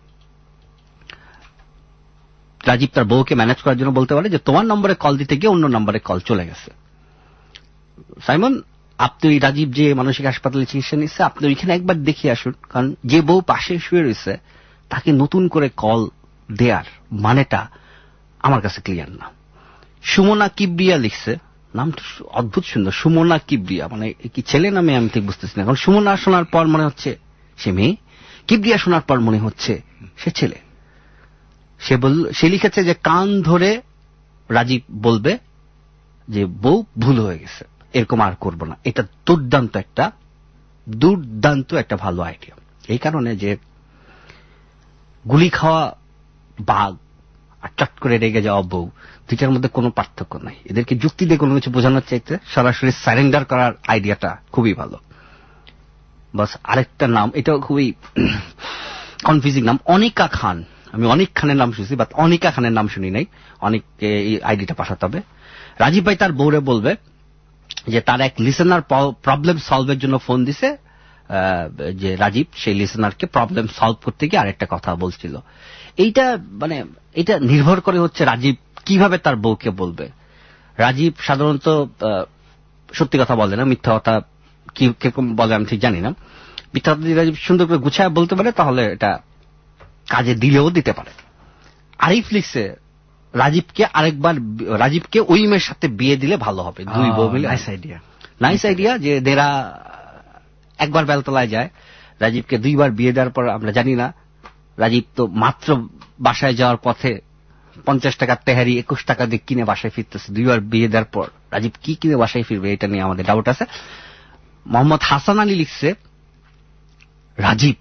রাজীব তার বউকে ম্যানেজ করার জন্য বলতে পারে যে তোমার নম্বরে কল দিতে গিয়ে অন্য নম্বরে কল চলে গেছে। সাইমন আপনি ওই রাজীব যে মানসিক হাসপাতালে চিকিৎসা নিচ্ছে আপনি ওইখানে একবার দেখে আসুন, কারণ যে বউ পাশে শুয়ে রয়েছে তাকে নতুন করে কল দেয়ার মানেটা আমার কাছে ক্লিয়ার না। সুমনা কিবরিয়া লিখছে, নামটা অদ্ভুত সুন্দর, সুমনা কিবরিয়া, মানে কি ছেলে নামে আমি ঠিক বুঝতেছি না, কারণ সুমনা শোনার পর মনে হচ্ছে সে মেয়ে, কিবরিয়া শোনার পর মনে হচ্ছে সে ছেলে। সে বল সে লিখেছে যে কান ধরে রাজীব বলবে যে বউ ভুল হয়ে গেছে, এরকম আর করব না। এটা দুর্দান্ত একটা দুর্দান্ত একটা ভালো আইডিয়া, এই কারণে যে গুলি খাওয়া বাঘ আর চট করে রেগে যাওয়া বউ দুইটার মধ্যে কোনো পার্থক্য নাই। এদেরকে যুক্তি দিয়ে কোনো কিছু বোঝানোর চাইতে সরাসরি সারেন্ডার করার আইডিয়াটা খুবই ভালো। বাস আরেকটা নাম, এটাও খুবই কনফিউজিং নাম, অনিকা খান। আমি অনেক খানের নাম শুনছি, বাট অনিকা খানের নাম শুনি নাই। অনেককে এই আইডিটা পাঠাতে হবে। রাজীব ভাই তার বউরে বলবে যে তার এক লিসেনার প্রবলেম সলভের জন্য ফোন দিছে, যে রাজীব সেই লিসেনারকে প্রবলেম সলভ করতে গিয়ে আরেকটা কথা বলছিল। এইটা মানে এটা নির্ভর করে হচ্ছে রাজীব কিভাবে তার বউকে বলবে। রাজীব সাধারণত সত্যি কথা বলে না, মিথ্যা কথা কিরকম বলে আমি ঠিক জানি না। মিথ্যা কথা যদি রাজীব সুন্দর করে গুছায় বলতে পারে তাহলে এটা কাজে দিলেও দিতে পারে। আরিফ লিখছে রাজীবকে আরেকবার রাজীবকে ওই মেয়ের সাথে বিয়ে দিলে ভালো হবে, দুই বউ মিলে। নাইস আইডিয়া, নাইস আইডিয়া যে দেরা একবার বেলতলায় যায়, রাজীবকে দুইবার বিয়ে দেওয়ার পর আমরা জানি না, রাজীব তো মাত্র বাসায় যাওয়ার পথে পঞ্চাশ টাকার তেহারি একুশ টাকা দিয়ে কিনে বাসায় ফিরতেছে। দুইবার বিয়ে দেওয়ার পর রাজীব কি কিনে বাসায় ফিরবে এটা নিয়ে আমাদের ডাউট আছে। মোহাম্মদ হাসান আলী লিখছে রাজীব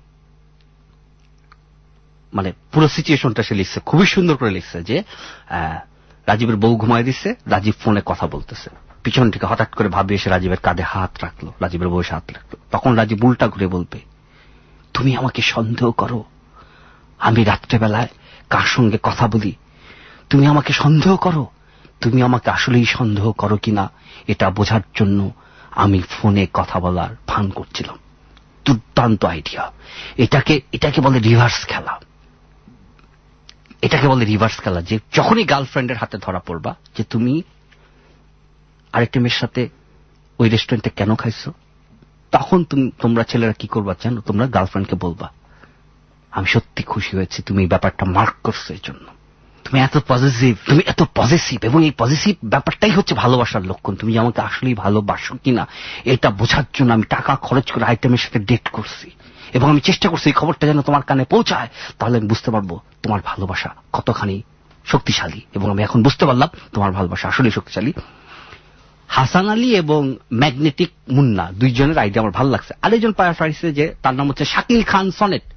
মানে পুরো সিচুয়েশনটা সে লিখছে, খুবই সুন্দর করে লিখছে যে রাজীবের বউ ঘুমায় দিচ্ছে, রাজীব ফোনে কথা বলতেছে, পিছন থেকে হঠাৎ করে ভাবি এসে রাজীবের কাঁধে হাত রাখলো, রাজীবের বউয়ের হাত রাখলো। তখন রাজীব উল্টা ঘুরে বলবে তুমি আমাকে সন্দেহ করো, আমি রাত্রেবেলায় কার সঙ্গে কথা বলি, তুমি আমাকে সন্দেহ করো, তুমি আমাকে আসলেই সন্দেহ করো কিনা এটা বোঝার জন্য আমি ফোনে কথা বলার ভান করছিলাম। দুর্দান্ত আইডিয়া। এটাকে এটাকে বলে রিভার্স খেলা, এটাকে বলে রিভার্স খেলা যে যখনই গার্লফ্রেন্ডের হাতে ধরা পড়বা যে তুমি আরেকটা মেয়ের সাথে ওই রেস্টুরেন্টে কেন খাইছো, তখন তুমি তোমরা ছেলেরা কি করবা জানো, তোমরা গার্লফ্রেন্ডকে বলবা আমি সত্যি খুশি হয়েছি তুমি এই ব্যাপারটা মার্ক করছো, এই জন্য তুমি এত পজিটিভ, তুমি এত পজিটিভ, এবং এই পজিটিভ ব্যাপারটাই হচ্ছে ভালোবাসার লক্ষণ। তুমি আমাকে আসলেই ভালোবাসো কিনা এটা বোঝার জন্য আমি টাকা খরচ করে আইটেমের সাথে ডেট করছি, এবং আমি চেষ্টা করছি এই খবরটা যেন তোমার কানে পৌঁছায়, তাহলে আমি বুঝতে পারবো তোমার ভালোবাসা কতখানি শক্তিশালী, এবং আমি এখন বুঝতে পারলাম তোমার ভালোবাসা আসলেই শক্তিশালী। হাসান আলী এবং ম্যাগনেটিক মুন্না দুইজনের আইডিয়া আমার ভালো লাগছে। আরেকজন পাওয়া পাইছে যে তার নাম হচ্ছে শাকিল খান সনেট।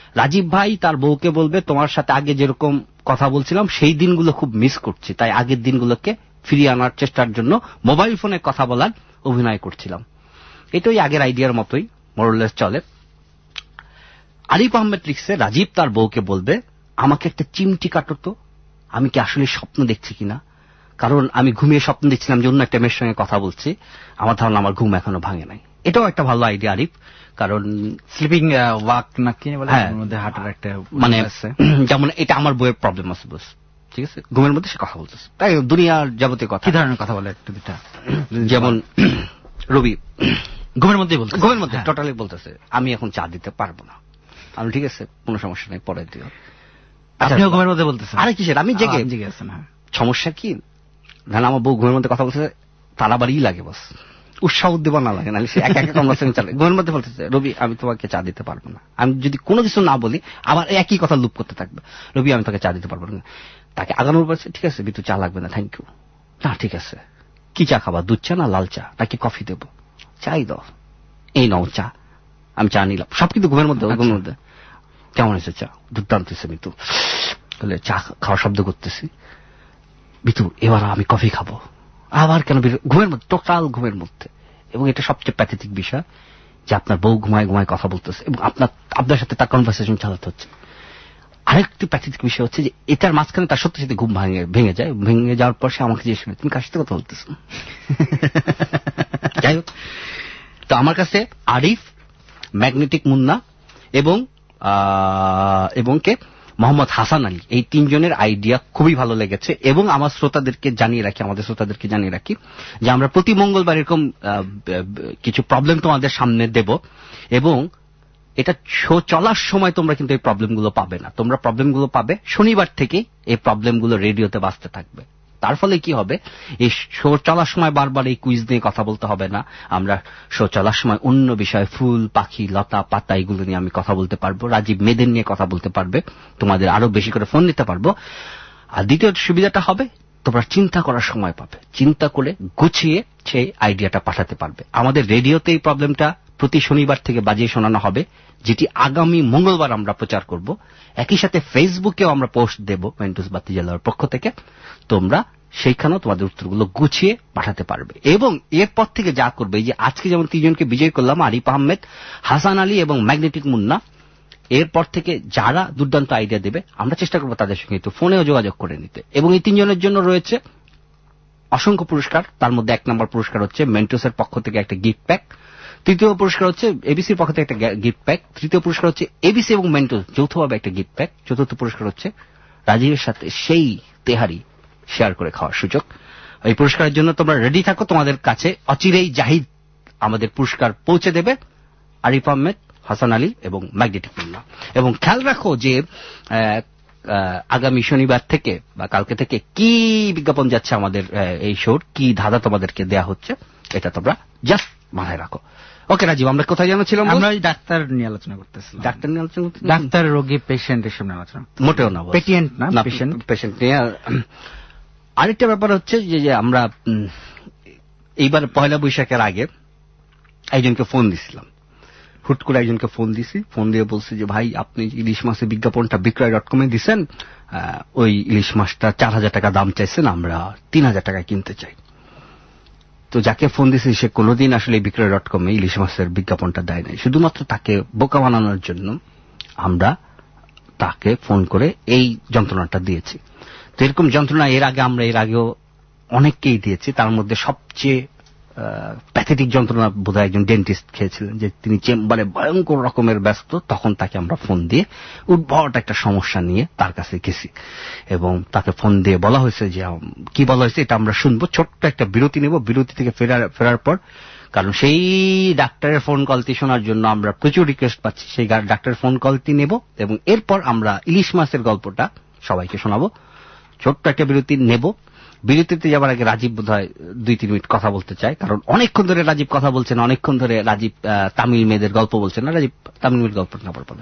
রাজীব ভাই তার বউকে বলবে তোমার সাথে আগে যেরকম কথা বলছিলাম সেই দিনগুলো খুব মিস করছি, তাই আগের দিনগুলোকে ফিরিয়ে আনার চেষ্টার জন্য মোবাইল ফোনে কথা বলার অভিনয় করছিলাম। এটাই আগের আইডিয়ার মতোই মোরলেস চলে। আরিফ আহমেদ লিখছে রাজীব তার বউকে বলবে আমাকে একটা চিমটি কাটো তো, আমি কি আসলে স্বপ্ন দেখছি কিনা, কারণ আমি ঘুমিয়ে স্বপ্ন দেখছিলাম যে অন্য একটা মেয়ের সঙ্গে কথা বলছি, আমার ধারণা আমার ঘুম এখনো ভাঙে নাই। এটাও একটা ভালো আইডিয়া আরিফ, কারণ স্লিপিং ওয়াক নাকি বলে এর মধ্যে হাঁটার একটা মানে যেমন এটা আমার বইয়ের প্রবলেম আছে বস, ঠিক আছে, ঘুমের মধ্যে সে কথা বলতেছে, তাই দুনিয়ার যাবতীয় কথা। কি ধরনের কথা বলে একটু দুটা? যেমন রবি ঘুমের মধ্যেই বলতে, ঘুমের মধ্যে টোটালি বলতেছে আমি এখন চা দিতে পারবো না। আমি ঠিক আছে কোনো সমস্যা নেই, পরে দিও। আপনিও ঘুমের মধ্যে বলতেছেন? আরে কিসের, আমি জেগে জেগে আছেন। হ্যাঁ, সমস্যা কি না, আমার বউ ঘুমের মধ্যে কথা বলতেছে তার আবার ই লাগে বস, উৎসাহ উদ্দীপনা লাগে না, সে একা একা কনভারসেশন চালে। ঘুমের মধ্যে বলতেছে রবি আমি তোমাকে চা দিতে পারবো না। আমি যদি কোনো কিছু না বলি আবার একই কথা লুপ করতে থাকবে, রবি আমি তোকে চা দিতে পারবো না। তাকে আগানোর পর ঠিক আছে বিতু চা লাগবে না, থ্যাংক ইউ। না ঠিক আছে, কি চা খাবা, দুধ চা না লাল চা নাকি কফি দেবো? চাই দাও, এই নাও চা। আমি চা নিলাম, সব কিন্তু ঘুমের মধ্যে। ঘুমের মধ্যে কেমন হয়েছে চা? দুর্দান্ত হয়েছে মিতু। বলে চা খাওয়ার শব্দ করতেছি, বিতু এবার আমি কফি খাবো। আবার কেন? ঘুমের মধ্যে, টোটাল ঘুমের মধ্যে। এবং এটা সবচেয়ে প্যাথেটিক বিষয় যে আপনার বউ ঘুমায় ঘুমায় কথা বলতেছে এবং আপনার আপনার সাথে তার কনভারসেশন চালাতে হচ্ছে। আরেকটি প্যাথেটিক বিষয় হচ্ছে যে এটার মাঝখানে তার সত্যি সত্যি ঘুম ভাঙে ভেঙে যায়। ভেঙে যাওয়ার পর সে আমাকে জিজ্ঞেস করে তুমি কার সাথে কথা বলতেছো? যাই হোক, তো আমার কাছে আরিফ, ম্যাগনেটিক মুন্না এবং এবং কে মোহাম্মদ হাসান আলী, এই তিনজনের আইডিয়া খুবই ভালো লেগেছে। এবং আমার শ্রোতাদেরকে জানিয়ে রাখি, আমাদের শ্রোতাদেরকে জানিয়ে রাখি যে আমরা প্রতি মঙ্গলবার এরকম কিছু প্রবলেম তোমাদের সামনে দেব এবং এটা শো চলার সময় তোমরা কিন্তু এই প্রবলেমগুলো পাবে না। তোমরা প্রবলেমগুলো পাবে শনিবার থেকে, এই প্রবলেমগুলো রেডিওতে বাজতে থাকবে। তার ফলে কি হবে, এই শো চলার সময় বারবার এই কুইজ নিয়ে কথা বলতে হবে না। আমরা শো চলার সময় অন্য বিষয়, ফুল পাখি লতা পাতা এগুলো নিয়ে আমি কথা বলতে পারবো, রাজীব মেয়েদের নিয়ে কথা বলতে পারবে, তোমাদের আরো বেশি করে ফোন নিতে পারবো। আর দ্বিতীয় সুবিধাটা হবে তোমরা চিন্তা করার সময় পাবে, চিন্তা করে গুছিয়ে সেই আইডিয়াটা পাঠাতে পারবে। আমাদের রেডিওতে এই প্রবলেমটা প্রতি শনিবার থেকে বাজিয়ে শোনানো হবে, যেটি আগামী মঙ্গলবার আমরা প্রচার করব। একই সাথে ফেসবুকেও আমরা পোস্ট দেব মেন্টুস বাতি জ্বালাওয়ার পক্ষ থেকে। তোমরা সেইখানেও তোমাদের উত্তরগুলো গুছিয়ে পাঠাতে পারবে। এবং এরপর থেকে যা করবে, এই যে আজকে যেমন তিনজনকে বিজয় করলাম, আরিফ আহমেদ, হাসান আলী এবং ম্যাগনেটিক মুন্না, এরপর থেকে যারা দুর্দান্ত আইডিয়া দেবে আমরা চেষ্টা করবো তাদের সঙ্গে একটু ফোনেও যোগাযোগ করে নিতে। এবং এই তিনজনের জন্য রয়েছে অসংখ্য পুরস্কার। তার মধ্যে এক নম্বর পুরস্কার হচ্ছে মেন্টুসের পক্ষ থেকে একটা গিফট প্যাক, তৃতীয় পুরস্কার হচ্ছে এবিসির পক্ষ থেকে একটা গিফট প্যাক, তৃতীয় পুরস্কার হচ্ছে এবিসি এবং মেন্টুস যৌথভাবে একটা গিফট প্যাক, চতুর্থ পুরস্কার হচ্ছে রাজীবের সাথে সেই তেহারি শেয়ার করে খাওয়ার সুযোগ। এই পুরস্কারের জন্য তোমরা রেডি থাকো, তোমাদের কাছে অচিরেই জাহিদ আমাদের পুরস্কার পৌঁছে দেবে, আরিফ আহমেদ, হাসান আলী এবং ম্যাগনেটিক মুন্না। এবং খেয়াল রাখো যে আগামী শনিবার থেকে বা কালকে থেকে কি বিজ্ঞাপন যাচ্ছে আমাদের এই শোর, কি ধাঁধা তোমাদেরকে দেয়া হচ্ছে, এটা তোমরা জাস্ট মাথায় রাখো। ওকে রাজীব, আমরা কোথায় জানাচ্ছিলাম? আমরা ডাক্তার নিয়ে আলোচনা করতেছিলাম। ডাক্তার নিয়ে আলোচনা করতে, ডাক্তার, রোগী, পেশেন্ট এসব নিয়ে আলোচনা মোটেও না, পেশেন্ট না, পেশেন্ট পেশেন্ট নিয়ে। আরেকটা ব্যাপার হচ্ছে যে আমরা এইবার পয়লা বৈশাখের আগে একজনকে ফোন দিছিলাম, হুট করে একজনকে ফোন দিছি, ফোন দিয়ে বলছি যে ভাই আপনি ইলিশ মাছের বিজ্ঞাপনটা বিক্রয় ডট কমে দিচ্ছেন, ওই ইলিশ মাছটা চার হাজার টাকা দাম চাইছেন, আমরা তিন হাজার টাকায় কিনতে চাই। তো যাকে ফোন দিছি সে কোনোদিন আসলে বিক্রয় ডট কমে ইলিশ মাছের বিজ্ঞাপনটা দেয় নাই। শুধুমাত্র তাকে বোকা বানানোর জন্য আমরা তাকে ফোন করে এই যন্ত্রণাটা দিয়েছি। তো এরকম যন্ত্রণা এর আগে আমরা এর আগেও অনেককেই দিয়েছি। তার মধ্যে সবচেয়ে প্যাথেটিক যন্ত্রণা বোধহয় একজন ডেন্টিস্ট খেয়েছিলেন, যে তিনি চেম্বারে ভয়ঙ্কর রকমের ব্যস্ত, তখন তাকে আমরা ফোন দিয়ে উদ্ভট একটা সমস্যা নিয়ে তার কাছে গেছি এবং তাকে ফোন দিয়ে বলা হয়েছে যে কি বলা হয়েছে এটা আমরা শুনবো, ছোট্ট একটা বিরতি নেব, বিরতি থেকে ফেরার ফেরার পর, কারণ সেই ডাক্তারের ফোন কলটি শোনার জন্য আমরা প্রচুর রিকোয়েস্ট পাচ্ছি, সেই ডাক্তারের ফোন কলটি নেব এবং এরপর আমরা ইলিশ মাছের গল্পটা সবাইকে শোনাবো। ছোট্ট একটা বিরতি নেব। বিরতিতে যাবার আগে রাজীব বোধহয় দুই তিন মিনিট কথা বলতে চায়, কারণ অনেকক্ষণ ধরে রাজীব কথা বলছেন, অনেকক্ষণ ধরে রাজীব তামিল মেয়েদের গল্প বলছেন না। রাজীব তামিল মেয়ের গল্প না বলেন।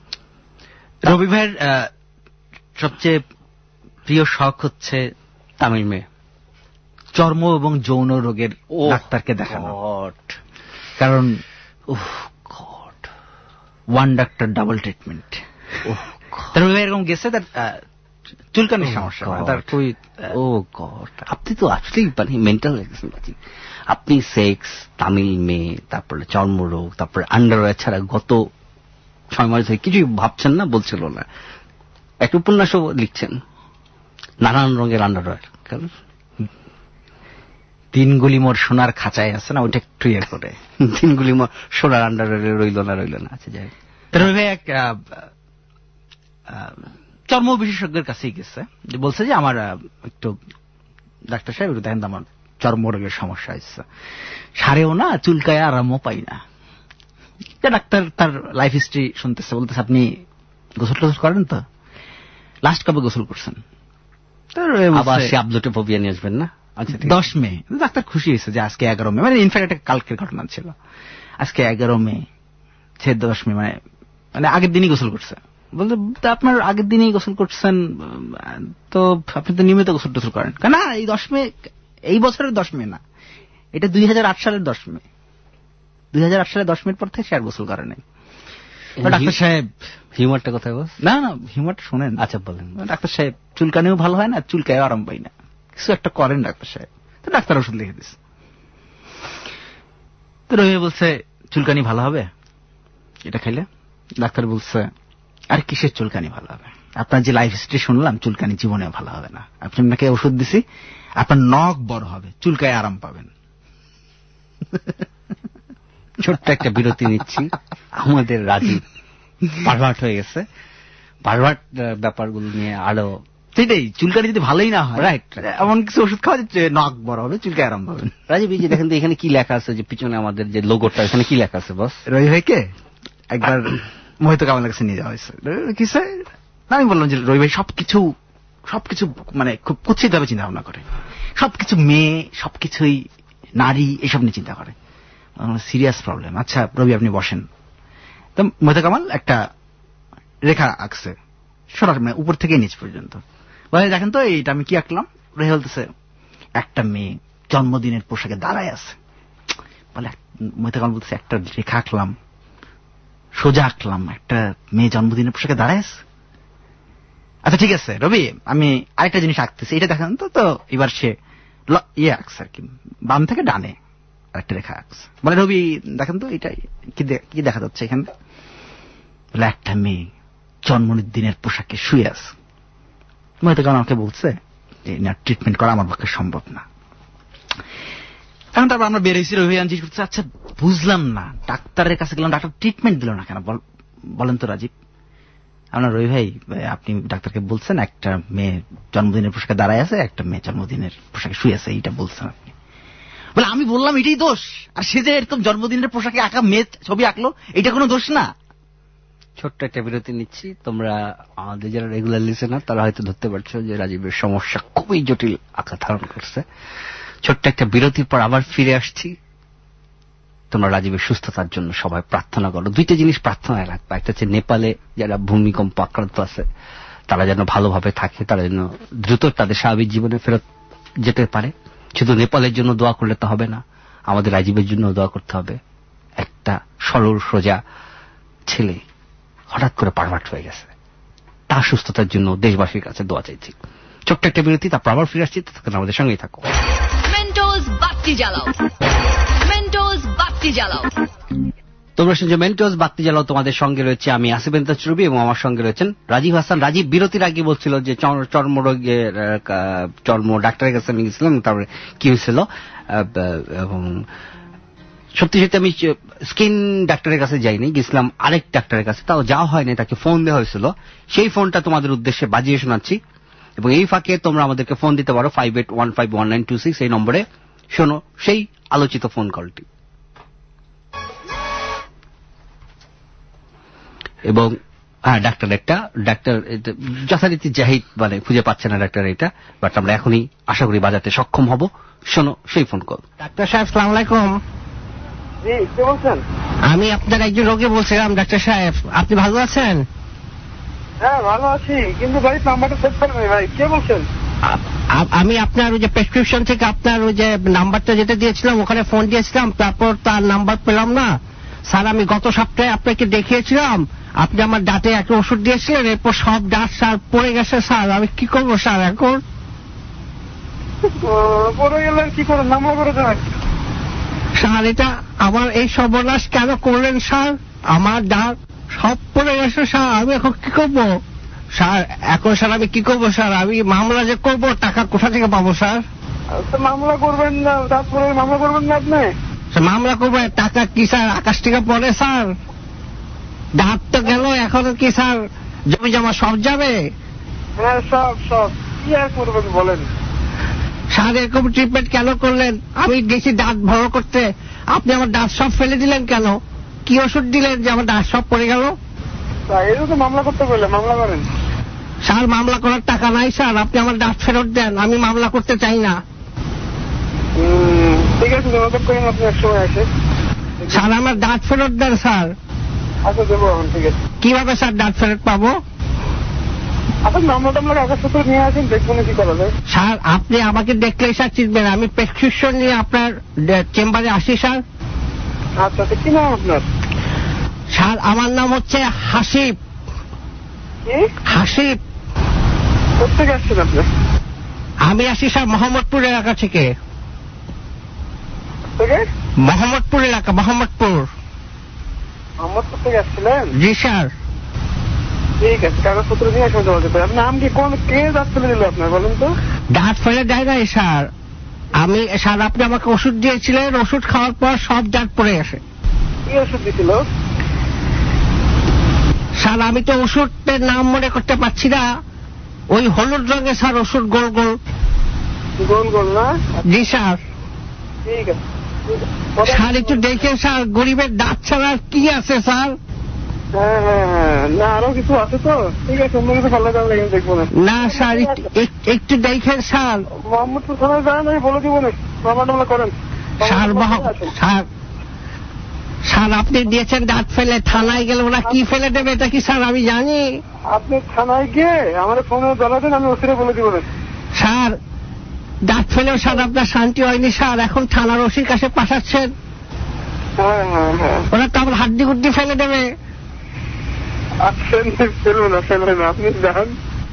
রবি ভাইয়ের সবচেয়ে প্রিয় শখ হচ্ছে তামিল মেয়ে, চর্ম এবং যৌন রোগের ডাক্তারকে দেখানো, কারণ ওয়ান ডাক্তার ডাবল ট্রিটমেন্ট। তার এরকম গেছে, তার চুলকানির সমস্যা, তার খুবই। ও গড, আপনি তো আসলেই মানে মেন্টাল হয়ে গেছেন রাজীব। আপনি সেক্স, তামিল মেয়ে, তারপরে চর্মরোগ, তারপরে আন্ডারওয়্যার ছাড়া গত ছয় মাস ধরে কিছুই ভাবছেন না, বলছিল না। একটা উপন্যাসও লিখছেন, নানান রঙের আন্ডারওয়্যার। দিনগুলি মোর সোনার খাঁচায় আছে না, ওইটা একটু ইয়ে করে দিনগুলি মোর সোনার আন্ডারওয়্যারে রইল না রইল না আছে যাই। তার ভাই এক চর্ম বিশেষজ্ঞের কাছেই গেছে, যে বলছে যে আমার একটু ডাক্তার সাহেব একটু দেখেন, আমার চর্মরোগের সমস্যা হচ্ছে, সারেও না, চুলকায় আরামও পাই না। ডাক্তার তার লাইফ হিস্ট্রি শুনতেছে, বলতেছে আপনি গোসল টোসল করেন তো, লাস্ট কবে গোসল করছেন? আবার সে আপলোটে ফোবিয়া নিয়ে আসবেন না। আচ্ছা, দশ মে। ডাক্তার খুশি হয়েছে যে আজকে এগারো মে, মানে ইনফ্যাক্ট একটা কালকের ঘটনা ছিল, আজকে এগারো মে, সে দশ মে, মানে মানে আগের দিনই গোসল করছে। বলতে আপনার আগের দিনই গোসল করছেন তো আপনি তো নিয়মিত গোসল টোসল করেন না? এই দশ মে, এই বছরের দশ মে না, এটা দুই হাজার আট সালের দশ মে। দুই হাজার আট সালের দশ মের পর থেকে সে আর গোসল করে নাই। ডাক্তার সাহেব, হিউমারটা কোথায় বস? না না, হিউমারটা শোনেন। আচ্ছা বলেন। ডাক্তার সাহেব, চুলকানিও ভালো হয় না, চুলকায় আরাম পাই না, কিছু একটা করেন ডাক্তার সাহেব। তো ডাক্তার ওষুধ লিখে দিচ্ছে। তো রবি বলছে চুলকানি ভালো হবে এটা খাইলে। ডাক্তার বলছে আর কিসের চুলকানি ভালো হবে, আপনার যে লাইফ হিস্ট্রি শুনলাম, চুলকানি জীবনে ভালো হবে না। আপনি আপনাকে ওষুধ দিছি, আপনার নখ বড় হবে, চুলকায় আরাম পাবেন। ছোট্ট একটা বিরতি নিচ্ছি। আমাদের রাজীব পারভার্ট হয়ে গেছে, পারভার্ট ব্যাপারগুলো নিয়ে আরো। সেটাই, চুলকানি যদি ভালোই না হয়, রাইট, এমন কিছু ওষুধ খাওয়া যাচ্ছে নখ বড় হবে, চুলকায় আরাম পাবেন। রাজীব, এই যে দেখেন তো এখানে কি লেখা আছে, যে পিছনে আমাদের যে লোগোটা, এখানে কি লেখা আছে বস? রবি ভাইকে একবার মোহিত কামালের কাছে নিয়ে যাওয়া হয়েছে। কি স্যার, আমি বললাম যে রবি ভাই সবকিছু সবকিছু মানে খুব কুৎসিত ভাবে চিন্তা ভাবনা করে, সবকিছু মেয়ে, সবকিছুই নারী, এসব নিয়ে চিন্তা করে, সিরিয়াস প্রবলেম। আচ্ছা রবি আপনি বসেন। তো মোহিত কামাল একটা রেখা আঁকছে সরাসরি, মানে উপর থেকে নিচ পর্যন্ত। বলে দেখেন তো এইটা আমি কি আঁকলাম? রবি বলতেছে একটা মেয়ে জন্মদিনের পোশাকে দাঁড়ায় আছে। বলে মোহিত কামাল বলতেছে একটা রেখা আঁকলাম, সোজা আঁকলাম, একটা মেয়ে জন্মদিনের পোশাকে দাঁড়ায় আছে। আচ্ছা ঠিক আছে রবি, আমি আরেকটা জিনিস আঁকতেছি, এটা দেখেন তো। তো এবার সে ইয়ে আঁকছে আর কি, বাম থেকে ডানে আরেকটা রেখা আঁকছে। বলে রবি দেখেন তো এটা কি দেখা যাচ্ছে এখানে? বলে একটা মেয়ে জন্মদিনের পোশাকে শুয়ে আছে। মনে তো কারণ আমাকে বলছে যে ট্রিটমেন্ট করা আমার পক্ষে সম্ভব না। এখন তারপর আমরা বেরিয়েছি, রবি জিজ্ঞেস করছে আচ্ছা বুঝলাম না, ডাক্তারের কাছে গেলাম, ডাক্তার ট্রিটমেন্ট দিল না কেন বলেন তো রাজীব? আপনার রবি ভাই, আপনি ডাক্তারকে বলছেন একটা মেয়ে জন্মদিনের পোশাকে দাঁড়ায় আছে, একটা মেয়ে জন্মদিনের পোশাকে শুয়ে আছে, এইটা বলছেন আপনি। বলে আমি বললাম এটাই দোষ, আর সে যে এরকম জন্মদিনের পোশাকে আঁকা মেয়ে ছবি আঁকলো, এটা কোনো দোষ না। ছোট্ট একটা বিরতি নিচ্ছি। তোমরা আমাদের যারা রেগুলার লিসেনার তারা হয়তো ধরতে পারছো যে রাজীবের সমস্যা খুবই জটিল আকার ধারণ করছে। ছোট্ট একটা বিরতির পর আবার ফিরে আসছি। তোমরা রাজীবের সুস্থতার জন্য সবাই প্রার্থনা করো। দুইটা জিনিস প্রার্থনায় রাখবা, একটা হচ্ছে নেপালে যারা ভূমিকম্প আক্রান্ত আছে তারা যেন ভালোভাবে থাকে, তারা যেন দ্রুত তাদের স্বাভাবিক জীবনে ফেরত যেতে পারে। শুধু নেপালের জন্য দোয়া করলে তো হবে না, আমাদের রাজীবের জন্য দোয়া করতে হবে। একটা সরল সোজা ছেলে হঠাৎ করে পারভার্ট হয়ে গেছে, তার সুস্থতার জন্য দেশবাসীর কাছে দোয়া চাইছি। ছোট্ট একটা বিরতি, তারপর আবার ফিরে আসছি, ততক্ষণ আমাদের সঙ্গেই থাকো। মেন্টোস বাতি জ্বালাও, মেন্টোস বাতি জ্বালাও। তোমরা শুনছো মেন্টোস বাতি জ্বালাও। তোমাদের সঙ্গে রয়েছে আমি আসিফ ইমতাজ রবি এবং আমার সঙ্গে রয়েছেন রাজীব হাসান। রাজীব বিরতির আগে বলছিল যে চর্মরোগের চর্ম ডাক্তারের কাছে আমি গেছিলাম, তারপরে কি হয়েছিল, এবং সত্যি সত্যি আমি স্কিন ডাক্তারের কাছে যাইনি, গেছিলাম আরেক ডাক্তারের কাছে, তাও যাওয়া হয়নি, তাকে ফোন দেওয়া হয়েছিল। সেই ফোনটা তোমাদের উদ্দেশ্যে বাজিয়ে শোনাচ্ছি, এবং এই ফাঁকে তোমরা আমাদেরকে ফোন দিতে পারো five eight one five one nine two six এই নম্বরে। শোনো সেই আলোচিত ফোন কলটি। এবং হ্যাঁ, ডাক্তার একটা ডাক্তার যথারীতি জাহিদ মানে খুঁজে পাচ্ছে না ডাক্তার এটা, বাট আমরা এখনই আশা করি বাজাতে সক্ষম হব। শোনো সেই ফোন কল। ডাক্তার সাহেব সালাম আলাইকুম। আমি আপনার একজন রোগী বলছিলাম ডাক্তার সাহেব, আপনি ভালো আছেন? হ্যাঁ ভালো আছি, কিন্তু ভাই নাম্বারটা সেভ করে নাই। ভাই কে বলছেন? আমি আপনার ওই যে প্রেসক্রিপশন থেকে আপনার ওই যে নাম্বারটা যেটা দিয়েছিলাম ওখানে ফোন দিয়েছিলাম, তারপর তার নাম্বার পেলাম না, স্যার আমি গত সপ্তাহে আপনাকে দেখিয়েছিলাম, আপনি আমার দাঁতে একটা ওষুধ দিয়েছিলেন, এরপর সব দাঁত স্যার পড়ে গেছে স্যার। আমি কি করবো স্যার এখন? পড়ে গেলেন কি করে? নামা করে দেন স্যার। এটা আমার এই সর্বনাশ কেন করলেন স্যার? আমার দাঁত সব পড়ে গেছে স্যার, আমি এখন কি করবো স্যার? এখন স্যার আমি কি করবো স্যার? আমি মামলা যে করবো, টাকা কোথা থেকে পাবো স্যার? মামলা করবেন না? দাঁত পড়ে মামলা করবেন না আপনি? মামলা করবো, টাকা কি স্যার আকাশ থেকে পড়ে স্যার? দাঁত তো গেল, এখন কি স্যার জমি জমা সব যাবে? হ্যাঁ সব সব। কি আর করবেন বলেন স্যার? এরকম ট্রিটমেন্ট কেন করলেন? আমি গেছি দাঁত ভালো করতে, আপনি আমার দাঁত সব ফেলে দিলেন কেন? কি ওষুধ দিলেন যে আমার দাঁত সব পড়ে গেল? এটা তো মামলা করতে বললে, মামলা করেন। স্যার মামলা করার টাকা নাই স্যার, আপনি আমার দাঁত ফেরত দেন, আমি মামলা করতে চাই না। ঠিক আছে যোগাযোগ করেন আপনি এক সময় আসে। স্যার আমার দাঁত ফেরত দেন স্যার। আচ্ছা দেবো এখন। ঠিক আছে। কিভাবে স্যার দাঁত ফেরত পাবো? আপনার মামলা টামলা কাগজপত্র নিয়ে আসেন, দেখবেন কি করা যায়। স্যার আপনি আমাকে দেখলেই স্যার চিনবেন, আমি প্রেসক্রিপশন নিয়ে আপনার চেম্বারে আসি স্যার। আচ্ছা আচ্ছা, কি নাম আপনার? স্যার আমার নাম হচ্ছে হাসিব। কি? হাসিব। কোথেকে আসছেন আপনি? আমি আসি স্যার মোহাম্মদপুর এলাকা থেকে। থেকে? মোহাম্মদপুর এলাকা, মোহাম্মদপুর। মোহাম্মদপুর থেকে আসছিলেন? জি স্যার। ঠিক আছে, কাগজপত্র নিয়ে আসবেন যোগাযোগ করে। আপনার নাম কি? কোন কে দাঁত ফেলে দিল আপনার বলেন তো? দাঁত ফেলে দেয় নাই স্যার, আমি স্যার আপনি আমাকে ওষুধ দিয়েছিলেন, ওষুধ খাওয়ার পর সব দাঁত পড়ে গেছে। কি ওষুধ দিছিল? স্যার আমি তো ওষুধের নাম মনে করতে পারছি না, ওই হলুদ রঙের স্যার ওষুধ, গোল গোল। গোল গোল না? জি স্যার। ঠিক আছে স্যার একটু দেখে স্যার, গরিবের দাঁত ছাড়া কি আছে স্যার? হ্যাঁ হ্যাঁ হ্যাঁ, না আরো কিছু আছে তো। ঠিক আছে, অন্য কিছু ভালো লাগলে দেখবো না। না স্যার একটু দেখেন স্যার। মোহাম্মদপুর থানায় যান, আমি বলে দিব না, মামলা টামলা করেন। স্যার স্যার স্যার আপনি দিয়েছেন দাঁত ফেলে, থানায় গেলে ওরা কি ফেলে দেবে এটা কি স্যার আমি জানি? আপনি থানায় গিয়ে আমার ফোনে জানাবেন, আমি ওসিরে বলে দিব না। স্যার দাঁত ফেলেও স্যার আপনার শান্তি হয়নি স্যার, এখন থানার ওসির কাছে পাঠাচ্ছেন। হ্যাঁ হ্যাঁ হ্যাঁ, ওরা তো আমার হাড্ডি গুড্ডি ফেলে দেবে। আসছেন, ফেলবো না ফেলবে না, আপনি যান।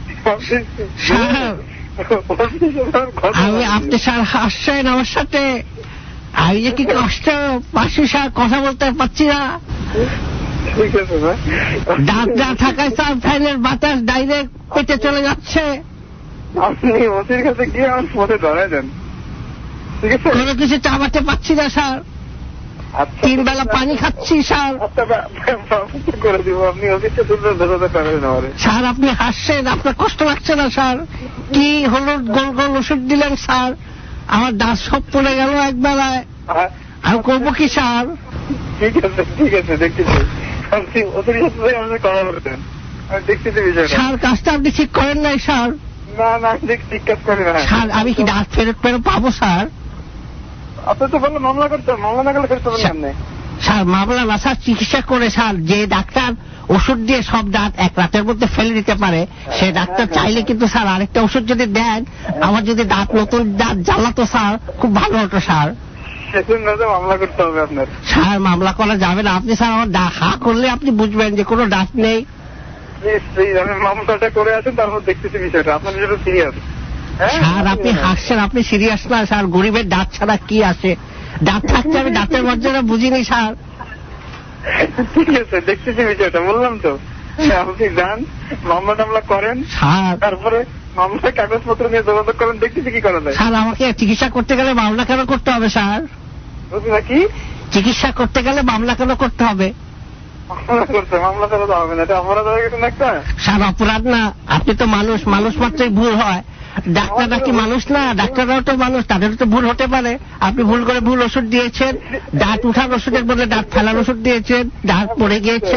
আমি আপনি স্যার হাসছেন আমার সাথে, আমি যে কি কষ্ট পাচ্ছি স্যার, কথা বলতে পারছি না। ঠিক আছে ভাই, দাঁত না থাকায় স্যার ফ্যানের বাতাস ডাইরেক্ট পেটে চলে যাচ্ছে। আপনি ওসির কাছে গিয়ে আমার ফোনে ধরাই দেন। ঠিক আছে, কোনো কিছু চাবাতে পারছি না স্যার, তিন বেলা পানি খাচ্ছি স্যার। আচ্ছা করে দিব, আপনি অফিসে তুলবেন ধরাতে পারবেন আমার। স্যার আপনি হাসছেন, আপনার কষ্ট লাগছে না স্যার? কি হলুদ গোল গোল ওষুধ দিলেন স্যার, আমার দাঁত সব পড়ে গেল এক বেলায়, আমি করবো কি স্যার? ঠিক আছে ঠিক আছে, দেখতেছি। আপনি ওদের সাথে আমাদের কথা বলতেন, আমি দেখতেছি বিষয়টা। স্যার কাজটা আপনি ঠিক করেন নাই স্যার। না না, দেখ ঠিক কাজ করি না স্যার। আমি কি দাঁত ফেরত ফেরত পাবো স্যার? আপনি তো বললেন মামলা করতে, মামলা না করলে ফেরত পাবেন সামনে। স্যার মামলা না স্যার, চিকিৎসা করে স্যার, যে ডাক্তার ওষুধ দিয়ে সব দাঁত এক রাতের মধ্যে ফেলে দিতে পারে, সে ডাক্তার চাইলে কিন্তু স্যার আরেকটা ওষুধ যদি দেন, আমার যদি দাঁত নতুন দাঁত জ্বালাতো স্যার, খুব ভালো হতো স্যার। সেজন্য মামলা করতে হবে আপনার। স্যার মামলা করা যাবে না, আপনি স্যার আমার হা করলে আপনি বুঝবেন যে কোনো দাঁত নেই। আমি মামলাটা করে আসেন, তারপর দেখতেছি বিষয়টা। আপনার যেটা সিরিয়াস। স্যার আপনি হাসছেন, আপনি সিরিয়াস না স্যার, গরিবের দাঁত ছাড়া কি আছে? দাঁত থাকতে আমি দাঁতের মর্যাদা বুঝিনি স্যার। ঠিক আছে, দেখতেছি বিষয়টা, বললাম তো। আপনি যান, মামলা টামলা করেন স্যার, তারপরে মামলার কাগজপত্র নিয়ে যোগাযোগ করেন, দেখতেছি কি করা যায়। স্যার আমাকে চিকিৎসা করতে গেলে মামলা কেন করতে হবে স্যার? বুঝলি নাকি? চিকিৎসা করতে গেলে মামলা কেন করতে হবে? মামলা করতে মামলা করা তো হবে না, এটা অপরাধ হয়ে গেছে না একটা। স্যার অপরাধ না, আপনি তো মানুষ, মানুষ মাত্রই ভুল হয়। ডাক্তাররা কি মানুষ না? ডাক্তাররাও তো মানুষ, তাদেরও তো ভুল হতে পারে। আপনি ভুল করে ভুল ওষুধ দিয়েছেন, দাঁত উঠার ওষুধের বদলে দাঁত ফেলার ওষুধ দিয়েছেন, দাঁত পড়ে গিয়েছে।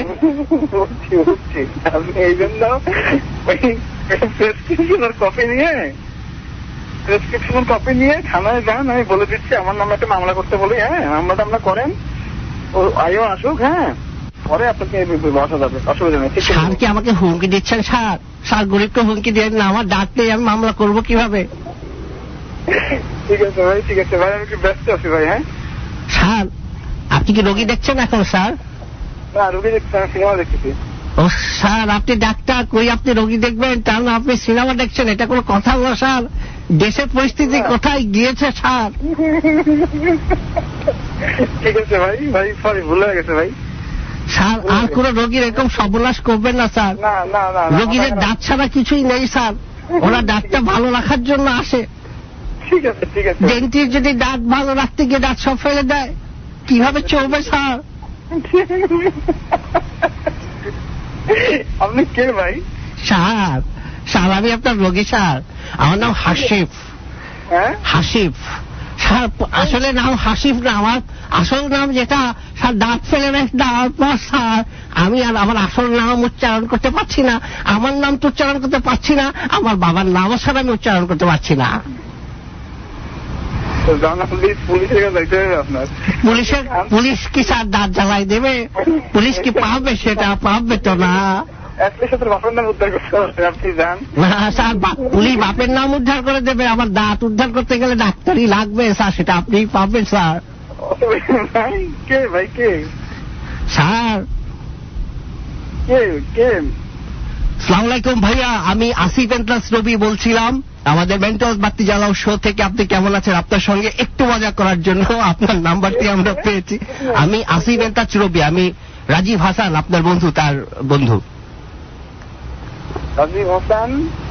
আপনি এই জন্য প্রেসক্রিপশনের কপি নিয়ে প্রেসক্রিপশনের কপি নিয়ে থানায় যান, আমি বলে দিচ্ছি আমার নামে একটা মামলা করতে বলি। হ্যাঁ, মামলাটা আমরা করেন, ও আইও আসুক। হ্যাঁ, পরে আপনাকে বসা যাবে, অসুবিধা নেই। স্যার কি আমাকে হুমকি দিচ্ছেন স্যার? স্যার গরিবকে হুমকি দেন না, আমার দাঁত নেই, আমি মামলা করবো কিভাবে? ঠিক আছে ভাই, ঠিক আছে ভাই, আমি একটু ব্যস্ত আছি ভাই। হ্যাঁ স্যার আপনি কি রোগী দেখছেন এখন স্যার? না, রোগী দেখছি, সিনেমা দেখতেছি। ও স্যার, আপনি ডাক্তার, কই আপনি রোগী দেখবেন, তার না আপনি সিনেমা দেখছেন, এটা কোনো কথা হলো স্যার? দেশের পরিস্থিতি কোথায় গিয়েছে স্যার? ঠিক আছে ভাই, ভাই সরি, ভুল হয়ে গেছে ভাই। স্যার, আর কোন রোগীর এরকম সর্বনাশ করবেন না স্যার। না না না, রোগীদের দাঁত ছাড়া কিছুই নেই স্যার, ওরা দাঁতটা ভালো রাখার জন্য আসে। ঠিক আছে ঠিক আছে। ডেন্টিস্ট যদি দাঁত ভালো রাখতে গিয়ে দাঁত সব ফেলে দেয়, কিভাবে চলবে স্যার? আপনি কে ভাই? স্যার, স্যার আমি আপনার রোগী স্যার, আমার নাম হাসিফ। হ্যাঁ, হাসিফ স্যার, আসলে নাম হাসিফ না, আমার আসল নাম যেটা স্যার, দাঁত ফেলে দেওয়ার পর স্যার আমি আর আমার আসল নাম উচ্চারণ করতে পারছি না, আমার নাম তো উচ্চারণ করতে পারছি না, আমার বাবার নামও স্যার আমি উচ্চারণ করতে পারছি না। পুলিশের কাছে যাইতে হবে আপনার। পুলিশের পুলিশ কি স্যার দাঁত জ্বালাই দেবে? পুলিশ কি পাবে? সেটা পাবে তো না। বাপের নাম উদ্ধার করতে হবে, আপনি যান না স্যার, পুলিশ বাপের নাম উদ্ধার করে দেবে, আমার দাঁত উদ্ধার করতে গেলে ডাক্তারি লাগবে স্যার, সেটা আপনি পাবেন স্যার। ভাই কে? ভাই কে স্যার? কে কে আসসালামু আলাইকুম ভাইয়া, আমি আসিফ এন্ট্রান্স রবি বলছিলাম, আমাদের মেন্টস বাতি জ্বালাও শো থেকে। আপনি কেমন আছেন? আপনার সঙ্গে একটু মজা করার জন্য আপনার নাম্বারটি আমরা পেয়েছি। আমি আসিফ এন্ট্রান্স রবি, আমি রাজীব হাসান, আপনার বন্ধু, তার বন্ধু। রাজীব হাসান?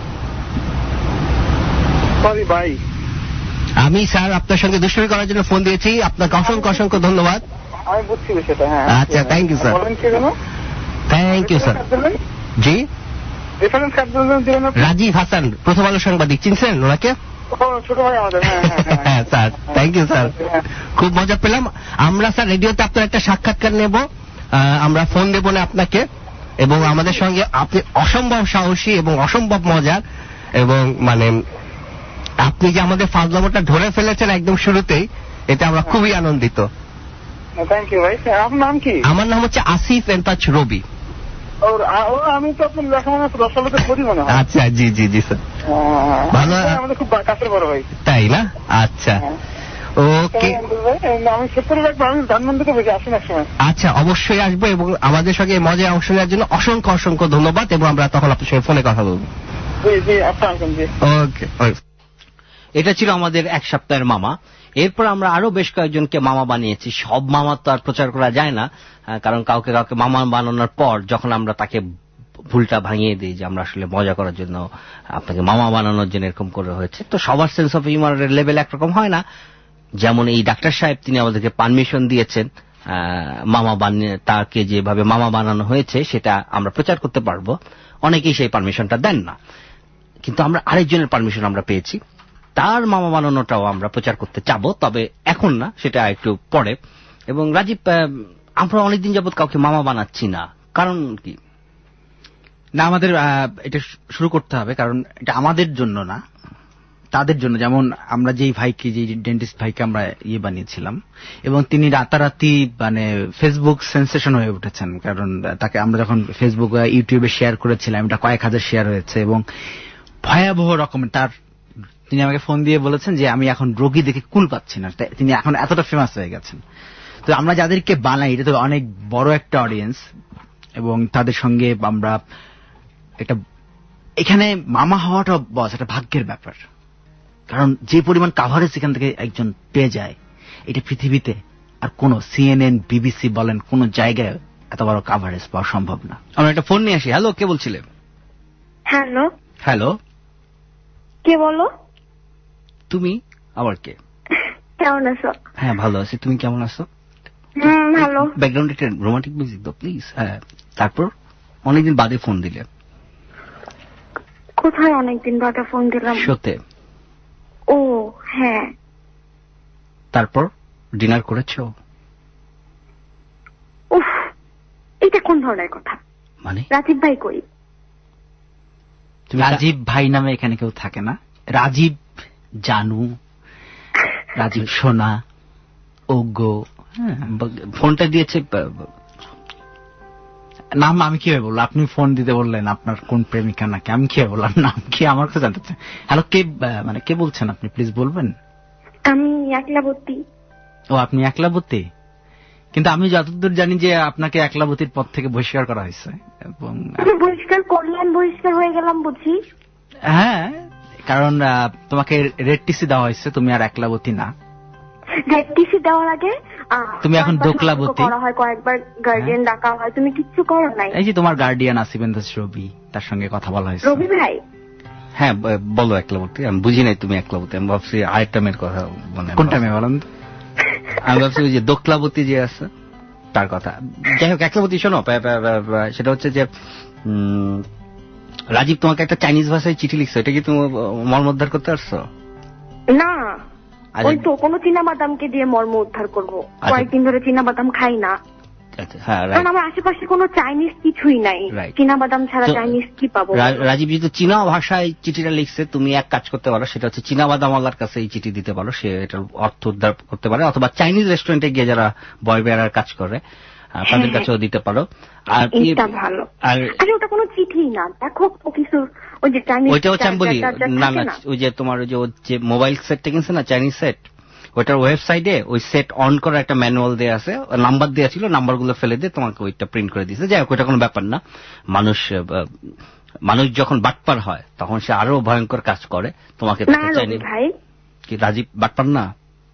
সরি ভাই, আমি স্যার আপনার সঙ্গে দুষ্টুমি করার জন্য ফোন দিয়েছি, আপনাকে অসংখ্য অসংখ্য ধন্যবাদ। আমি বুঝছি সেটা। হ্যাঁ আচ্ছা, থ্যাংক ইউ স্যার। বলেন কি জানো? Thank you sir. জি, রেফারেন্স কার্ড দিলেন? রাজীব হাসান, প্রথম আলো সাংবাদিক, চিনছেন ওনাকে? ছোট ভাই আমাদের। হ্যাঁ স্যার, থ্যাংক ইউ স্যার, খুব মজা পেলাম। আমরা স্যার রেডিওতে আপনার একটা সাক্ষাৎকার নেব, আমরা ফোন দেবো না আপনাকে, এবং আমাদের সঙ্গে আপনি অসম্ভব সাহসী এবং অসম্ভব মজার, এবং মানে আপনি যে আমাদের ফাজলামোটা ধরে ফেলেছেন একদম শুরুতেই, এতে আমরা খুবই আনন্দিত। থ্যাংক ইউ ভাই। আপনার নাম কি? আমার নাম হচ্ছে আসিফ এন্টাচ রবি। আমি তো আপনার লেখাপড়া দশ সালতে করি মনে হয়। আচ্ছা, জি জি জি স্যার, ভালো, আমাদের খুব কাছের বড় ভাই। তাই না? আচ্ছা, ওকে। আমি সত্তর লাখ আমি ধানমন্ডিতে বসে আসুন এক সময়। আচ্ছা, অবশ্যই আসবো, এবং আমাদের সঙ্গে মজায় অংশ নেওয়ার জন্য অসংখ্য অসংখ্য ধন্যবাদ, এবং আমরা তখন আপনার সঙ্গে ফোনে কথা বলবো। ওকে। এটা ছিল আমাদের এক সপ্তাহের মামা। এরপর আমরা আরো বেশ কয়েকজনকে মামা বানিয়েছি। সব মামা তো আর প্রচার করা যায় না, কারণ কাউকে কাউকে মামা বানানোর পর যখন আমরা তাকে ভুলটা ভাঙিয়ে দিই যে আমরা আসলে মজা করার জন্য আপনাকে মামা বানানোর জন্য এরকম করে হয়েছে, তো সবার সেন্স অফ হিউমারের লেভেল একরকম হয় না। যেমন এই ডাক্তার সাহেব, তিনি আমাদেরকে পারমিশন দিয়েছেন মামা বানিয়ে, তাকে যেভাবে মামা বানানো হয়েছে সেটা আমরা প্রচার করতে পারবো। অনেকেই সেই পারমিশনটা দেন না, কিন্তু আমরা আরেকজনের পারমিশন আমরা পেয়েছি, তার মামা বানানোটাও আমরা প্রচার করতে চাবো, তবে এখন না, সেটা একটু পরে। এবং রাজীব, আমরা অনেকদিন যাবৎ কাউকে মামা বানাচ্ছি না, কারণ কি? না, আমাদের এটা শুরু করতে হবে, কারণ এটা আমাদের জন্য না, তাদের জন্য। যেমন আমরা যেই ভাইকে, যে ডেন্টিস্ট ভাইকে আমরা ইয়ে বানিয়েছিলাম, এবং তিনি রাতারাতি মানে ফেসবুক সেন্সেশন হয়ে উঠেছেন, কারণ তাকে আমরা যখন ফেসবুক ইউটিউবে শেয়ার করেছিলাম, এটা কয়েক হাজার শেয়ার হয়েছে, এবং ভয়াবহ রকমের তার, তিনি আমাকে ফোন দিয়ে বলেছেন যে আমি এখন রোগী দেখে কুল পাচ্ছি না, তিনি এখন এতটা ফেমাস হয়ে গেছেন। তো আমরা যাদেরকে বানাই, এটা তো অনেক বড় একটা অডিয়েন্স, এবং তাদের সঙ্গে আমরা একটা, এখানে মামা হওয়াটা বস একটা ভাগ্যের ব্যাপার, কারণ যে পরিমাণ কাভারেজ এখান থেকে একজন পেয়ে যায়, এটা পৃথিবীতে আর কোন সিএনএন, বিবিসি বলেন, কোন জায়গায় এত বড় কাভারেজ পাওয়া সম্ভব না। আমরা একটা ফোন নিয়ে আসি। হ্যালো, কে বলছিলে? হ্যালো। হ্যালো, কে বলো? তুমি? আবার কে? কেমন আছো? হ্যাঁ, ভালো আছি, তুমি কেমন আছো? হুম, ভালো। ব্যাকগ্রাউন্ডে একটা রোমান্টিক মিউজিক দাও প্লিজ। হ্যাঁ, তারপর অনেকদিন বাদে ফোন দিলে। কোথায় অনেকদিন বাদে ফোন দিলাম? শোতে। ও হ্যাঁ। তারপর ডিনার করেছো? উফ, এটা কোন ধরনের কথা? মানে রাজীব ভাই কই? রাজীব ভাই নামে এখানে কেউ থাকে না। রাজীব, জানু, রাজীব সোনা, ওগো, ফোনটা দিয়েছে। নাম আমি কিভাবে বলবো? আপনি ফোন দিতে বললেন আপনার কোন প্রেমিকা নাকি, আমি কিভাবে বললাম নাম কি? আমার কাছে জানতে চাই। হ্যালো, কে মানে কে বলছেন আপনি? প্লিজ বলবেন। আমি একলাবতী। ও, আপনি একলাবতী? কিন্তু আমি যতদূর জানি যে আপনাকে একলাবতীর পদ থেকে বহিষ্কার করা হয়েছে এবং বহিষ্কার করলেন, বহিষ্কার হয়ে গেলাম বুঝি। হ্যাঁ, কারণ তোমাকে রেড টিসি দেওয়া হয়েছে, তুমি আর একলাবতী না। রেড টিসি দেওয়ার আগে তুমি এখন দোকলাবতী করা হয়, কয়েকবার গার্ডিয়ান ডাকা হয়, তুমি কিচ্ছু করো নাই। এই যে তোমার গার্ডিয়ান আসিবেন রবি, তার সঙ্গে কথা বলা হয়েছে। রবি ভাই, হ্যাঁ বলো একলাবতী। আমি বুঝি নাই তুমি একলাবতী, আমি ভাবছি আরেকটা মেয়ের কথা। মানে কোনটা মেয়ে বলেন? আমি ভাবছি ওই যে দোকলাবতী যে আছে তার কথা। যাই হোক, একলাবতী শোনো, সেটা হচ্ছে যে রাজীব তোমাকে একটা চাইনিজ ভাষায় চিঠি লিখছো, এটা কি তুমি মর্ম উদ্ধার করতে পারছো? না, ওই তো কোনো চীনা বাদামকে দিয়ে মর্ম উদ্ধার করবো। কয়েকদিন ধরে চীনা বাদাম খাই না, কারণ আমার আশেপাশে কোনো চাইনিজ কিছুই নাই। চীনা বাদাম ছাড়া চাইনিজ কি পাবো? রাজীব যেহেতু চীনা ভাষায় চিঠিটা লিখছে, তুমি এক কাজ করতে পারো, সেটা হচ্ছে চীনা বাদামওয়ালার কাছে এই চিঠি দিতে পারো, সে এটার অর্থ উদ্ধার করতে পারে। অথবা চাইনিজ রেস্টুরেন্টে গিয়ে যারা বয় বেয়ারার কাজ করে তাদের কাছেও দিতে পারো। আর ভালো, আর ওটা কোনো চিঠি না, দেখো কিছু ওই যে চাইনিজ, ওইটা হচ্ছে আমি বলি না না, ওই যে তোমার ওই যে মোবাইল সেটটা কিনছে না চাইনিজ সেট, ওইটার ওয়েবসাইটে ওই সেট অন করার একটা ম্যানুয়াল দেওয়া আছে, নাম্বার দেওয়া ছিল, নাম্বারগুলো ফেলে দিয়ে তোমাকে ওইটা প্রিন্ট করে দিয়েছে। যাই হোক, ওইটা কোনো ব্যাপার না। মানুষ মানুষ যখন বাটপার হয় তখন সে আরো ভয়ঙ্কর কাজ করে। তোমাকে ভাই কি রাজীব বাটপার না?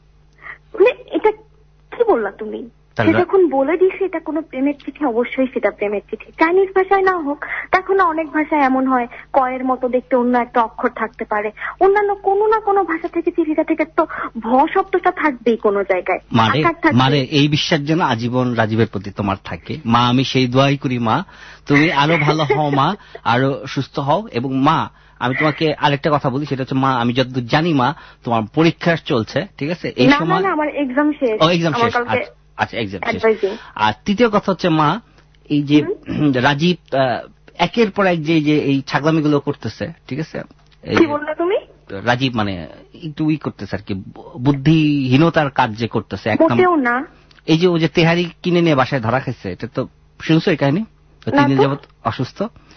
এটা কি বললা তুমি? যখন বলে দিছি এটা কোনো প্রেমের চিঠি, অবশ্যই সেটা প্রেমের চিঠি। চাইনিজ ভাষায় না হোক, দেখো না অনেক ভাষায় এমন হয় কয়ের মতো দেখতে অন্য একটা অক্ষর থাকতে পারে, অন্যান্য কোনো না কোনো ভাষা থেকে চিঠিটা থেকে তো ভ শব্দটা থাকবেই কোনো জায়গায়। মানে এই বিশ্বাস যেন আজীবন রাজীবের প্রতি তোমার থাকে। মা, আমি সেই দোয়াই করি মা, তুমি আরো ভালো হও মা, আরো সুস্থ হও। এবং মা, আমি তোমাকে আরেকটা কথা বলি, সেটা হচ্ছে মা, আমি যতদূর জানি মা তোমার পরীক্ষা চলছে, ঠিক আছে? এই সময় আমার এক্সাম শেষ। ও এক্সাম শেষ, আচ্ছা এক্সাম শেষ। আর তৃতীয় কথা হচ্ছে মা, এই যে রাজীব একের পর এক যে যে এই ছাগলামিগুলো করতেছে, ঠিক আছে? কি বললে তুমি? রাজীব মানে একটু উই করতেছে আর কি, বুদ্ধিহীনতার কাজ যে করতেছে একদম। এই যে ও যে তেহারি কিনে নিয়ে বাসায় ধরা খাইছে, এটা তো শুনছো এই কাহিনী? তিন দিন যাবত অসুস্থ,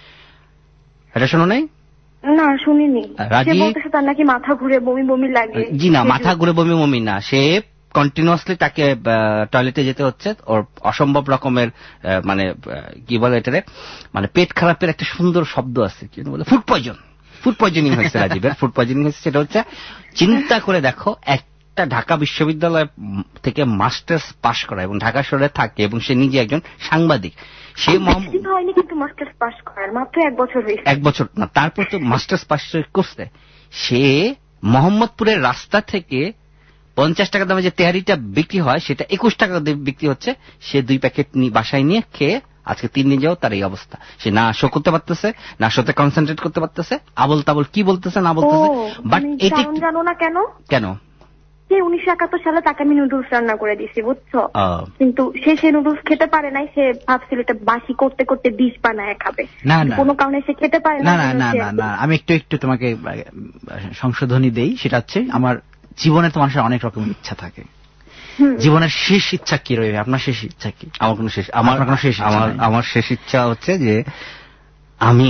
এটা শোনো নাই? না শুনিনি। রাজীব তার নাকি মাথা ঘুরে বমি বমি লাগে। জি না, মাথা ঘুরে বমি বমি না, সে কন্টিনিউয়াসলি তাকে টয়লেটে যেতে হচ্ছে। ওর অসম্ভব রকমের মানে কি বলে এটারে, মানে পেট খারাপের একটা সুন্দর শব্দ আছে, কি বলে, ফুড পয়জন। ফুড পয়জনিং হয়েছে রাজীবের, ফুড পয়জনিং হয়েছে। সেটা হচ্ছে, চিন্তা করে দেখো, একটা ঢাকা বিশ্ববিদ্যালয় থেকে মাস্টার্স পাশ করা এবং ঢাকা শহরে থাকে, এবং সে নিজে একজন সাংবাদিক। সে হয়নি কিন্তু মাস্টার্স পাশ করার মাত্র এক বছর হয়েছে। এক বছর না, তারপর তো মাস্টার্স পাশ করছে। সে মোহাম্মদপুরের রাস্তা থেকে পঞ্চাশ টাকা দামে যে তেহারিটা বিক্রি হয় সেটা একুশ টাকা বিক্রি হচ্ছে। সে দুই প্যাকেট বাসায় নিয়ে খেয়ে আজকে তিন দিন যাও তার এই অবস্থা। সে না শো করতে পারতেছে, না শোতে কনসেন্ট্রেট করতে পারতেছে, আবল তাবল কি বলতেছে না বলতেছে। বাট এটি জানো না কেন কেন উনিশশো একাত্তর সালে তাকে আমি নুডলস রান্না করে দিছি, বুঝছো? কিন্তু সে সে নুডলস খেতে পারে নাই। সে ভাবছিল এটা বাসি করতে করতে বিষ বানায় খাবে, কোনো কারণে সে খেতে পারে না। না না না, আমি একটু একটু তোমাকে সংশোধনী দেই। সেটা হচ্ছে, আমার জীবনে তো মানুষের অনেক রকমের ইচ্ছা থাকে। জীবনের শেষ ইচ্ছা কি রয়েছে? আপনার শেষ ইচ্ছা কি? আমার কোনো শেষ আমার কোনো শেষ আমার আমার শেষ ইচ্ছা হচ্ছে যে আমি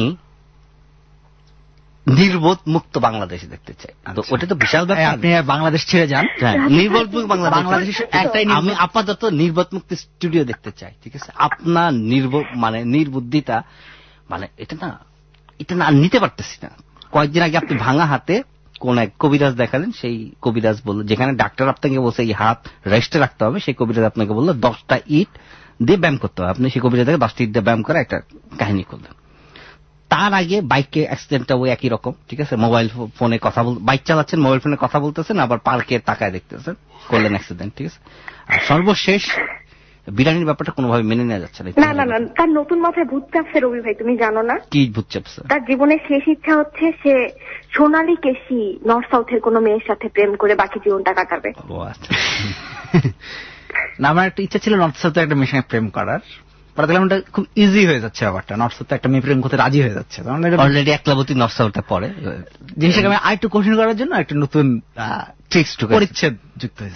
নির্বোধ মুক্ত বাংলাদেশ দেখতে চাই। তো ওটা তো বিশাল ব্যাপার। আপনি বাংলাদেশ ছেড়ে যান, নির্বোধ মুক্ত বাংলাদেশ। একটাই, আমি আপাতত নির্বোধ মুক্ত স্টুডিও দেখতে চাই, ঠিক আছে? আপনার নির্বোধ মানে নির্বুদ্ধিতা, মানে এটা না, এটা না নিতে পারতেছি না। কয়েকদিন আগে আপনি ভাঙা হাতে কোন এক কবিরাজ দেখালেন, সেই কবিরাজ বলল, যেখানে ডাক্তার আপনাকে বলছে এই হাত রেস্টে রাখতে হবে, সেই কবিরাজ আপনাকে বললো দশটা ইট দিয়ে ব্যায়াম করতে হবে। আপনি সেই কবিরাজ থেকে দশটা ইট দিয়ে ব্যায়াম করে একটা কাহিনী করলেন। তার আগে বাইকে অ্যাক্সিডেন্টটা ওই একই রকম, ঠিক আছে? মোবাইল ফোনে কথা বল, বাইক চালাচ্ছেন, মোবাইল ফোনে কথা বলতেছেন, আবার পার্কে তাকায় দেখতেছেন, করলেন অ্যাক্সিডেন্ট, ঠিক আছে? আর সর্বশেষ বিরিয়ানির ব্যাপারটা কোনোভাবে মেনে নেওয়া যাচ্ছে না। না না, তার নতুন মাথায় ভূত চাপছে রবি ভাই, তুমি জানো না? কি ভূত চাপছে? তার জীবনের শেষ ইচ্ছা হচ্ছে সে সোনালী কেশি নর্থ সাউথের কোনো মেয়ের সাথে প্রেম করে বাকি জীবনটা কাটাবে। ও আচ্ছা। না, আমার একটা ইচ্ছা ছিল নর্থ সাউথে একটা মেয়ের সঙ্গে প্রেম করার। পরে দেখলাম ওটা খুব ইজি হয়ে যাচ্ছে ব্যাপারটা, নর্থ সাউথে একটা মেয়ে প্রেম করতে রাজি হয়ে যাচ্ছে। অলরেডি একলাবতী নর্থ সাউথে পড়ে। জিনিসটাকে আমি আরেকটু কঠিন করার জন্য একটা নতুন ট্রিক্স পরিচ্ছেদ যুক্ত হয়েছে।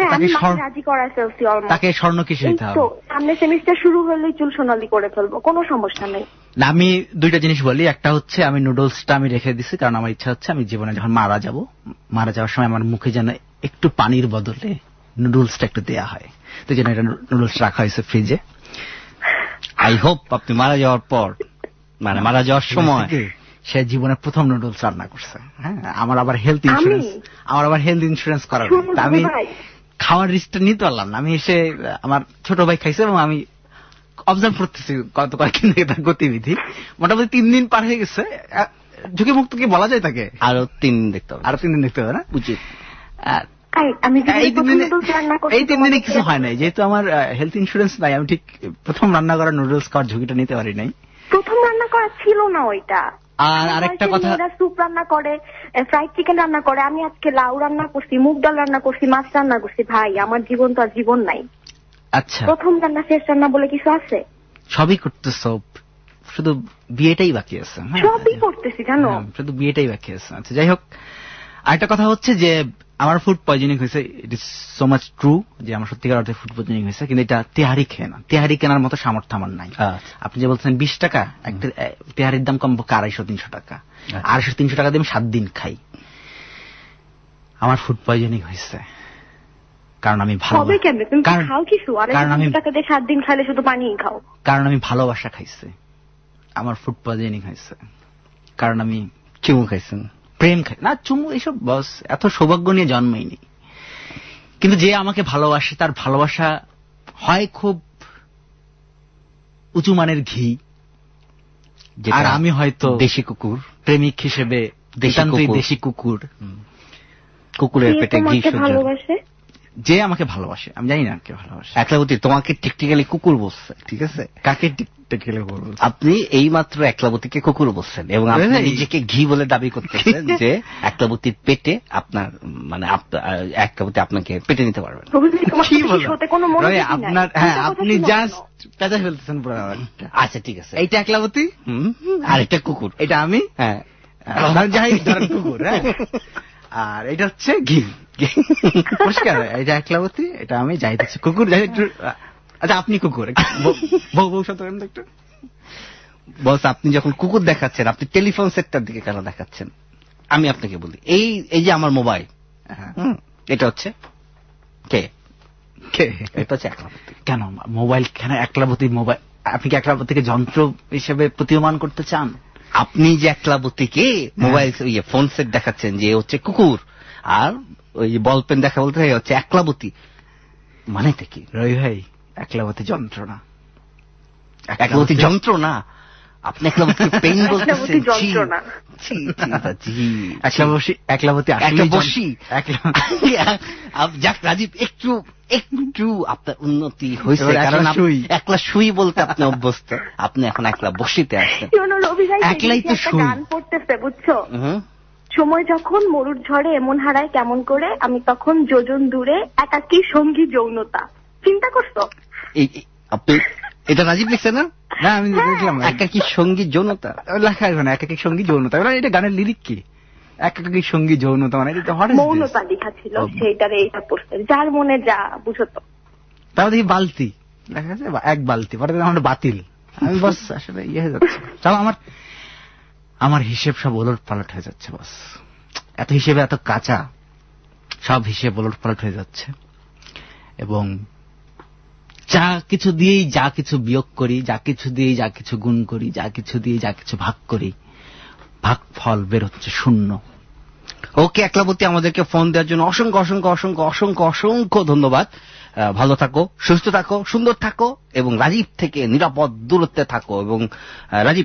তাকে স্বর্ণ কেশি হইতে হবে। সামনে সেমিস্টার শুরু হলেই চুল সোনালি করে ফেলবো, কোনো সমস্যা নেই। না, আমি দুইটা জিনিস বলি। একটা হচ্ছে, আমি নুডলসটা আমি রেখে দিচ্ছি, কারণ আমার ইচ্ছা হচ্ছে আমি জীবনে যখন মারা যাব, মারা যাওয়ার সময় আমার মুখে যেন একটু পানির বদলে নুডলসটা একটু দেয়া হয়, তো জন্য এটা নুডলস রাখা হয়েছে ফ্রিজে। আই হোপ আপনি মারা যাওয়ার পর, মানে মারা যাওয়ার সময় সে জীবনের প্রথম নুডলস রান্না করছে। হ্যাঁ, আমার আবার হেলথ ইন্স্যুরেন্স আমার আবার হেলথ ইন্স্যুরেন্স করা, আমি খাওয়ার রিস্কটা নিতে পারলাম না। আমি এসে আমার ছোট ভাই খাইছে এবং আমি অবজার্ভ করতেছি গত কয়েকদিন থেকে তার গতিবিধি। মোটামুটি তিন দিন পার হয়ে গেছে, ঝুঁকি মুক্ত কি বলা যায় তাকে? আরো তিন দিন দেখতে হবে, আরো তিন দিন দেখতে হবে না উচিত। এই তিন দিনে কিছু হয় নাই, যেহেতু আমার হেলথ ইন্স্যুরেন্স নাই, আমি ঠিক প্রথম রান্না করা নুডলস খাওয়ার ঝুঁকিটা নিতে পারি নাই। প্রথম রান্না করা ছিল না ওইটা। আর আরেকটা কথা, স্যুপ রান্না করে, ফ্রাইড চিকেন রান্না করে, আমি আজকে লাউ রান্না করছি, মুগ ডাল রান্না করছি, মাছ রান্না করছি। ভাই আমার জীবন তো আর জীবন নাই। আচ্ছা, প্রথম রান্না শেষ রান্না বলে কিছু আছে? সবই করতেছ, শুধু বিয়েটাই বাকি আছে। সবই করতেছি জানো, শুধু বিয়েটাই বাকি আছে। আচ্ছা, যাই হোক, আরেকটা কথা হচ্ছে যে আমার ফুড পয়জনিং হয়েছে। It is so much true যে আমার সত্যিকার অর্থে ফুড পয়জনিং হয়েছে, কিন্তু এটা তেহারি খেয়ে না। তেহারি কেনার মতো সামর্থ্য আমার নাই। আপনি যে বলছেন বিশ টাকা, একটা তেহারির দাম কমপক্ষে আড়াইশো তিনশো টাকা। আড়াইশো তিনশো টাকা দিয়ে আমি সাত দিন খাই। আমার ফুড পয়জনিং হয়েছে কারণ আমি ভালো, কারণ আমি সাত দিন খাইলে শুধু পানি খাও, কারণ আমি ভালোবাসা খাইছি। আমার ফুড পয়জনিং হয়েছে কারণ আমি চুমু খাইছেন, প্রেম খাই না, চুমু এইসব বস, এত সৌভাগ্য নিয়ে জন্মইনি। কিন্তু যে আমাকে ভালোবাসে তার ভালোবাসা হয় খুব উঁচু মানের ঘি, আর আমি হয়তো দেশি কুকুর প্রেমিক হিসেবে দেশি কুকুর, কুকুরের পেটে ঘি ভালোবাসে। যে আমাকে ভালোবাসে, আমি জানি না কে ভালোবাসে। একলাবতী তোমাকে টেকনিক্যালি কুকুর বলছে, ঠিক আছে? কাকে টেকনিক্যালি বলবো? আপনি এই মাত্র একলাবতীকে কুকুর বলছেন এবং আপনি নিজেকে ঘি বলে দাবি করতেছেন যে একলাবতীর পেটে আপনার, মানে একলাবতী আপনাকে পেটে নিতে পারবেন। আপনার, হ্যাঁ, আপনি জাস্ট পেঁচা ফেলতেছেন পুরো। আচ্ছা ঠিক আছে, এইটা একলাবতী আর এটা কুকুর, এটা আমি, হ্যাঁ যাই কুকুর, হ্যাঁ, আর এটা হচ্ছে ঘি। পরিষ্কার, এটা একলাবতী, এটা আমি যাইতেছি কুকুর। যাই একটু, আচ্ছা আপনি কুকুর, বউ বউ সাথে একটু বস। আপনি যখন কুকুর দেখাচ্ছেন, আপনি টেলিফোন সেটটার দিকে কেন দেখাচ্ছেন? আমি আপনাকে বলি, এই এই যে আমার মোবাইল, এটা হচ্ছে কে কে এটা হচ্ছে একলাবতী। কেন মোবাইল? কেন একলাবতী মোবাইল? আপনি কি একলাবতীকে যন্ত্র হিসেবে প্রতীয়মান করতে চান? আপনি যে একলাবতীকে মোবাইল ইয়ে ফোন সেট দেখাচ্ছেন যে হচ্ছে কুকুর, আর ওই বল পেন দেখা বলতে হচ্ছে একলাবতী, মানেটা কি? রবি ভাই, একলাবতী যন্ত্র না, একলাবতী যন্ত্র না, আপনি একলাবতীকে পেন বলতেছেন। একলাবতী একটা বসি। যাক রাজীব, একটু একটু আপনার উন্নতি হয়েছে, কারণ একলা শুই বলতে আপনি অভ্যস্ত। আপনি এখন একলা বসিতে আসছেন, একলাই তো শুই। গান পড়তেছে বুঝছো, সময় যখন মরুর ঝড়ে এমন হারায় কেমন করে, আমি তখন যোজন দূরে একাকী সঙ্গী যৌনতা। চিন্তা করছো? আপনি এটা রাজীব লিখছে না? না, আমি দেখলাম একাকী সঙ্গী যৌনতা লেখা আছে না, একাকী সঙ্গী যৌনতা। এটা গানের লিরিক কি? একাকী সঙ্গী যৌনতা মানে মৌনতা লেখা ছিল, সেইটারে এইটা পড়ছে। যার মনে যা বুঝো তো। তারপর দেখি বালতি লেখা আছে, এক বালতি, পরে আমার বাতিল। আমি বস আসলে ইয়ে হয়ে যাচ্ছে, তাও আমার আমার হিসেব সব ওলট পালট হয়ে যাচ্ছে বস। এত হিসেবে এত কাঁচা, সব হিসেব ওলট পালট হয়ে যাচ্ছে। এবং যা কিছু দিয়েই যা কিছু বিয়োগ করি, যা কিছু দিয়েই যা কিছু গুণ করি, যা কিছু দিয়ে যা কিছু ভাগ করি, ভাগ ফল বের হচ্ছে শূন্য। ওকে একলাবতী, আমাদেরকে ফোন দেওয়ার জন্য অসংখ্য অসংখ্য অসংখ্য অসংখ্য অসংখ্য ধন্যবাদ। ভালো থাকো, সুস্থ থাকো, সুন্দর থাকো এবং রাজীব থেকে নিরাপদ দূরত্বে থাকো। এবং রাজীব,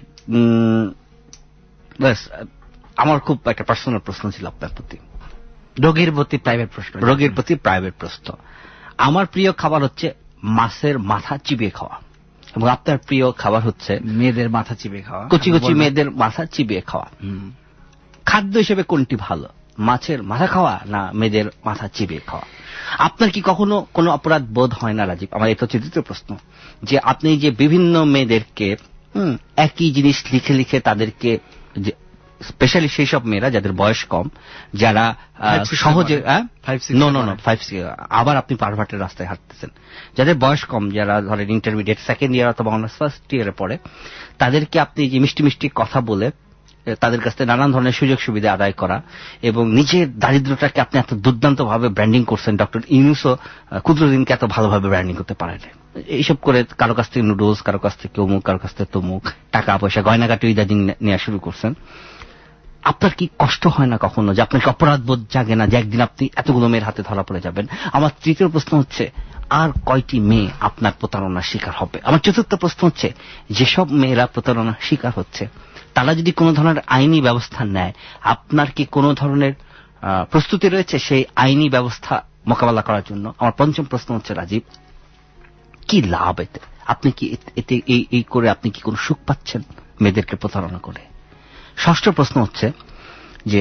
আমার খুব একটা পার্সোনাল প্রশ্ন ছিল আপনার প্রতি, রোগীর প্রতি প্রাইভেট প্রশ্ন। রোগীর প্রতি প্রাইভেট প্রশ্ন। আমার প্রিয় খাবার হচ্ছে মাছের মাথা চিবিয়ে খাওয়া, এবং আপনার প্রিয় খাবার হচ্ছে মেয়েদের মাথা চিবিয়ে খাওয়া, কচি কচি মেয়েদের মাথা চিবিয়ে খাওয়া। খাদ্য হিসেবে কোনটি ভালো, মাছের মাথা খাওয়া না মেয়েদের মাথা চিবিয়ে খাওয়া? আপনার কি কখনো কোনো অপরাধ বোধ হয় না রাজীব? আমার এটা হচ্ছে দ্বিতীয় প্রশ্ন, যে আপনি যে বিভিন্ন মেয়েদেরকে হুম একই জিনিস লিখে লিখে তাদেরকে, স্পেশালি সেই সব মেয়েরা যাদের বয়স কম, যারা সহজে নো নো নো ফাইভ আবার আপনি পারভার্টের রাস্তায় হাঁটতেছেন, যাদের বয়স কম, যারা ধরেন ইন্টারমিডিয়েট সেকেন্ড ইয়ার অথবা অনার্স ফার্স্ট ইয়ারে পড়ে, তাদেরকে আপনি যে মিষ্টি মিষ্টি কথা বলে তাদের কাছ থেকে নানান ধরনের সুযোগ সুবিধা আদায় করা এবং নিজের দারিদ্রটাকে আপনি এত দুর্দান্ত ভাবে ব্র্যান্ডিং করছেন। ডক্টর ইউনূসও কুদ্রুদ্দিনকে এত ভালোভাবে ব্র্যান্ডিং করতে পারেন। এইসব করে কারো কাছ থেকে নুডলস, কারো কাছ থেকে অমুক, কারো কাছ থেকে তমুক, টাকা পয়সা গয়নাগাটি ইত্যাদি নেওয়া শুরু করছেন। আপনার কি কষ্ট হয় না কখনো যে আপনার অপরাধ বোধ জাগে না যে একদিন আপনি এতগুলো মেয়ের হাতে ধরা পড়ে যাবেন? আমার তৃতীয় প্রশ্ন হচ্ছে, আর কয়টি মেয়ে আপনার প্রতারণার শিকার হবে? আমার চতুর্থ প্রশ্ন হচ্ছে, যেসব মেয়েরা প্রতারণার শিকার হচ্ছে তারা যদি কোনো ধরনের আইনি ব্যবস্থা নেয়, আপনার কি কোনো ধরনের প্রস্তুতি রয়েছে সেই আইনি ব্যবস্থা মোকাবেলা করার জন্য? আমার পঞ্চম প্রশ্ন হচ্ছে, রাজীব, কি লাভ এতে? আপনি কি এতে এই করে আপনি কি কোনো সুখ পাচ্ছেন মেয়েদেরকে প্রতারণা করে? ষষ্ঠ প্রশ্ন হচ্ছে যে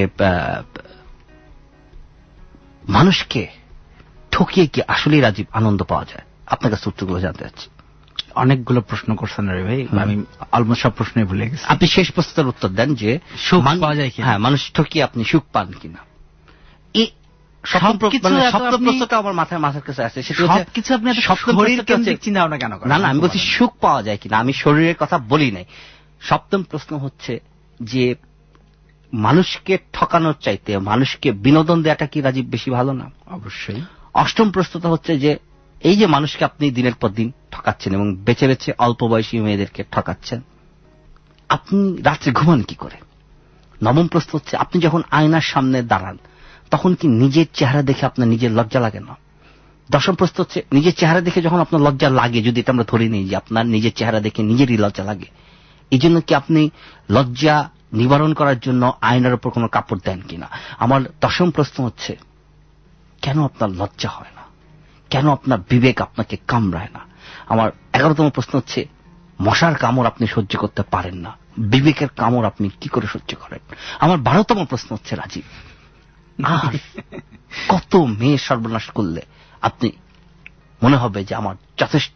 মানুষকে ঠকিয়ে কি আসলেই রাজীব আনন্দ পাওয়া যায়? আপনার কাছে উত্তরগুলো জানতে চাচ্ছি। অনেকগুলো প্রশ্ন করছেন রে ভাই, আমি অলমোস্ট সব প্রশ্নই ভুলে গেছি। আপনি শেষ প্রশ্নের উত্তর দেন যে সুখ পাওয়া যায় কিনা। হ্যাঁ, মানুষ ঠকিয়ে আপনি সুখ পান কিনা। এই সপ্তম প্রশ্নটা আমার মাথায় মাথার কাছে আছে, সেটা হচ্ছে কিছু আপনি চিন্তা ভাবনা কেন করেন? না না, আমি বলছি সুখ পাওয়া যায় কিনা, আমি শরীরের কথা বলি নাই। সপ্তম প্রশ্ন হচ্ছে যে মানুষকে ঠকানোর চাইতে মানুষকে বিনোদন দেওয়াটা কি রাজীব বেশি ভালো না? অবশ্যই। অষ্টম প্রশ্নটা হচ্ছে যে এই যে মানুষকে আপনি দিনের পর দিন ঠকাচ্ছেন এবং বেছে বেছে অল্প বয়সী মেয়েদেরকে ঠকাচ্ছেন, আপনি রাত্রে ঘুমান কি করে? নবম প্রশ্ন হচ্ছে, আপনি যখন আয়নার সামনে দাঁড়ান তখন কি নিজের চেহারা দেখে আপনার নিজের লজ্জা লাগে না? দশম প্রশ্ন হচ্ছে, নিজের চেহারা দেখে যখন আপনার লজ্জা লাগে, যদি এটা আমরা ধরে নিই যে আপনার নিজের চেহারা দেখে নিজেরই লজ্জা লাগে, এই জন্য কি আপনি লজ্জা নিবারণ করার জন্য আয়নার উপর কোনো কাপড় দেন কিনা? আমার দশম প্রশ্ন হচ্ছে, কেন আপনার লজ্জা হয় না? কেন আপনার বিবেক আপনাকে কামড়ায় না? আমার এগারোতম প্রশ্ন হচ্ছে, মশার কামড় আপনি সহ্য করতে পারেন না, বিবেকের কামড় আপনি কি করে সহ্য করেন? আমার বারোতম প্রশ্ন হচ্ছে, রাজীব, আর কত মেয়ে সর্বনাশ করলে আপনি মনে হবে যে আমার যথেষ্ট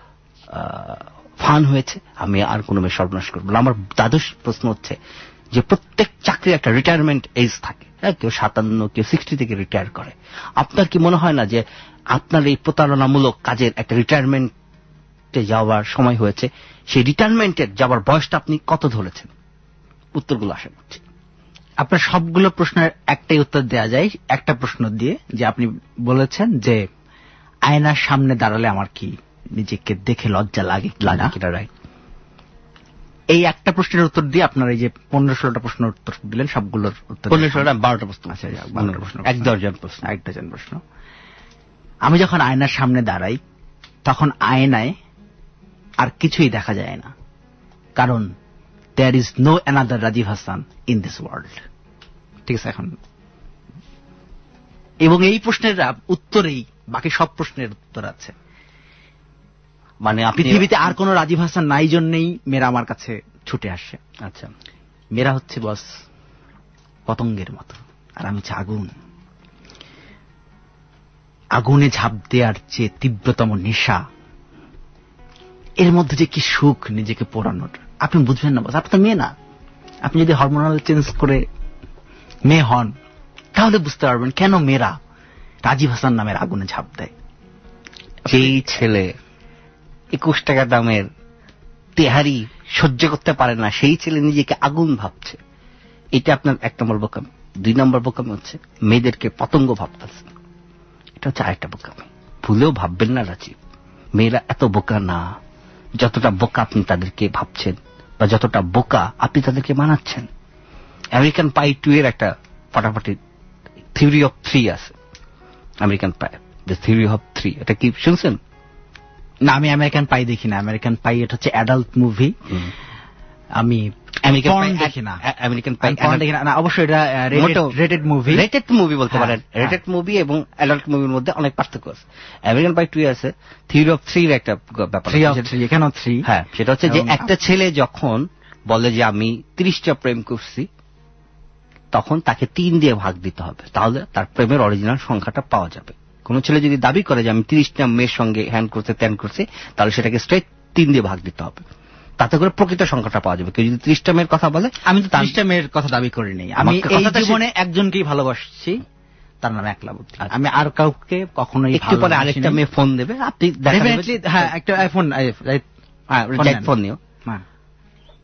ফান হয়েছে, আমি আর কোনো মেয়ে সর্বনাশ করবো না? আমার দ্বাদশ প্রশ্ন হচ্ছে যে প্রত্যেক চাকরির একটা রিটায়ারমেন্ট এজ থাকে, কেউ সাতান্ন, কেউ সিক্সটি থেকে রিটায়ার করে। আপনার কি মনে হয় না যে আপনার এই প্রতারণামূলক কাজের একটা রিটায়ারমেন্টে যাওয়ার সময় হয়েছে? সেই রিটায়ারমেন্টের যাওয়ার বয়সটা আপনি কত ধরেছেন? উত্তরগুলো আশা করছি। আপনার সবগুলো প্রশ্নের একটাই উত্তর দেওয়া যায় একটা প্রশ্ন দিয়ে, যে আপনি বলেছেন যে আয়নার সামনে দাঁড়ালে আমার কি নিজেকে দেখে লজ্জা লাগে লাগে কিনা, রাইট? এই একটা প্রশ্নের উত্তর দিয়ে আপনার এই যে পনেরো ষোলোটা প্রশ্নের উত্তর দিলেন, সবগুলোর উত্তর পনেরো ষোলোটা বারোটা প্রশ্ন আছে, বারোটা প্রশ্ন, এক দর্জন প্রশ্ন, এক ডজন প্রশ্ন। আমি যখন আয়নার সামনে দাঁড়াই তখন আয়নায় আর কিছুই দেখা যায় না, কারণ there is no another Rajib Hasan in this world. ঠিক আছে? এখন এবং এই প্রশ্নের উত্তরেই বাকি সব প্রশ্নের উত্তর আছে। মানে পৃথিবীতে আর কোন রাজীব হাসান নাই জন্যই মেয়েরা আমার কাছে ছুটে আসে। আচ্ছা, মেয়েরা হচ্ছে বস পতঙ্গের মতো, আর আমি হচ্ছে আগুন। আগুনে ঝাঁপ দেওয়ার যে তীব্রতম নেশা, এর মধ্যে যে কি সুখ নিজেকে পোড়ানোর, আপনি বুঝবেন না বস। আপনি তো মেয়ে না, আপনি যদি হরমোনাল চেঞ্জ করে মেয়ে হন তাহলে বুঝতে পারবেন কেন মেয়েরা রাজীব হাসান নামের আগুনে ঝাঁপ দেয়। যেই ছেলে একুশ টাকা দামের তেহারি সহ্য করতে পারে না, সেই ছেলে নিজেকে আগুন ভাবছে, এটা আপনার এক নম্বর বোকামি। দুই নম্বর বোকামি হচ্ছে মেয়েদেরকে পতঙ্গ ভাবতেছে, এটা হচ্ছে আরেকটা বোকামি। ভুলেও ভাববেন না রাজীব, মেয়েরা এত বোকা না যতটা বোকা আপনি তাদেরকে ভাবছেন, বা যতটা বোকা আপনি তাদেরকে মানাচ্ছেন। আমেরিকান পাই টু এর একটা ফাটাফাটি থিওরি অফ থ্রি আছে, American Pie, the theory of three. এটা কি শুনছেন? না, আমি আমেরিকান পাই দেখি না। আমেরিকান পাই এটা হচ্ছে অ্যাডাল্ট মুভি। আমি আমেরিকান পাই দেখি না। আমেরিকান পাই দেখি না, অবশ্যই এটা রেটেড মুভি। রেটেড মুভি বলতে পারেন। রেটেড মুভি এবং অ্যাডাল্ট মুভির মধ্যে অনেক পার্থক্য আছে। আমেরিকান পাই টু আছে থিওরি অফ থ্রি একটা ব্যাপার। এখানেও থ্রি। হ্যাঁ, সেটা হচ্ছে যে একটা ছেলে যখন বলে যে আমি তিরিশটা প্রেম করছি, তখন তাকে তিন দিয়ে ভাগ দিতে হবে, তাহলে তার প্রেমের অরিজিনাল সংখ্যাটা পাওয়া যাবে। কোন ছেলে যদি দাবি করে যে আমি তিরিশটা মেয়ের সঙ্গে হ্যান্ড করতে ত্যান করছে, তাহলে সেটাকে স্ট্রেট তিন দিয়ে ভাগ দিতে হবে, তাতে করে প্রকৃত সংখ্যাটা পাওয়া যাবে। কেউ যদি ত্রিশটা মেয়ের কথা বলে, আমি তো ত্রিশটা মেয়ের কথা দাবি করি নাই, আমি এই জীবনে একজনকেই ভালোবাসছি, তার নাম একলাবতী। আমি আর কাউকে কখনোই। একটু পরে আরেকটা মেয়ে ফোন দেবে, আপনি হ্যাঁ একটা ফোন ফোন নিও।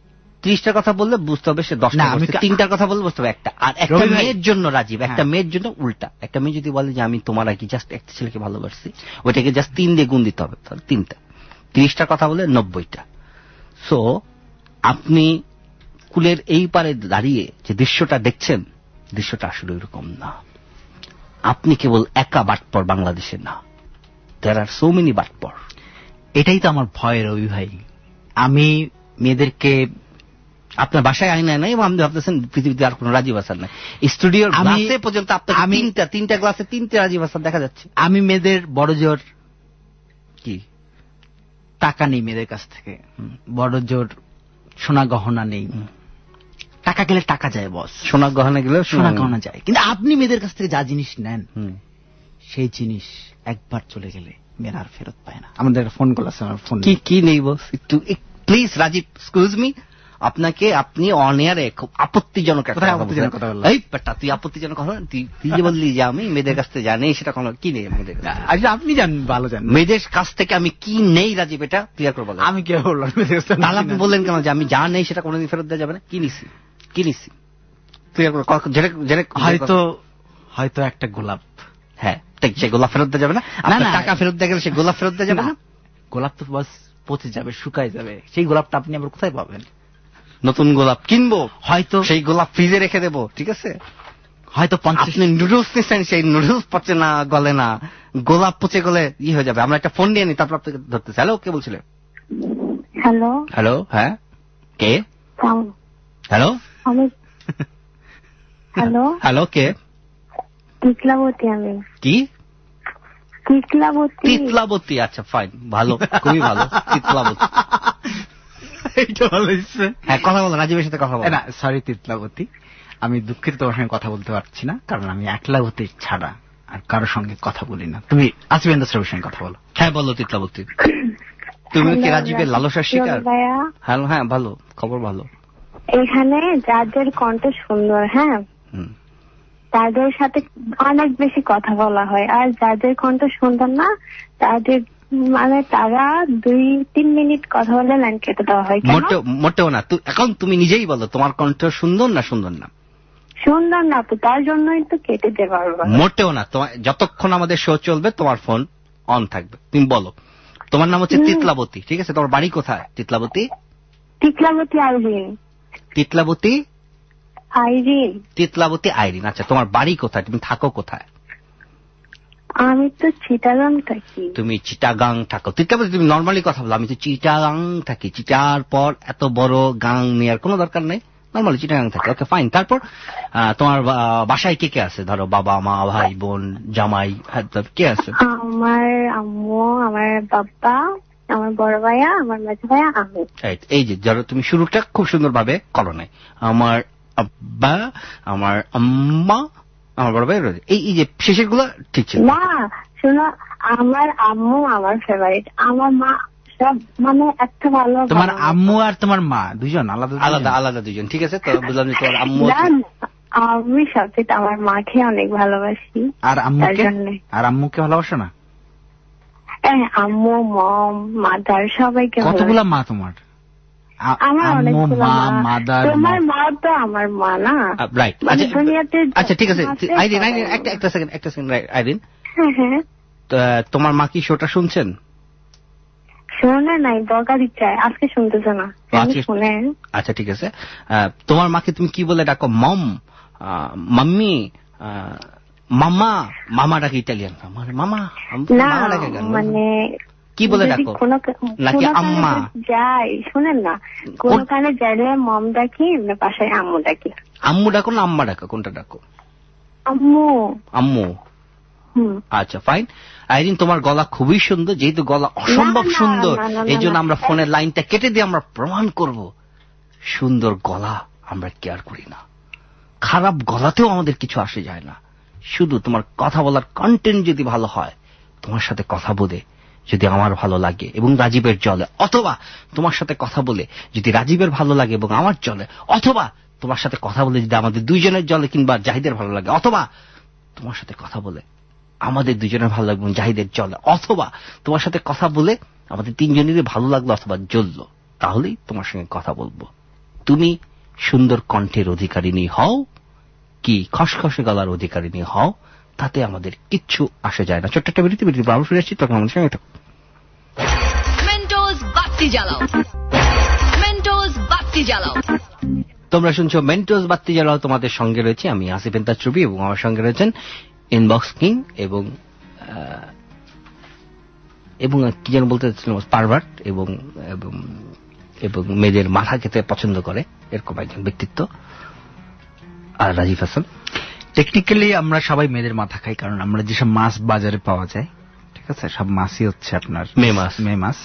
ত্রিশটার কথা বললে বুঝতে হবে সে দশটা, আমি তিনটার কথা বললে বুঝতে হবে একটা। আর একটা মেয়ের জন্য রাজীব, একটা মেয়ের জন্য উল্টা। একটা মেয়ে যদি বলে যে আমি তোমার আগে জাস্ট একটা ছেলেকে ভালোবাসছি, ওইটাকে জাস্ট তিন দিয়ে গুণ দিতে হবে, তাহলে তিনটা। ত্রিশটার কথা বলে নব্বইটা। সো আপনি কুলের এই পারে দাঁড়িয়ে যে দৃশ্যটা দেখছেন, দৃশ্যটা আসলে এরকম না। আপনি কেবল একা বাটপর বাংলাদেশে না, দেয়ার আর সো মেনি বাটপর। এটাই তো আমার ভয় রবি ভাই। আমি মেয়েদেরকে আপনার বাসায় আইনা নাই এবং আপনি ভাবতেছেন পৃথিবীতে আর কোন রাজীব হাসান নাই। স্টুডিওর গ্লাসে পর্যন্ত আপনার তিনটা তিনটা গ্লাসে তিনটে রাজীব হাসান দেখা যাচ্ছে। আমি মেয়েদের বড় জোর কি টাকা নেই মেয়েদের কাছ থেকে, বড় জোর সোনা গহনা নেই। টাকা গেলে টাকা যায় বস, সোনা গহনা গেলে সোনা গহনা যায়, কিন্তু আপনি মেয়েদের কাছ থেকে যা জিনিস নেন সেই জিনিস একবার চলে গেলে মেয়েরা আর ফেরত পায় না। আমাদের ফোন কল আছে, আমার ফোন কি কি নেই বস একটু প্লিজ রাজীব এক্সকিউজ মি, আপনাকে আপনি অন এয়ারে খুব আপত্তিজনক একটা কথা বললেন। এই বেটা তুই আপত্তিজনক কথা তুই তুই যে বললি যে আমি মেয়েদের কাছ থেকে জানি, সেটা কোনো কি নেই মেয়েদের কাছে? আচ্ছা আপনি জানেন, ভালো জানেন মেয়েদের কাছ থেকে আমি কি নেই রাজীব, এটা ক্লিয়ার করে বলেন। আমি কি বললাম? তাহলে আপনি বললেন কেন যে আমি যা নেই সেটা কোনোদিন ফেরত দেওয়া যাবে না? কি নিছি কি নিছি ক্লিয়ার করে। হয়তো হয়তো একটা গোলাপ, হ্যাঁ সে গোলাপ ফেরত দেওয়া যাবে না? টাকা ফেরত দেওয়া গেলে সে গোলাপ ফেরত দেওয়া যাবে না? গোলাপ তো বাস পচে যাবে, শুকায় যাবে, সেই গোলাপটা আপনি আবার কোথায় পাবেন? নতুন গোলাপ কিনবো, হয়তো সেই গোলাপ ফ্রিজে রেখে দেবো, ঠিক আছে? হয়তো পঞ্চাশ নুডলস নিচ্ছেন, সেই নুডলস পচে না গলে না, গোলাপ পচে গলে ই হয়ে যাবে। আমরা একটা ফোন নিয়ে নিই, তারপর আপনাকে ধরতেছি। হ্যালো, কে বলছিলেন? হ্যালো হ্যালো হ্যাঁ কে? হ্যালো হ্যালো হ্যালো কে? তিতলাবতী। আমি কি? তিতলাবতী। তিতলাবতী, আচ্ছা ফাইন, ভালো, খুবই ভালো। তিতলাবতী এইটা ভালো হচ্ছে। হ্যাঁ কথা বলো, রাজীবের সাথে কথা বলো। না সরি তিতলাবতী, আমি দুঃখিত তোমার সঙ্গে কথা বলতে পারছি না, কারণ আমি একলাবতী ছাড়া আর কারোর সঙ্গে কথা বলি না। তুমি আসবেন দাসের সঙ্গে কথা বলো। হ্যাঁ বলো তিতলাবতী, তুমি কি রাজীবের লালসার শিকার? হ্যালো হ্যাঁ ভালো খবর, ভালো। এখানে যাদের কণ্ঠ সুন্দর, হ্যাঁ তাদের সাথে অনেক বেশি কথা বলা হয়, আর যাদের কণ্ঠ সুন্দর না তাদের মানে তারা দুই তিন মিনিট কথা বলে লাইন কেটে দেওয়া হয়। মোটেও না। এখন তুমি নিজেই বলো তোমার কণ্ঠ সুন্দর না সুন্দর না? সুন্দর না তো, তার জন্যই তো কেটে দেওয়া হবে। মোটেও না। তোমার যতক্ষণ আমাদের শো চলবে তোমার ফোন অন থাকবে। তুমি বলো, তোমার নাম হচ্ছে তিতলাবতী, ঠিক আছে? তোমার বাড়ি কোথায়? তিতলাবতী তিতলাবতী আইরিন। তিতলাবতী আইরিন তিতলাবতী আইরিন, আচ্ছা তোমার বাড়ি কোথায়? তুমি থাকো কোথায়? আমি তো চিটাগাং থাকি। তুমি চিটাগাং থাকো। তিতলাবতী তুমি নর্মালি কথা বলো, আমি তো চিটাগাং থাকি। চিটার পর এত বড় গাং নেওয়ার কোনো দরকার নেই, নর্মালি চিটাগাং থাকি। Okay fine. তারপর তোমার বাসায় কে কে আছে? ধরো বাবা মা ভাই বোন জামাই কে আছে? আমার আম্মু, আমার বাবা, আমার বড় ভাইয়া, আমার মাঝে ভাইয়া, আমি। এই যে ধরো তুমি শুরুটা খুব সুন্দর ভাবে করো নাই, আমার আব্বা, আমার আম্মা, আমার বড় ভাই, এই এই যে শেষের গুলো ঠিক ছিল না। শোনো, আমার আম্মু আমার ফেভারিট, আমার মা সব মানে একটা ভালো। তোমার আম্মু আর তোমার মা দুজন আলাদা আলাদা আলাদা দুজন, ঠিক আছে? তো বুঝলাম যে তোমার আম্মু। আমি সবচেয়ে আমার মাকে অনেক ভালোবাসি। আর আম্মুকে? আর আম্মুকে ভালোবাসো না? হ্যাঁ, আম্মু, মম, মাদার সবাইকে। কতগুলা মা তোমার? আমার অনেকগুলো মা। তোমার মা তো আমার মা না? রাইট। আচ্ছা ঠিক আছে আইরিন, আইরিন একটা একটা সেকেন্ড একটা সেকেন্ড আইরিন, তোমার মা কি শোটা শুনছেন? শোনে নাই, দরকারি চাই, আজকে শুনতেছে না। আচ্ছা ঠিক আছে। তোমার মাকে তুমি কি বলে ডাকো? মম, মাম্মি, মামা? মামা ডাকে ইটালিয়ান, মামা ডাকে মানে কি বলে ডাকো? নাকি আম্মা? যাই শুনেন না, কোন কানে যাইলে মম ডাকি, বাসায় আম্মু ডাকি। আম্মু ডাকো না আম্মা ডাকো, কোনটা ডাকো? আম্মু। আম্মু, আচ্ছা ফাইন। আইরিন তোমার গলা খুবই সুন্দর, যেহেতু গলা অসম্ভব সুন্দর এই জন্য আমরা ফোনের লাইনটা কেটে দিয়ে আমরা প্রমাণ করব সুন্দর গলা আমরা কেয়ার করি না। খারাপ গলাতেও আমাদের কিছু আসে যায় না, শুধু তোমার কথা বলার কন্টেন্ট যদি ভালো হয়, তোমার সাথে কথা বলে যদি আমার ভালো লাগে এবং রাজীবের চলে, অথবা তোমার সাথে কথা বলে যদি রাজীবের ভালো লাগে এবং আমার চলে, অথবা তোমার সাথে কথা বলে যদি আমাদের দুইজনের চলে কিংবা জাহিদের ভালো লাগে, অথবা তোমার সাথে কথা বলে আমাদের দুজনের ভালো লাগবে এবং জাহিদের চলে, অথবা তোমার সাথে কথা বলে আমাদের তিনজনেরই ভালো লাগলো অথবা জ্বললো, তাহলেই তোমার সঙ্গে কথা বলবো। তুমি সুন্দর কণ্ঠের অধিকারিণী হও কি খসখসে গলার অধিকারিণী হও, তাতে আমাদের কিচ্ছু আসে যায় না। ছোট্ট একটা বিরতি বিরতি আমরা ফিরে আসছি, তখন আমাদের সঙ্গে থাকো। মেন্টোস বাতি জ্বালাও, মেন্টোস বাতি জ্বালাও। তোমরা শুনছো মেন্টোস বাতি জ্বালাও, তোমাদের সঙ্গে রয়েছে আমি আসিফ এন্তাজ চুবি এবং আমার সঙ্গে রয়েছেন ইনবক্স কিং এবং এবং কি যেন বলতে চাচ্ছিলাম, পারভার্ট এবং এবং মেয়েদের মাথা খেতে পছন্দ করে এরকম একজন ব্যক্তিত্ব, আর রাজীব হাসান। টেকনিক্যালি আমরা সবাই মেয়েদের মাথা খাই, কারণ আমরা যেসব মাছ বাজারে পাওয়া যায়, ঠিক আছে, সব মাছই হচ্ছে আপনার মেয়ে মাছ। মেয়ে মাছ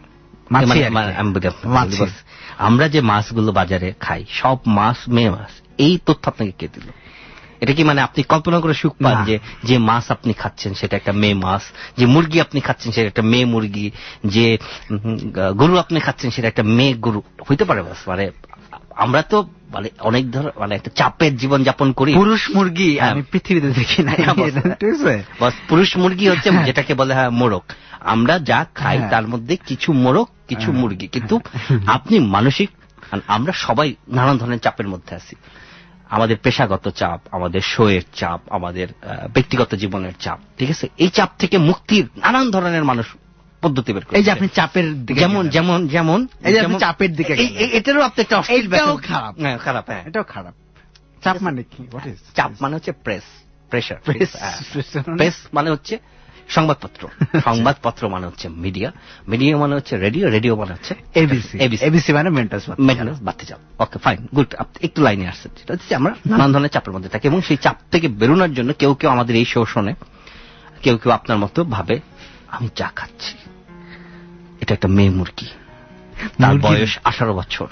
আমরা যে মাছগুলো বাজারে খাই সব মাছ মেয়ে মাছ, এই তথ্য আপনাকে কে দিল? এটা কি মানে আপনি কল্পনা করে সুখ পান যে যে মাছ আপনি খাচ্ছেন সেটা একটা মেয়ে মাছ, যে মুরগি আপনি খাচ্ছেন সেটা একটা মেয়ে মুরগি, যে গরু আপনি খাচ্ছেন সেটা একটা মেয়ে গরু হইতে পারে? বাস মানে আমরা তো মানে অনেক ধর মানে একটা চাপের জীবন যাপন করি। পুরুষ মুরগি আমি পৃথিবীতে দেখি না, পুরুষ মুরগি হচ্ছে যেটাকে বলে হয় মোরগ। আমরা যা খাই তার মধ্যে কিছু মোরগ কিছু মুরগি, কিন্তু আপনি মানসিক, আমরা সবাই নানান ধরনের চাপের মধ্যে আছি। আমাদের পেশাগত চাপ, আমাদের শোয়ের চাপ, আমাদের ব্যক্তিগত জীবনের চাপ, ঠিক আছে। এই চাপ থেকে মুক্তির নানান ধরনের মানুষ পদ্ধতি বের করে। এই যে আপনি চাপের দিকে যেমন যেমন যেমন এই যে আপনি চাপের দিকে, এটারও আপনি একটা অশ্লীল এটাও খারাপ। হ্যাঁ খারাপ, হ্যাঁ এটাও খারাপ। চাপ মানে কি? হোয়াট ইজ চাপ? মানে হচ্ছে প্রেস, প্রেসার। প্রেস মানে হচ্ছে সংবাদপত্র, সংবাদপত্র মানে হচ্ছে মিডিয়া, মিডিয়া মানে হচ্ছে রেডিও, রেডিও মানে হচ্ছে এবিসি, এবিসি মানে মেন্টাস মেন্টাস বাতি চাপ। ওকে ফাইন, গুড, একটু লাইনে আসছে। যেটা হচ্ছে আমরা নানান ধরনের চাপের মধ্যে থাকি এবং সেই চাপ থেকে বেরোনোর জন্য কেউ কেউ আমাদের এই শোষণে, কেউ কেউ আপনার মতো ভাবে আমি চা খাচ্ছি, এটা একটা মেয়ে মুরগি, তার বয়স আঠারো বছর,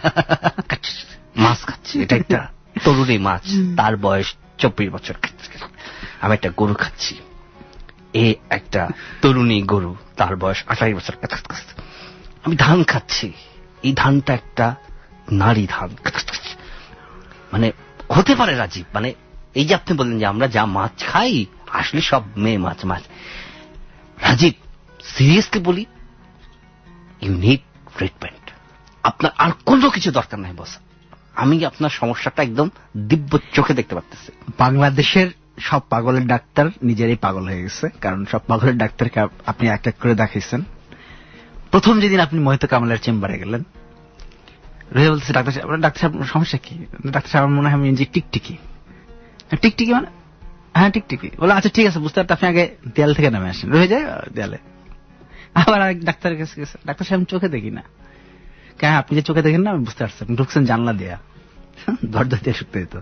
মাছ খাচ্ছি, এটা একটা তরুণী মাছ, তার বয়স চব্বিশ বছর, আমি একটা গরু খাচ্ছি, এ একটা তরুণী গরু, তার বয়স আঠাশ বছর, আমি ধান খাচ্ছি, এই ধানটা একটা নারী ধান। মানে হতে পারে রাজীব, মানে এই যে আপনি বললেন যে আমরা যা মাছ খাই আসলে সব মেয়ে মাছ মাছ রাজীব, সিরিয়াসলি বলি, ইউ নিড ট্রিটমেন্ট। আপনার আর কোনো কিছু দরকার নাই বস, আমি আপনার সমস্যাটা একদম দিব্য চোখে দেখতে পাচ্ছি। বাংলাদেশের সব পাগলের ডাক্তার নিজেরই পাগল হয়ে গেছে, কারণ সব পাগলের ডাক্তারকে আপনি এক এক করে দেখাইছেন। প্রথম যেদিন আপনি মোহিত কামালের চেম্বারে গেলেন, রয়ে বলতেছে ডাক্তার সাহেব, ডাক্তার সাহেব সমস্যা কি? ডাক্তার সাহেব মনে হয় আমি যে টিকটিকি। টিকটিকি মানে? হ্যাঁ টিকটিকি। বলে আচ্ছা ঠিক আছে, বুঝতে পারতে আপনি আগে দেয়াল থেকে নামে আসেন। রয়ে যায় দেয়ালে। আবার আরেক ডাক্তারের কাছে গেছে, ডাক্তার সাহেব চোখে দেখি না। কেন? আপনি যে চোখে দেখেন না, আমি বুঝতে পারছি, ঢুকছেন জানলা দেয়া, দরজা দিয়ে ঢুকতে দিত।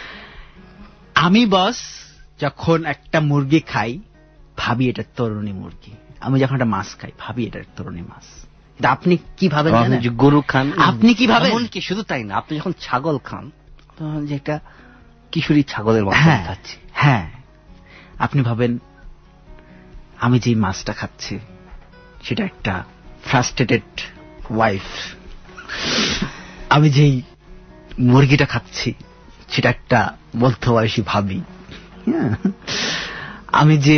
আমি বস যখন একটা মুরগি খাই ভাবি এটা তরুণী মুরগি, আমি যখন একটা মাছ খাই ভাবি এটা তরুণী মাছ। আপনি কি ভাবেন? গরু খান আপনি কি ভাবেন? কি শুধু তাই না, আপনি যখন ছাগল খান তখন যে একটা কিশোরী ছাগলের মতো খাচ্ছি, হ্যাঁ আপনি ভাবেন আমি যে মাছটা খাচ্ছি সেটা একটা ফ্রাস্ট্রেটেড ওয়াইফ, আমি যেই মুরগিটা খাচ্ছি সেটা একটা মধ্যবয়সী ভাবি, আমি যে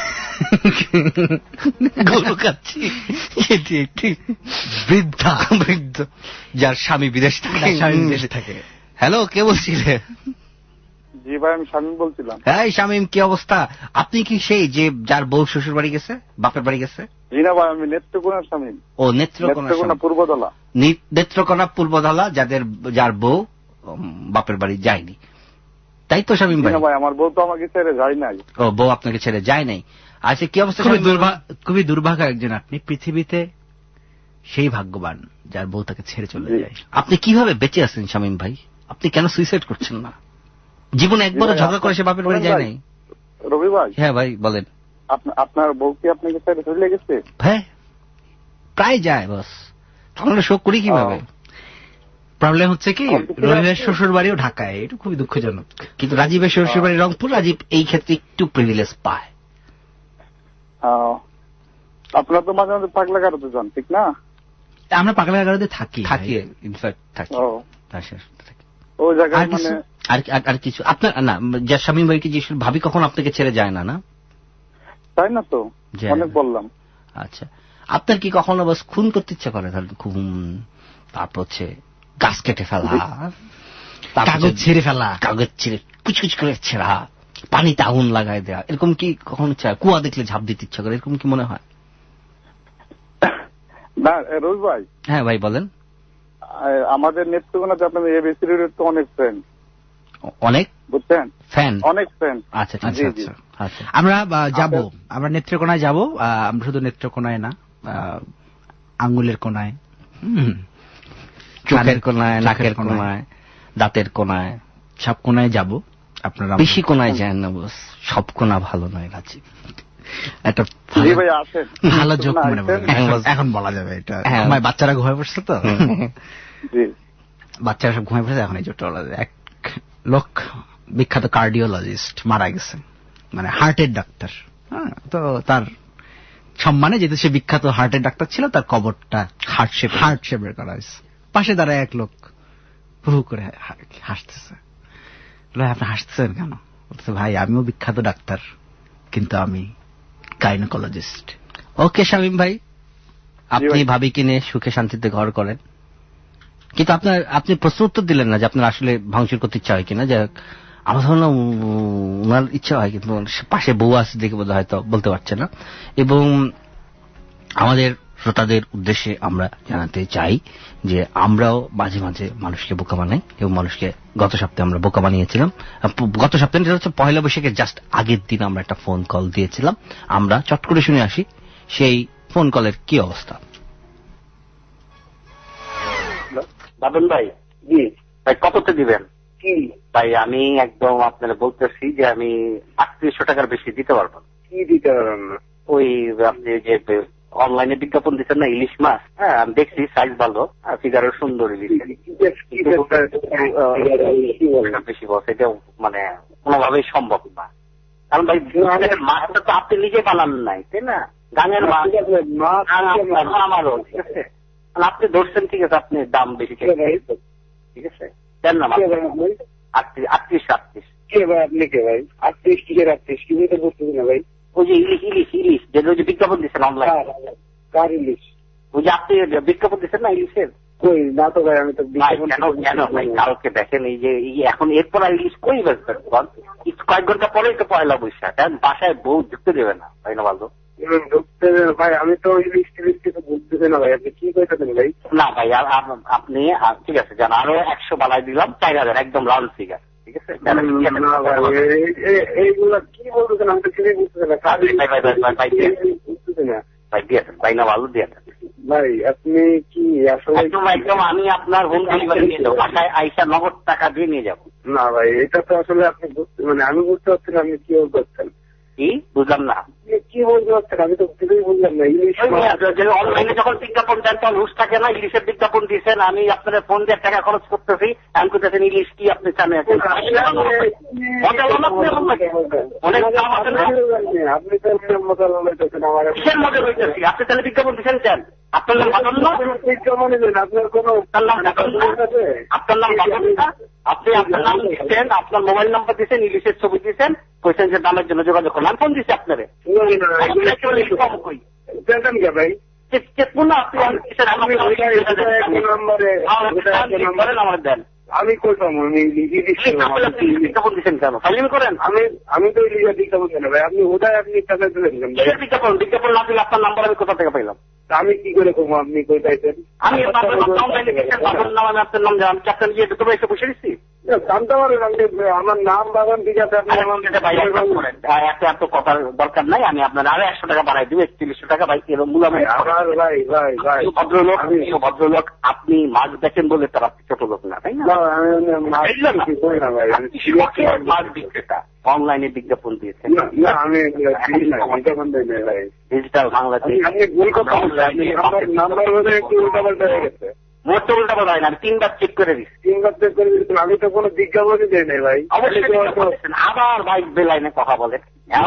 গরু খাচ্ছি সেটি একটি বৃদ্ধা বৃদ্ধ যার স্বামী বিদেশ থাকে, স্বামী বিদেশে থাকে। হ্যালো, কে বলছিলে? জি ভাই, আমি শামীম বলছিলাম। হ্যাঁ শামীম, কি অবস্থা? আপনি কি সেই যে যার বউ শ্বশুর বাড়ি গেছে, বাপের বাড়ি গেছে? জি না ভাই, আমি নেত্রকোনার শামীম। ও নেত্রকোনা পূর্বদলা, নেত্রকোনা পূর্বদলা, যাদের যার বউ বাপের বাড়ি যায়নি, তাই তো শামীম ভাই? ভাই আমার বউ তো আমাকে ছেড়ে যায় নাই। ও, বউ আপনাকে ছেড়ে যায় নাই। আচ্ছা, কি অবস্থা? খুবই দুর্ভাগ্য একজন আপনি, পৃথিবীতে সেই ভাগ্যবান যার বউ তাকে ছেড়ে চলে যায়। আপনি কিভাবে বেঁচে আছেন শামীম ভাই? আপনি কেন সুইসাইড করছেন না? জীবনে একবারও ঝগড়া করে সে বাপের বাড়ি যায় নাই? রবি ভাই। হ্যাঁ ভাই বলেন। আপনার বউ কি আপনাকে ছেড়ে চলে গেছে? হ্যাঁ প্রায় যায়, বস। আমরা শোক করি কিভাবে? প্রবলেম হচ্ছে কি, রবিবার শ্বশুর বাড়িও ঢাকায়, এটা খুবই দুঃখজনক। কিন্তু রাজীবের শ্বশুর বাড়ি রংপুর, রাজীব এই ক্ষেত্রে একটু প্রিভিলেজ পায়। আপনারা তো মাঝে মাঝে পাগলা গারদে যান, ঠিক না? আমরা পাগলা গারদে থাকি থাকি ইনফ্যাক্ট থাকি ওই জায়গায়। মানে আর কিছু আপনার না, যা শামীম ভাই কি যে ভাবি কখন আপনাকে ছেড়ে যায় না? না তাই না তো, অনেক বললাম। আচ্ছা, আপনার কি কখনো বাস খুন করতে ইচ্ছা করে? তাহলে খুন, তারপর হচ্ছে গাছ কেটে ফেলা, কাগজ ছিঁড়ে ফেলা, কাগজ ছিঁড়ে কুচকুচ করে ছেঁড়া, পানিতে আগুন লাগাই দেওয়া, এরকম কি কখনো চায়? কুয়া দেখলে ঝাঁপ দিতে ইচ্ছা করে, এরকম কি মনে হয়? না রোজ ভাই। হ্যাঁ ভাই বলেন। আমাদের নেত্রকোনাতে আপনাদের এবিসির তো অনেক ফ্রেন্ড, অনেক বুঝছেন, ফ্যান, অনেক ফ্রেন্ড। আচ্ছা আচ্ছা আচ্ছা, আমরা যাব, আমরা নেত্রকোনায় যাব। আমরা শুধু নেত্রকোনায় না, আঙ্গুলের কোনায়, চোখের কোনায়, নাকের কোনায়, দাঁতের কোনায়, সব কোনায় যাব। আপনারা বেশি কোনায় যান না বস, সব কোনা ভালো নয় রাজি। একটা ভালো যোগ মনে এখন বলা যাবে এটা। বাচ্চারা ঘুমায় পড়ছে তো, বাচ্চারা সব ঘুমায় পড়ছে, এখন এই জোরটা বলা যায়। এক লোক বিখ্যাত কার্ডিওলজিস্ট মারা গেছে, মানে হার্টের ডাক্তার। হ্যাঁ, তো তার সম্মানে, যেহেতু সে বিখ্যাত হার্টের ডাক্তার ছিল, তার কবরটা হার্ট শেপ হার্ট শেপের করা হয়েছে। পাশে দাঁড়ায় এক লোক হু করে হাসতেছে। আপনি হাসতেছেন কেন? বলছে, ভাই আমিও বিখ্যাত ডাক্তার, কিন্তু আমি গাইনোকোলজিস্ট। ওকে শামীম ভাই, আপনি ভাবিকে নিয়ে সুখে শান্তিতে ঘর করেন, কিন্তু আপনার আপনি প্রশ্ন উত্তর দিলেন না যে আপনার আসলে ভাঙচুর করতে ইচ্ছা হয় কিনা। যে আমার ধারণা ওনার ইচ্ছা হয়, কিন্তু পাশে বউ আছে দেখে বোধ হয়তো বলতে পারছে না। এবং আমাদের শ্রোতাদের উদ্দেশ্যে আমরা জানাতে চাই যে আমরাও মাঝে মাঝে মানুষকে বোকা বানাই, এবং মানুষকে গত সপ্তাহে আমরা বোকা বানিয়েছিলাম। গত সপ্তাহে হচ্ছে পয়লা বৈশাখের জাস্ট আগের দিন আমরা একটা ফোন কল দিয়েছিলাম। আমরা চট করে শুনে আসি সেই ফোন কলের কি অবস্থা। বাদল ভাই, জি ভাই, কততে দিবেন? কি ভাই, আমি একদম আপনারা বলতেছি যে আমি আটত্রিশশো টাকার বেশি দিতে পারবো। কি দিতে পারবেন না? ওই আপনি যে অনলাইনে বিজ্ঞাপন দিচ্ছেন না ইলিশ মাছ, হ্যাঁ আমি দেখছি, সাইজ ভালো, ফিগারও সুন্দর ইলিশ, বেশি বস, এটা মানে কোনোভাবেই সম্ভব না। কারণ ভাই মাছটা তো আপনি নিজে বানান নাই, তাই না? গাঙের মাছ আমারও, ঠিক আছে, আপনি ধরছেন, ঠিক আছে, আপনি দাম বেশি, ঠিক আছে, দেন না আটত্রিশ আটত্রিশ আটত্রিশ কে ভাই? আপনি কে ভাই? আটত্রিশ কিসের আটত্রিশ? কি বলতে বলতেছি না ভাই? ওই যে ইলিশ ইলিশ ইলিশ যেটা ওই যে বিজ্ঞাপন দিচ্ছেন অনলাইন, কার ইলিশ? ওই যে আপনি বিজ্ঞাপন দিচ্ছেন না ইলিশের। কই না তো ভাই, আমি তো কেন কেন ভাই, কালকে দেখেন এই যে এখন এরপর আর ইলিশ কই বেচবেন? কয়েক ঘন্টা পরেই তো পয়লা বৈশাখ, বাসায় বউ ঢুকতে দেবে না, তাই না? ভালো ঢুকতে দেবে ভাই, আমি তো ইলিশ টিলিশ কিছু বুঝতেছি না ভাই, আপনি কি কইতেছেন ভাই? না ভাই, আপনি ঠিক আছে জান, আরো একশো বালাই দিলাম, চার হাজার একদম রাউন্ড ফিগার, ঠিক আছে? এইগুলা কি বলতেছেন? আমি তো কিছুই বুঝতেছি না ভাই, দিয়েছেন ভাই, না ভালো দিয়েছেন ভাই। আপনি কি আসলে একদম একদম আমি আপনার হোম ডেলিভারি নিয়ে যাবো, বাসায় আইসা নগদ টাকা দিয়ে নিয়ে যাবো। না ভাই, এটা তো আসলে আপনি বুঝতে, মানে আমি বুঝতে পারছি না আপনি কি করছেন। কি বুঝলাম না, কি বলতে পারছেন? আমি তো কিছুই বুঝলাম না। ইলিশ অনলাইনে যখন বিজ্ঞাপন দেন তখন হুশ থাকে না, ইলিশের বিজ্ঞাপন দিচ্ছেন, আমি আপনার ফোন দিয়ে টাকা খরচ করতেছি, আমি করতেছেন ইলিশ কি আপনি চান? অনেক দাম আছে না, আপনি তো কিসের মজা হইতেছি? আপনি তাহলে বিজ্ঞাপন দিচ্ছেন কেন? আপনার নাম বাদল না? বিজ্ঞাপন আপনার কোনো আপনার নাম বাদল না? আপনার নাম বাদল না? আপনি আপনার নাম দিচ্ছেন, আপনার মোবাইল নাম্বার দিচ্ছেন, ইলিশের ছবি দিচ্ছেন, কইছেন যে দামের জন্য যোগাযোগ করলাম, ফোন দিচ্ছি আপনারে। ভাই আমার দেন, আমি কই পাবো? বিজ্ঞাপন দিচ্ছেন কেন? ফাইলিং করেন। আমি আমি তো ইলিশের বিজ্ঞাপন দেন ভাই, আপনি ওটাই আপনি টাকা দিলেন বিজ্ঞাপন। বিজ্ঞাপন না দিলে আপনার নাম্বার আমি কোথা থেকে পাইলাম? আমি কি করে কমো? আপনি কই পাইছেন? আমি আপনার নাম জানান, ক্যাপ্টেন গিয়ে তো এসে বসে দিচ্ছি, জানতে পারেন আমার নাম বাগান, ঠিক আছে? আপনি এত কথার দরকার নাই, আমি আপনার আরো একশো টাকা বাড়াই দিব, একত্রিশশো টাকা ভাই। ভাই ভাই ভাই ভদ্রলোক, ভদ্রলোক আপনি মাছ দেখেন বলে তার আপনি ছোট লোক না, তাই না? মাছ বিক্রেতা অনলাইনে বিজ্ঞাপন দিয়েছেন, আমি ডিজিটাল বাংলাদেশ। আপনি ভুল কথা বলছেন, নাম্বার একটু উল্টাপাল্টা হয়ে গেছে। মোট উল্টা বলা হয় না, আমি তিনবার চেক করে দিচ্ছি। তিনবার চেক করে দিচ্ছেন, আমি তো কোনো বিজ্ঞাপনই দিই নাই ভাই। আবার ভাই বেলাইনে কথা বলেন,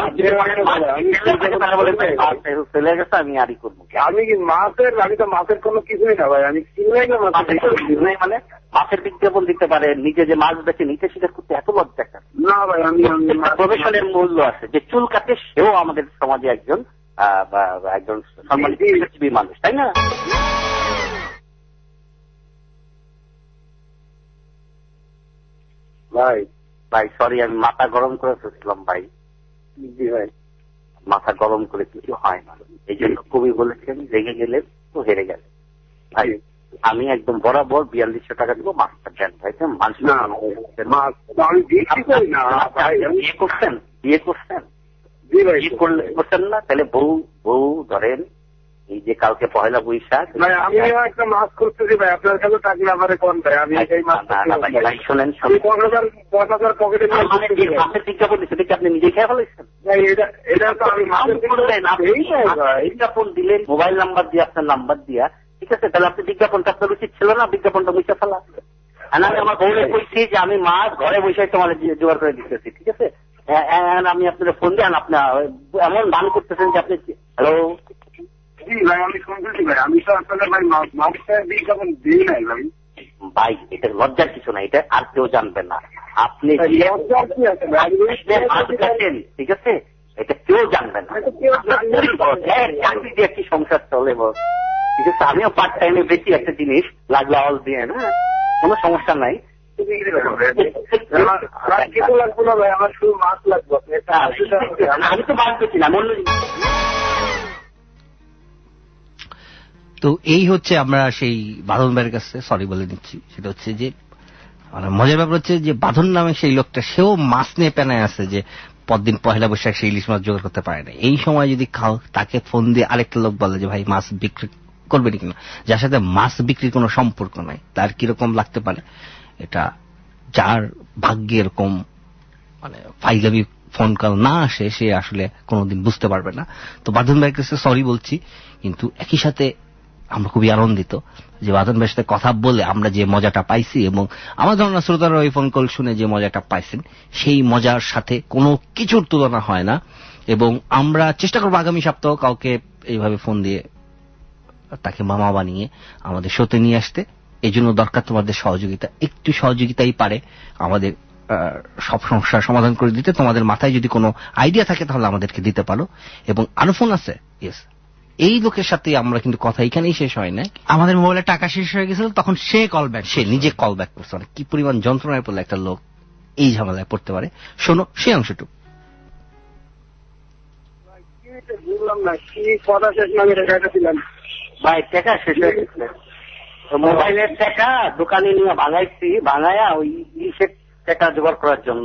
চলে গেছে, আমি আরই করবো। আমি কি মাছের, আমি তো মাছের কোনো কিছুই না ভাই, আমি কিনলাই না মাছ মানে মাছের বিজ্ঞাপন দিতে পারে, নিজে যে মাছ বেছে নিতে স্বীকার করতে এত লজ্জা না ভাই। আমি প্রফেশনের মূল্য আছে, যে চুল কাটে সেও আমাদের সমাজে একজন একজন সম্মানিত মানুষ, তাই না? ভাই ভাই সরি, আমি মাথা গরম করে ফেলছিলাম ভাই। জি ভাই, মাথা গরম করে কিছু হয় না, এই জন্য কবি বলেছেন রেগে গেলে তো হেরে গেলে। ভাই আমি একদম বরাবর বিয়াল্লিশশো টাকা দিব, মাছটা দেন ভাই। মানুষ বিয়ে করছেন বিয়ে করছেন বিয়ে করছেন না? তাহলে বউ বউ ধরেন এই যে কালকে পয়লা বৈশাখ, ভাই আমি একটা মাছ করতেছি ভাই, আপনার কাছে টাকা আমারে কোন ভাই, আমি এই মাছ ভাই শোনেন, দশ হাজার পকেটে মাছের বিজ্ঞাপন দিচ্ছে দেখি আপনি নিজে খেয়ে ফেলেছেন। এটা এটা তো আমি বিজ্ঞাপন দিলেন মোবাইল নাম্বার দিয়ে, আপনার নাম্বার দিয়া, ঠিক আছে? তাহলে আপনি বিজ্ঞাপনটা আপনার উচিত ছিল না, বিজ্ঞাপনটা মুছে ফেলা। আমি আমার বউরে বলছি যে আমি মাছ ঘরে বসে তোমার জোগাড় করে দিতেছি, ঠিক আছে? আমি আপনার ফোন দেন, আপনি এমন দান করতেছেন যে আপনি হ্যালো ভাই আমি শুনতেছি ভাই, আমি তো আসলে ভাই মাছটা বিজ্ঞাপন দিই নাই ভাই। ভাই এটা লজ্জার কিছু না, এটা আর কেউ জানবে না। আপনি ঠিক আছে, এটা কেউ জানবে না, চাকরি দিয়ে একটি সংসার চলে বল, ঠিক আছে? আমিও পার্ট টাইমে বেশি একটা জিনিস লাগলে অল দিয়ে না, কোনো সমস্যা নাই। আমার শুধু মাছ লাগবে, আমি তো মাছ পেছি না, অন্য তো এই হচ্ছে আমরা সেই বাঁধন ভাইয়ের কাছে সরি বলে দিচ্ছি। সেটা হচ্ছে যে মানে মজার ব্যাপার হচ্ছে যে বাঁধন নামে সেই লোকটা, সেও মাছ নিয়ে পেনায় আছে যে পরদিন পহেলা বৈশাখ সেই ইলিশ মাছ জোগাড় করতে পারে না। এই সময় যদি খাও, তাকে ফোন দিয়ে আরেকটা লোক বলে যে ভাই মাছ বিক্রি করবে কিনা, যার সাথে মাছ বিক্রির কোনো সম্পর্ক নাই, তার কিরকম লাগতে পারে এটা যার ভাগ্যে এরকম মানে ফাইলামি ফোন কল না আসে সে আসলে কোনোদিন বুঝতে পারবে না। তো বাঁধন ভাইয়ের কাছে সরি বলছি, কিন্তু একই সাথে আমরা খুবই আনন্দিত যে বাঁধন ভাইয়ের সাথে কথা বলে আমরা যে মজাটা পাইছি এবং আমার ধারণা শ্রোতারা ওই ফোন কল শুনে যে মজাটা পাইছেন সেই মজার সাথে কোনো কিছুর তুলনা হয় না। এবং আমরা চেষ্টা করবো আগামী সপ্তাহ কাউকে এইভাবে ফোন দিয়ে তাকে মামা বানিয়ে আমাদের শোতে নিয়ে আসতে। এই জন্য দরকার তোমাদের সহযোগিতা, একটু সহযোগিতাই পারে আমাদের সব সমস্যার সমাধান করে দিতে। তোমাদের মাথায় যদি কোনো আইডিয়া থাকে তাহলে আমাদেরকে দিতে পারো। এবং আরো ফোন আছে, ইয়েস, এই লোকের সাথে আমরা কিন্তু কথা এখানেই শেষ হয় না। আমাদের মোবাইলে টাকা শেষ হয়ে গেছিল, তখন সে কল ব্যাক, সে নিজে কল ব্যাক করছে। মানে কি পরিমাণ যন্ত্রণায় পড়লে একটা লোক এই ঝামেলায় পড়তে পারে, শোনো সেই অংশটুকু। বুঝলাম না কি কথা শেষ না রেখাইতেছিলাম ভাই, টাকা শেষ হয়ে গেছিল, মোবাইলের টাকা দোকানে নিয়ে ভাঙাইছি, ভাঙায়া ওই ইলিশের টাকা জোগাড় করার জন্য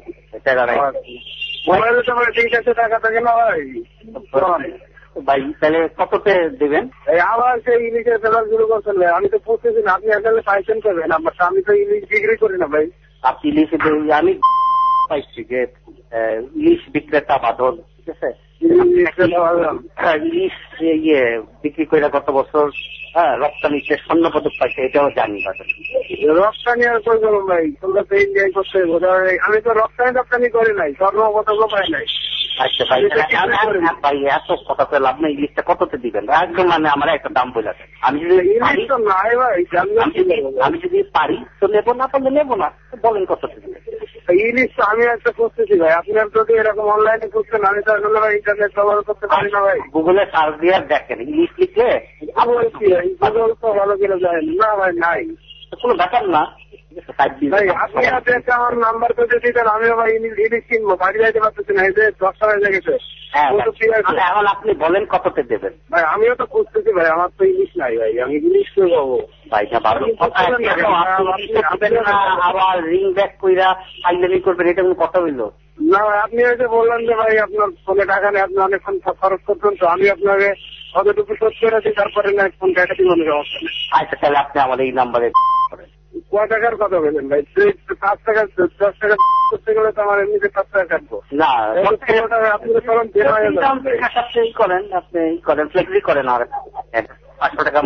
মোবাইলে তো আমার ঠিক আছে, টাকা থাকে না ভাই। ভাই তাহলে কততে দেবেন? আবার সেই ইলিশের ফেলার শুরু করছেন ভাই, আমি তো বুঝতেছি না আপনি আসলে পাইছেন করবেন, আমি তো ইলিশ বিক্রি করি না ভাই। আপনি ইলিশ আমি পাইছি যে ইলিশ বিক্রেতা বাঁধন, ঠিক আছে? ইলিশ ইয়ে বিক্রি করে গত বছর হ্যাঁ রপ্তানিতে স্বর্ণ পদক পাইছে, এটাও জানি। রপ্তানি আর কই করুন ভাই, তোমরা তো ইন্ডিয়ায় করতে, আমি তো রপ্তানি রপ্তানি করি নাই, স্বর্ণ পদকও পাই নাই। আচ্ছা ভাই, ভাই এত কথা তো লাভ নেই, ইলিশটা কততে দিবেন একদম, মানে আমার একটা দাম বলে আছে। আমি যদি নাই ভাই, আমি যদি পারি তো নেবো, না পারলে নেবো না। বলেন কততে দিবেন? ইলিশ তো আমি একটা খুঁজতেছি ভাই, আপনার যদি এরকম অনলাইনে খুঁজছেন, আমি তো আসলে ভাই ইন্টারনেট ব্যবহার করতে পারি না ভাই। গুগলে সার্চ দিয়ে দেখেন, ইলিশ লিখলে গুগল তো ভালো কিনা যায় না ভাই, নাই কোনো ব্যাপার না। ভাই আপনি আপনি আমার নাম্বার করে দিতেন, আমিও ভাই ইলিশ কিনবো, বাড়ি যাইতে পারতেছি না, এই যে দশটা হয়ে গেছে। এখন আপনি বলেন কততে দেবেন? ভাই আমিও তো খুঁজতেছি ভাই, আমার তো ইলিশ নাই ভাই, আমি ইলিশ করে পাবো ভাই। আবার রিং ব্যাক কইরা ফাইনালি করবেন, এটা কোনো কথা হইলো না ভাই। আপনি হয়তো বললেন যে ভাই আপনার ফোনে টাকা নেই, আপনি অনেকক্ষণ খরচ করতেন, তো আমি আপনাকে কতটুকু শোধ করেছি, তারপরে না ফোন টাকা দিব না সমস্যা নেই। আচ্ছা তাহলে আপনি আমার এই নাম্বারে কয় টাকার কথা বলেন ভাই? পাঁচ টাকা দশ টাকা করতে গেলে তো আমার এমনিতে পাঁচ টাকা কাটবো না। আপনি তো চলুন করেন, আপনি করেন ফ্লেক্সি করেন আর পাঁচশো টাকা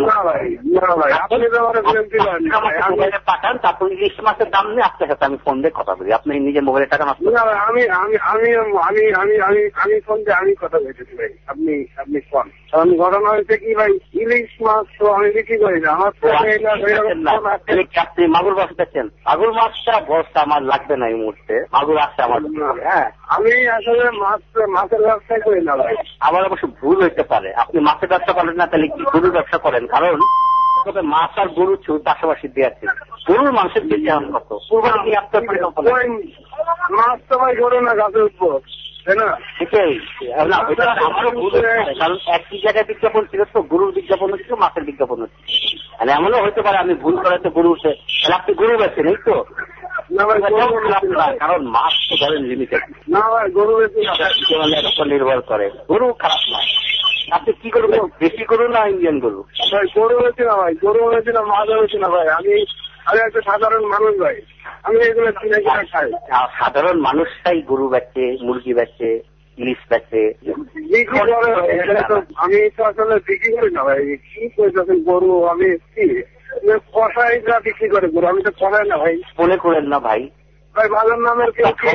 পাঠান, তারপর ইলিশ মাছের দাম নিয়ে আপনার সাথে আমি ফোন দিয়ে কথা বলি, আপনি নিজের মোবাইলের টাকা নষ্ট। আমি আমি আমি আমি আমি আমি আমি ফোন দিয়ে আমি কথা বলতেছি ভাই, আপনি আপনি ফোন। কারণ ঘটনা হয়েছে কি ভাই, ইলিশ মাছ তো আমি বিক্রি করি না, আমার আপনি মাগুর মাছ পেয়েছেন, মাগুর মাছটা বস্তা আমার লাগবে না এই মুহূর্তে, মাগুর আসছে আমার। হ্যাঁ আমি আসলে মাছ মাছের ব্যবসায় করি না ভাই। আমার অবশ্য ভুল হইতে পারে, আপনি মাছের ব্যবসা করেন না, তাহলে কি গরুর ব্যবসা করেন? কারণ তবে মাছ আর গরু পাশাপাশি দিয়েছে। গরুর মাংসের কেজি এখন কত? কুরবানি কি আপনার পরিকল্পনা? মাছ তো ভাই গরু না গাছের উপর, তাই না? সেটাই আমারও ভুল, কারণ একই জায়গায় বিজ্ঞাপন ছিল তো, গরুর বিজ্ঞাপন হচ্ছে, মাছের বিজ্ঞাপন হচ্ছে। মানে এমনও হইতে পারে আমি ভুল করাতে গরু উঠে, তাহলে আপনি গরু বেছেন এই তো? কারণ মাছ তো ধরেন লিমিটেড না ভাই, গরু বেশি নির্ভর করে। গরু খারাপ না, আপনি কি গরু দেশি গরু না ইন্ডিয়ান গরু? ভাই গরু হয়েছে না ভাই, গরু হয়েছে না, মাছ হয়েছে না ভাই। আমি আমি একটা সাধারণ মানুষ ভাই, আমি এগুলো কিনে কিনে খাই। সাধারণ মানুষটাই গরু বেচে, মুরগি বেচে, ইলিশ বেচে। আমি তো আসলে বিক্রি করি না ভাই। কি করতেছেন গরু? আমি কি কষাইরা বিক্রি করে গরু, আমি তো কষাই না ভাই। মনে করেন না ভাই, ভাই ভালোর নামের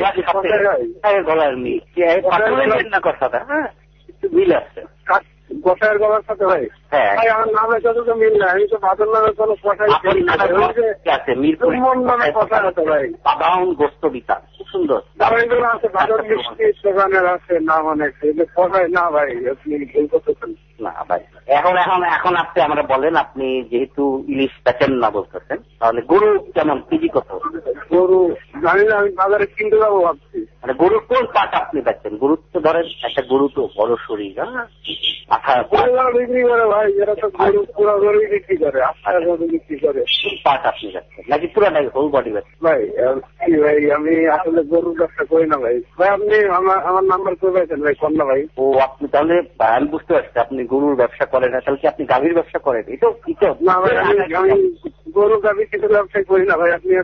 গলার মিল না কথাটা, হ্যাঁ একটু মিল আছে কষাইয়ের গলার সাথে ভাই। ভাই আমার নামে যতটা মিল না, আমি তো ভালোর নামের কোনো কষাই আছে। মিরপুর নামে কষাই হতো ভাই, বাদাম গোস্ত বিতা খুব সুন্দর আছে, ভালোর মিষ্টি দোকানের আছে নাম অনেক, কষাই না ভাই। আপনি ভুল করতেছেন না ভাই। এখন এখন এখন আপনি আমরা বলেন, আপনি যেহেতু ইলিশ বেচেন না বলতেছেন, তাহলে গরু কেমন কেজি কত? গরু জানি না, আমি বাজারে কিনতে যাবো ভাবছি। মানে গরুর কোন পাট আপনি বেচেন? গরুর তো ধরেন একটা গরু তো বড় শরীর, মাথা বিক্রি করে ভাই, এরা তো গরু পুরো গরু বিক্রি করে, আশা গরু বিক্রি করে। পাট আপনি বেচেন নাকি পুরাটাই হোল বডি বেচেন? ভাই ভাই আমি আসলে গরুর ব্যবসা করি না ভাই। ভাই আপনি আমার আমার নাম্বার করে পাইছেন ভাই, কোন না ভাই? ও আপনি তাহলে আমি বুঝতে পারছি আপনি গরুর ব্যবসা করেন না, তাহলে কি আপনি গাভীর ব্যবসা করেন? এটা না ভাই, আমি গরু গাভী কিছু ব্যবসা করি না ভাই। আপনি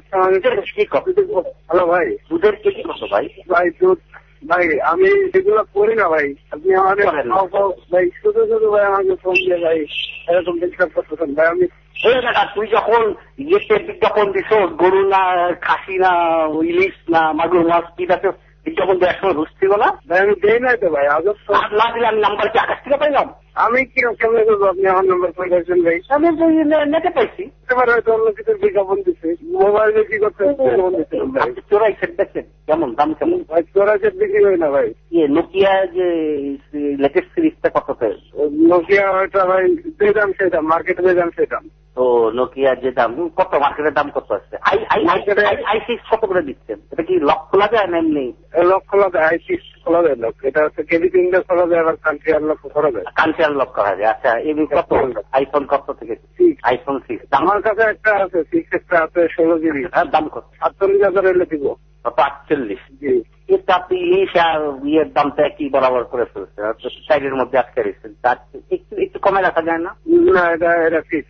হ্যালো ভাই, দুধের কেজি কত ভাই? ভাই দুধ ভাই আমি এগুলো করি না ভাই। আপনি আমাদের ভাই শুধু শুধু ভাই আমাকে ফোন দিয়ে ভাই এরকম ডিস্টার্ব করতেছেন ভাই। আমি তুই যখন ইয়েতে বিজ্ঞাপন দিস গরু না খাসি না ইলিশ না মাগুর মাছ কি আছে বিজ্ঞাপন দিয়ে একসময় রুশ ছিল না ভাই? আমি দেই নাই তো ভাই, আজ না দিলে আমি নাম্বার কি আকাশ থেকে পাইলাম? আমি কি কেমন করবো? আপনি আমার নাম্বার পাইছেন ভাই? আমি নেটে পাইছি। এবার হয়তো অন্য কিছুর বিজ্ঞাপন দিচ্ছে, মোবাইলে কি করতে চোরাই সেট দেখছেন কেমন দাম কেমন? ভাই চোরাই সেট বিক্রি হয় না ভাই। ইয়ে নোকিয়া যে লেটেস্ট সিরিজটা কততে? নোকিয়া ওইটা ভাই যে দাম সেই দাম, মার্কেটে যে দাম সেই দাম। তো নোকিয়ার যে দাম কত, মার্কেটের দাম কত আছে? আই সিক্স কত করে দিচ্ছেন? এটা কি লক খোলা যায় না এমনি? লক খোলা যায়, আই সিক্স খোলা যায় লক। এটা হচ্ছে কেবি তিনটা খোলা যায়, আবার কান্ট্রি আর লক করা যায়। কান্ট্রি আর লক করা যায়। আচ্ছা এমনি কত? আইফোন কত থেকে? IPhone six. আমার কাছে একটা আছে সিক্স, একটা আছে ষোলো জিবি। দাম কত? আটচল্লিশ হাজার এলে দিব। কত? আটচল্লিশ। জি। এটা আপনি ইলিশ আর ইয়ের দামটা একই বরাবর করে ফেলছে, সাইডের মধ্যে আটকে রেখেছেন, তার একটু একটু কমে রাখা যায় না? না এটা এটা ফিক্স।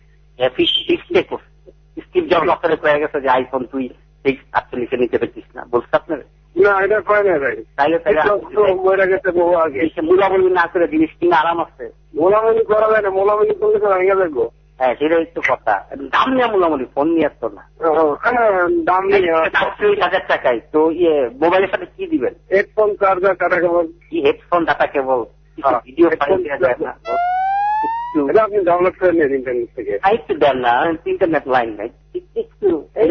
স্কিপ জব লকারে হয়ে গেছে যে আইফোন তুই আটচল্লিশে নিতে পেরেছিস না, বলছে আপনার? না এটা হয় না ভাই। তাইলে মরে গেছে বহু আগে। মোলামুলি না করে জিনিস কিনে আরাম আছে। মোলামুলি করা যায় না, মোলামুলি করলে তো ভেঙে দেখবো। হ্যাঁ সেটা একটু কথা, দাম নিয়ে মোলামুলি, ফোন নিয়ে আসতো না। দাম নিয়ে আটচল্লিশ হাজার টাকায় তো ইয়ে মোবাইলের সাথে কি দিবেন? Headphone, charger, data cable. কি headphone, data cable, video file দেওয়া যায় না? আপনি ডাউনলোড করে নেন ইন্টারনেট থেকে। একটু দেন না, ইন্টারনেট লাইন নাই, একটু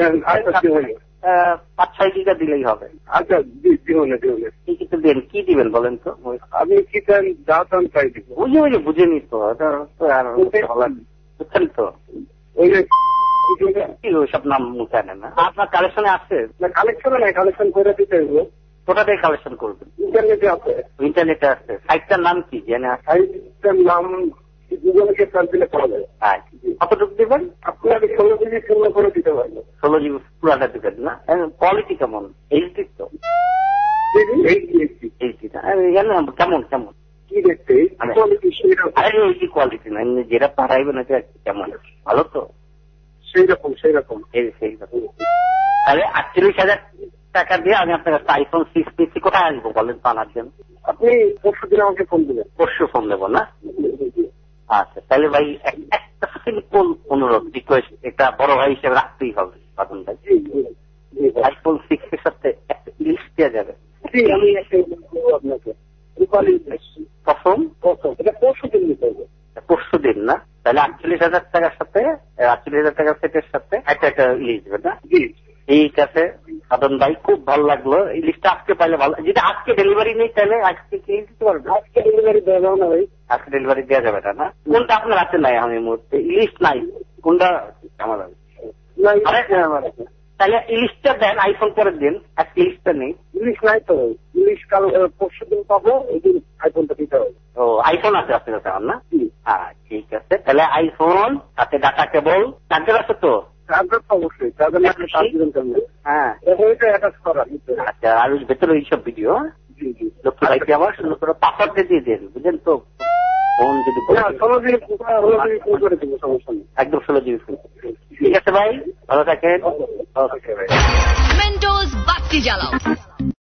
পাঁচ ছয় গিগা দিলেই হবে। আচ্ছা দিও না দিও না। কিছু দেন, কি দিবেন বলেন তো? আপনি কি চান? যা চান তাই দিব। বুঝে বুঝে বুঝেনি তো, আর বুঝছেন তো ওই যে ওইসব নাম মুখে আনে না। আপনার কালেকশনে আছে? কালেকশনে নাই, কালেকশন করে দিতে হবে। কোথাটাই কালেকশন করবেন? ইন্টারনেটে আছে। ইন্টারনেটে আছে। সাইটটার নাম কি জেনে? সাইটটার নাম গুগলকে সার্চ দিলে পাওয়া যায়। কতটুকু দিবেন? আপনি আমি ষোলো জিবি শূন্য করে দিতে পারবেন। ষোলো জিবি পুরাটা দিবেন না? কোয়ালিটি কেমন? এইচডি তো? এইচডি না কেমন কেমন কি দেখতে? এইচডি কোয়ালিটি না, যেটা পাঠাইবেন এটা কেমন? ভালো তো? সেই রকম সেই রকম সেই রকম। তাহলে আটচল্লিশ হাজার টাকা দিয়ে আমি আপনার কাছে আইফোন সিক্স পিসি কোথায় আসবো বলেন পানার জন্য? আপনি পরশু দিন আমাকে ফোন দেবেন। পরশু ফোন দেবো না? আচ্ছা তাহলে ভাই একটা সিম্পল অনুরোধ, রিকোয়েস্ট, এটা বড় ভাই হিসেবে রাখতেই হবে বাদন ভাই। আইফোন সিক্স এর সাথে একটা ইলিশ দেওয়া যাবে? আমি আপনাকে প্রথম পরশু দিন দিতে হবে। পরশু দিন না? তাহলে আটচল্লিশ হাজার টাকার সাথে আটচল্লিশ হাজার টাকার সেটের সাথে একটা একটা ইলিশ দেবে না? ঠিক আছে সাধন ভাই, খুব ভালো লাগলো। ইলিশটা আজকে পাইলে ভালো, যেটা আজকে ডেলিভারি নেই তাহলে আজকে কি দিতে পারবো? আজকে ডেলিভারি দেওয়া যাবে না ভাই। আজকে ডেলিভারি দেওয়া যাবে না? কোনটা আপনার হাতে নাই? আমি মুহূর্তে ইলিশ নাই, কোনটা আমার তাহলে ইলিশটা দেন, আইফোন পরে দিন, আজকে ইলিশটা নেই। ইলিশ নাই তো, ইলিশ কাল পরশু দিন পাবো, ওই দিন আইফোনটা দিতে হবে। ও আইফোন আছে আপনার কাছে আমার না? হ্যাঁ ঠিক আছে, তাহলে আইফোন সাথে ডাটা কেবল, চার্জার আছে তো? চার্জার তো অবশ্যই, চার্জার না থাকলে চার্জ দিবেন কেমন? হ্যাঁ এটা অ্যাটাচ করা। আচ্ছা আর ভেতরে এইসব ভিডিও লক্ষ্মী ভাইকে আবার সুন্দর করে পাসওয়ার্ড দিয়ে দেন, বুঝলেন তো? ফোন যদি ষোলো জিবি ষোলো জিবি ফোন করে দেবো, সমস্যা নেই, একদম ষোলো জিবি ফোন। ঠিক আছে ভাই, ভালো থাকেন। মেন্টোস বাতি জ্বালাও।